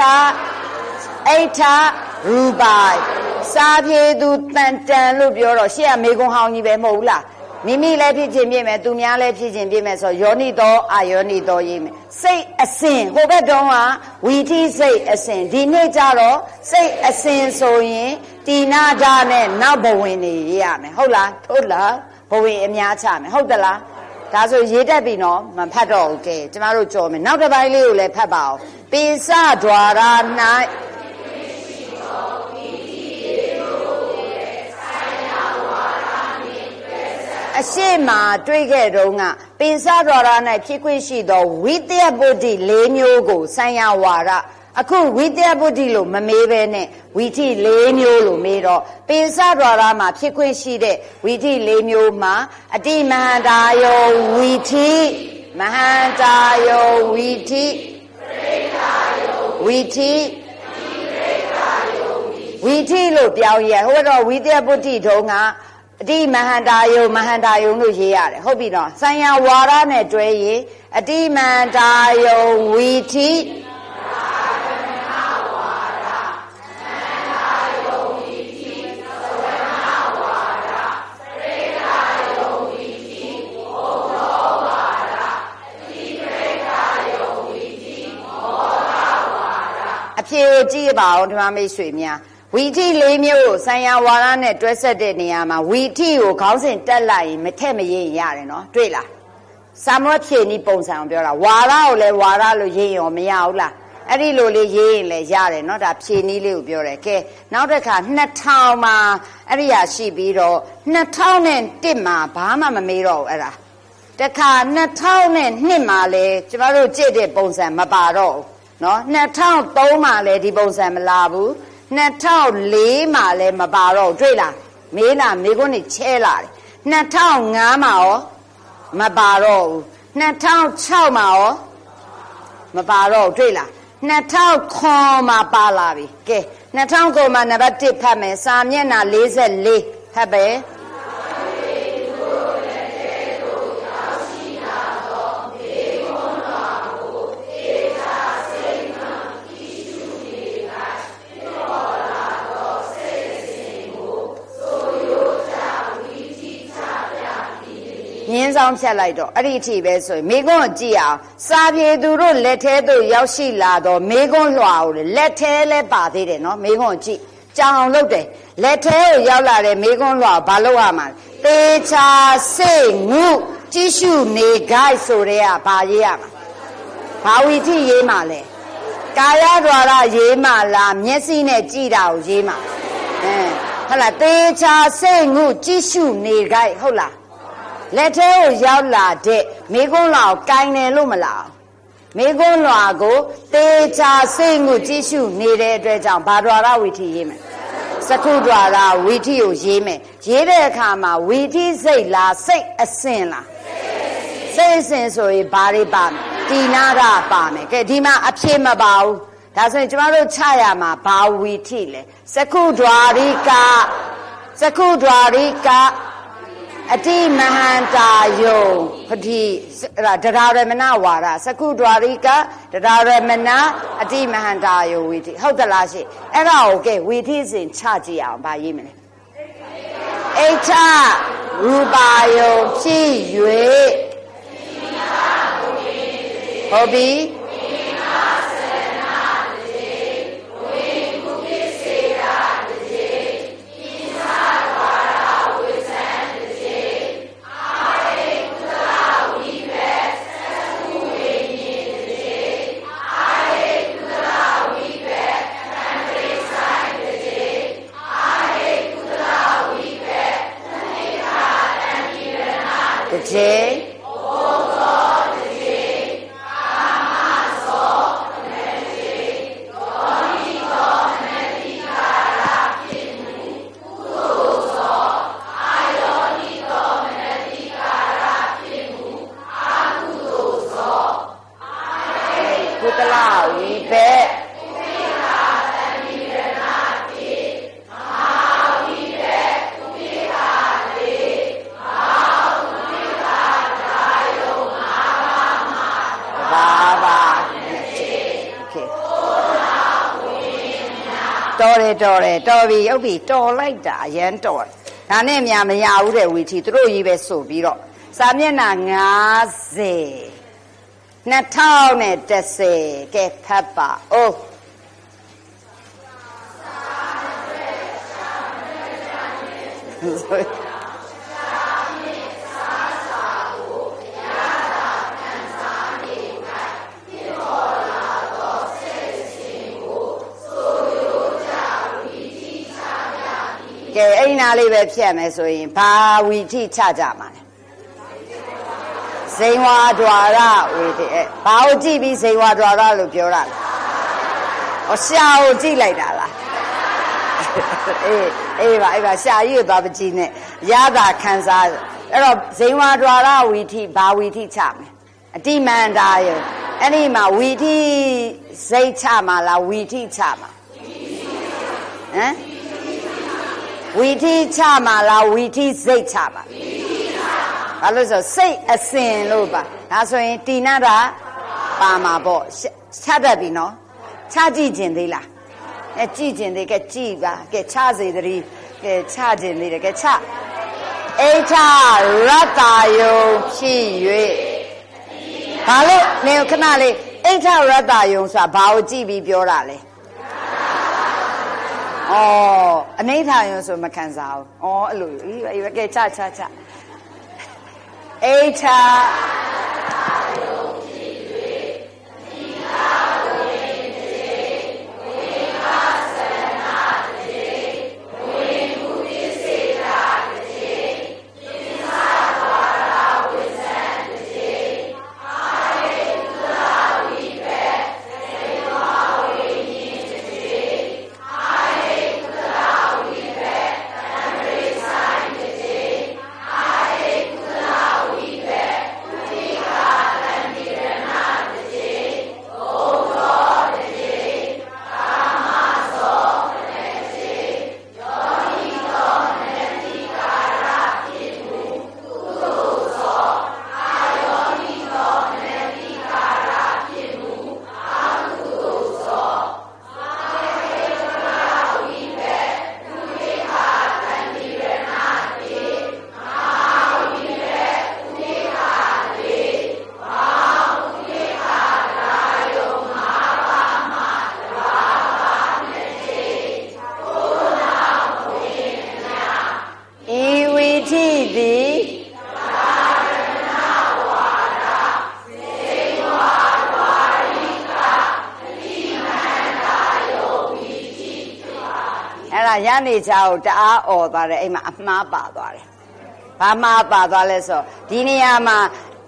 ရူပိုင်စာပြေသူတန်တန်လို့ပြောတော့ရှေ့ကမေကွန်းဟောင်းကြီးပဲမဟုတ်ဘူးလားမိမိလည်းဖြစ်ခြင်းပြည့်မယ်သူများလည်းဖြစ်ခြင်းပြည့်မယ်ဆိုယောနိသောအာယောနိသောရေးမယ်စိတ်အစဉ်ဟိုဘက်တုန်းကဝီထိစိတ်အစဉ်ဒီနေ့ကျတော့စိတ်အစဉ်ဆိုရင်တိနာဒနဲ့နောက်ဘဝင်နေရေးရမယ်ဟုတ်လားဟုတ်လားဘဝင်အများချမယ်ဟုတ်သလားဒါဆိုရေးတတ်ပြီနော်မဖတ်တော့ဘူးကဲကျမတို့ကြော်မယ်နောက်တစ်ပိုင်းလေးကိုလည်းဖတ်ပါအောင်ပိစဒွါရ၌အရှိမတွေ့ခဲ့တုန်းကပိစဒွါရ၌ဖြစ်ခွင့်ရှိသောဝိတ္တယပုဒ္ဓိ၄မျိုးကိုဆိုင်ရာဝါရအခုဝိတ္တယပုဒ္ဓိလို့မမေးပဲနဲ့ဝိထိ၄မျိုးလို့မေးတော့ပိစဒွါရမှာဖြစ်ခွင့်ရှိတဲ့ဝိထိ၄မျိုးမှာအတိမဟန္တာယောဝိထိမဟန္တာယောဝိထိဝိထိဝိထိလို့ပြောင်းရဟိုတော့ဝိတ္တယပုဒ္ဓိတုန်းကအတိမဟန္တာယုလို့ရေးရတယ်ဟုတ်ပြီနော်ဆိုင်ရာဝါရနဲ့တွဲရင်အတိမဟန္တာယုဝီထိအဖြေကိုကြည့်ပါဦးဓမ္မမိတ်ဆွေများဝီထိ၄မျိုးကိုဆိုင်ရာဝါရနဲ့တွဲဆက်တဲ့နေရာမှာဝီထိကိုခေါင်းစဉ်တက်လိုက်ရင်မထက်မရင်ရတယ်နော်တွေ့လားစာမောဖြေနီးပုံစံအောင်ပြောတာဝါရကိုလည်းဝါရလို့ရေးရင်မရဘူးလားအဲ့ဒီလိုလေးရေးရင်လည်းရတယ်နော်ဒါဖြေနီးလေးကိုပြောတယ်ကဲနောက်တစ်ခါ2000မှာအဲ့ဒီဟာရှိပြီးတော့2001မှာဘာမှမမေးတော့ဘူးအဲ့ဒါတခါ2002မှာလည်းကျမတို့ကြည့်တဲ့ပုံစံမပါတော့ဘူးနော်2003မှာလည်းဒီပုံစံမလာဘူး2004မှာလည်းမပါတော့တွေ့လားမေးလားမေးခွန်းနေချဲလာတယ်2005မှာရောမပါတော့ဘူး2006မှာရောမပါတော့တွေ့လား2009မှာပါလာပြီကဲ2009မှာနံပါတ်1ဖတ်မယ်စာမျက်နှာ44ဖတ်ပဲမြင်းဆောင်ဖြတ်လိုက်တော့အဲ့ဒီအထိပဲဆိုရင်မေကွန်းကြည့်အောင်စာပြေသူတို့လက်ထဲသို့ရောက်ရှိလာတော့မေကွန်းလွှာကိုလက်ထဲလဲပါသေးတယ်နော်မေကွန်းကြည့်ကြောင်အောင်လုပ်တယ်လက်ထဲကိုရောက်လာတဲ့မေကွန်းလွှာဘာလုပ်ရမှာသေချာစိတ်ငုကြည့်ရှုနေကြိုက်ဆိုတဲ့ကဘာရေးရမှာဘာဝီထိရေးမှာလဲကာယဒွါရရေးမှာလားမျက်စိနဲ့ကြည့်တာကိုရေးမှာဟုတ်လားသေချာစိတ်ငုကြည့်ရှုနေကြိုက်ဟုတ်လားလက်ထဲကိုရောက်လာတဲ့မိကွန်းလောက်ကိုင်တယ်လို့မလားမေကွန်းလွာကိုတေချာစိတ်မှုကြည့်ရှုနေတဲ့အတွက်ကြောင့်ဘာဒွါရဝီထိရေးမယ်စကုဒွါရဝီထိကိုရေးမယ်ရေးတဲ့အခါမှာဝီထိစိတ်လားစိတ်အစဉ်လားစိတ်အစဉ်ဆိုရင်ဘာတွေပါမလဲတိနာရပါမယ်ကဲဒီမှာအဖြေမပါဘူးဒါဆိုရင်ကျမတို့ချရမှာဘာဝီထိလဲစကုဒွါရိကအတိမဟန္တာယုံပတိတရားရမဏဝါဒစကုဒွါရိကတရားရမဏအတိမဟန္တာယုံဝီထိဟုတ်သလားရှိအဲ့ဒါကိုကဲဝီထိစဉ်ချကြည့်အောင်ဗာရေးမလဲအိဋ္ဌရူပါယုံဖြစ်၍ဟုတ်ပြီတော်ပြီဟုတ်ပြီတော်လိုက်တာအရန်တော်ဒါနဲ့များမရဘူးတဲ့ဝီထီသူတို့ကြီးပဲဆိုပြီးတော့စာမျက်နှာ50 2010ကဲဖတ်ပါအိုးကဲအဲ့နာလေးပဲဖြတ်မယ်ဆိုရင်ဘာဝီထိချကြမှာလဲဇိန်ဝါဒွါရဝီထိဘာကိုကြည့်ပြီးဇိန်ဝါဒွါရလို့ပြောတာလဲဟောရှာကိုကြည့်လိုက်တာလားအေးပါရှာကြီးကိုသွားမကြည့်နဲ့ရတာခံစားအဲ့တော့ဇိန်ဝါဒွါရဝီထိဘာဝီထိချမယ်အတိမန္တာယအဲ့ဒီမှာဝီထိစိတ်ချမှာလားဝီထိချမှာဟမ်ဝီထိချမှာလားဝီထိစိတ်ချမှာဘာလို့ဆိုစိတ်အစဉ်လို့ပါဒါဆိုရင်တိနာတာပါမှာပေါ့ချတတ်ပြီနော်ချကြည့်ခြင်းသေးလားကြည့်ခြင်းသေးကဲကြည့်ပါကဲချစေတည်းကဲချခြင်းသေးတယ်ကဲချအိဋ္ဌရတ္တယုံဖြစ်၍ဘာလို့နေခဏလေးအိဋ္ဌရတ္တယုံဆိုတာဘာကိုကြည့်ပြီးပြောတာလဲအနိဋ္ဌာယုံဆိုမခံစားဘူးအဲ့လိုအေးကဲချအိဋ္ဌရနေချာကိုတအားអော်သွားတယ်အဲ့မှာအမှားပါသွားတယ်ဘာမှားပါသွားလဲဆိုဒီနေရာမှာ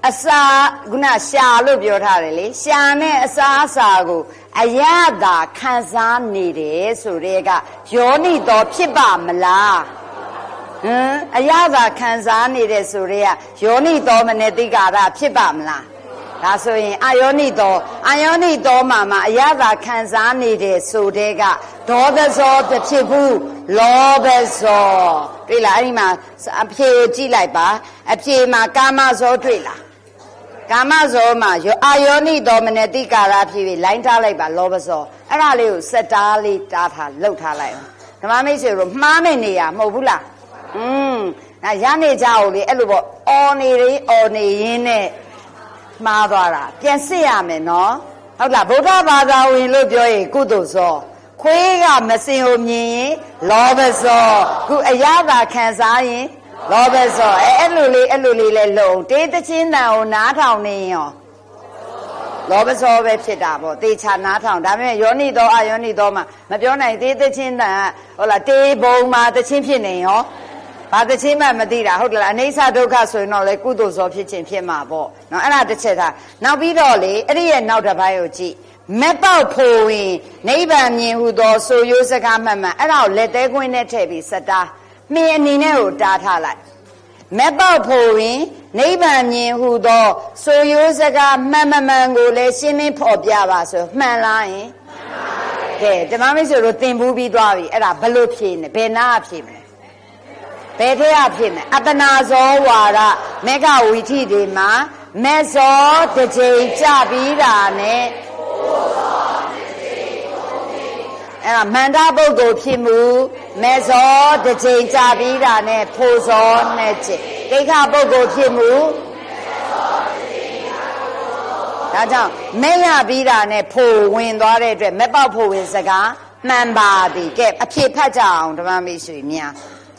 အစာခုနရှာလို့ပြောထားတယ်လေရှာနဲ့အစာအစာကိုအရသာခံစားနေတယ်ဆိုတဲ့ကယောနိတော်ဖြစ်ပါမလားအရသာခံစားနေတဲ့ဆိုတဲ့ကယောနိတော်မနတိကာရဖြစ်ပါမလားဒါဆိုရင်အာယောနိတော်မှာအရသာခံစားနေတဲ့ဆိုတဲ့ကဒေါသဇောတဖြစ်ဘူးလောဘဇောတွေ့လားအဲ့ဒီမှာအဖြေကြည့်လိုက်ပါအဖြေမှာကာမဇောတွေ့လားကာမဇောမှာအာယောနိတော်မနတိကာရဖြစ်ပြီးလိုင်းထားလိုက်ပါလောဘဇောအဲ့ဒါလေးကိုစက်တားလေးတားထားလှုပ်ထားလိုက်အောင်ဓမ္မမိတ်ဆွေတို့မှားမဲ့နေရမဟုတ်ဘူးလားဒါရနေကြအောင်လေအဲ့လိုပေါ့အော်နေရင်းနဲ့မှားသွားတာပြန်စစ်ရမယ်နော်ဟုတ်လားဗုဒ္ဓဘာသာဝင်လို့ပြောရင်ကုသိုလ်ဇောခွေးကမစင်ကိုမြင်ရင်လောဘဇောခုအရသာခံစားရင်လောဘဇောအဲ့လိုလေးလဲလုံတေးတချင်းတန်ကိုနားထောင်နေရောလောဘဇောပဲဖြစ်တာပေါ့တေချာနားထောင်ဒါပေမဲ့ယောနိတော်အာယောနိတော်မှာမပြောနိုင်တေးတချင်းတန်ဟုတ်လားတေးဘုံမှာတချင်းဖြစ်နေရောဘာတချင်းမှမသိတာဟုတ်တယ်လားအနိစ္စဒုက္ခဆိုရင်တော့လေကုသိုလ်ဇောဖြစ်ခြင်းဖြစ်မှာပေါ့နော်အဲ့ဒါတစ်ချက်ထားနောက်ပြီးတော့လေအဲ့ဒီရဲ့နောက်တစ်ပိုင်းကိုကြည့်မက်ပေါက်ဖို့ဝင်နိဗ္ဗာန်မြင်ဟုသောဆိုရိုးစကားမှန်မှန်အဲ့ဒါကိုလက်သေးကွင်းနဲ့ထည့်ပြီးစတားမြင်အနေနဲ့ကိုတားထားလိုက်မက်ပေါက်ဖို့ဝင်နိဗ္ဗာန်မြင်ဟုသောဆိုရိုးစကားမှန်မှန်ကိုလည်းရှင်းလင်းဖော်ပြပါဆိုမှန်လားယင်ကဲဓမ္မမိတ်ဆွေတို့သင်ဘူးပြီးသွားပြီအဲ့ဒါဘယ်လိုဖြေနေဘယ်နာဖြေမလဲဘယ်ထဲအဖြစ်နဲ့အပနာဇောဝါဒမေဃဝီထိတွေမှာမေဇောတစ်ချိန်ကြပြီးတာနဲ့အဲ့ဒါမန္တပုဂ္ဂိုလ်ဖြစ်မှုမေဇောတစ်ချိန်ကြပြီးတာနဲ့ဖို့ဇောနှစ်ချိန်ဒိဋ္ဌပုဂ္ဂိုလ်ဖြစ်မှုဒါကြောင့်မဲရပြီးတာနဲ့ဖို့ဝင်သွားတဲ့အတွက်မဲပေါက်ဖို့ဝင်စကားမှန်ပါသည်ကဲအဖြစ်ဖတ်ကြအောင်ဓမ္မမိတ်ဆွေများ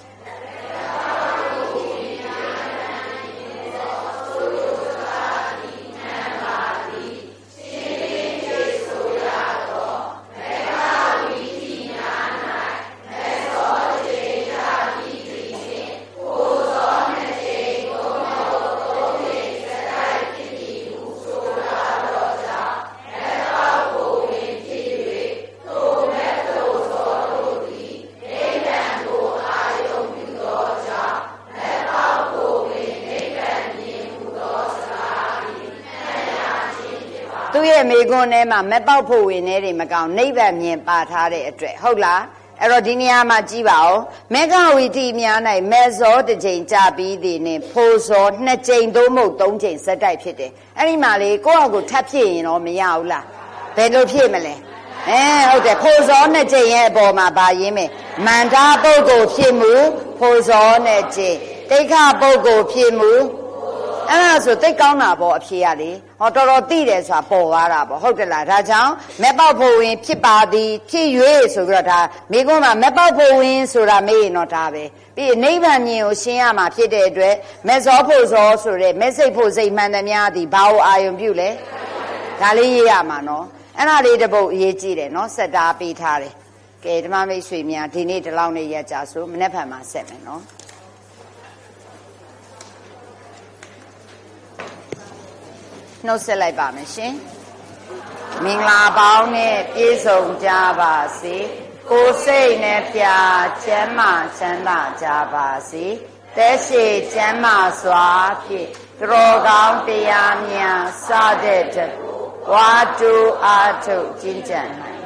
သူရဲ့မိကွန်းထဲမှာမက်ပေါက်ဖို့ဝင်နေတယ်မကောင်းနိဗ္ဗာန်မြင်ပါထားတဲ့အတွက်ဟုတ်လားအဲ့တော့ဒီနေရာမှာကြည့်ပါဦးမေဃဝီတိများ၌မေဇောတစ်ချိန်ကြပြီးသည်နဲ့ဖိုဇောနှစ်ချိန်သို့မဟုတ်သုံးချိန်စက်တိုက်ဖြစ်တယ်အဲ့ဒီမှာလေကိုယ့်အကိုထပ်ဖြစ်ရင်တော့မရဘူးလားဘယ်လိုဖြစ်မလဲဟုတ်တယ်ဖိုဇောနှစ်ချိန်ရဲ့အပေါ်မှာဗာရင်းမယ်မန္တာပုဂ္ဂိုလ်ဖြစ်မှုဖိုဇောနှစ်ချိန်ဒိဋ္ဌပုဂ္ဂိုလ်ဖြစ်မှုအဲ့ဒါဆိုသိကောင်းတာပေါ့အဖြေရလေဟောတော်တော်သိတယ်ဆိုတာပေါ်သွားတာပေါ့ဟုတ်တယ်လားဒါကြောင့်မက်ပေါက်ဖို့ဝင်ဖြစ်ပါသည်ဖြစ်၍ဆိုပြီးတော့ဒါမိကုန်းမှာမက်ပေါက်ဖို့ဝင်ဆိုတာမေးရင်တော့ဒါပဲပြီးနိဗ္ဗာန်မြင်ကိုရှင်းရမှာဖြစ်တဲ့အတွက်မက်ဇောဖို့ဇောဆိုတဲ့မက်စိတ်ဖို့စိတ်မှန်သမျှသည်ဘာကိုအာယုံပြုလဲဒါလေးရေးရမှာနော်အဲ့ဒါလေးတစ်ပုဒ်အရေးကြီးတယ်နော်စက်တာပေးထားတယ်ကဲဓမ္မမိတ်ဆွေများဒီနေ့ဒီလောက်နဲ့ရက်ကြဆိုမနေ့ဖန်မှာဆက်မယ်နော်နှုတ်ဆက်လိုက်ပါမယ်ရှင်မင်္ဂလာပေါင်းနဲ့ပြည့်စုံကြပါစေကိုယ်စိတ်နဲ့ပြချမ်းသာချမ်းသာကြပါစေသက်ရှိချမ်းသာစွာဖြင့်တော်ကောင်းတရားများစတဲ့တကူဝါတူအားထုတ်ကျင့်ကြံ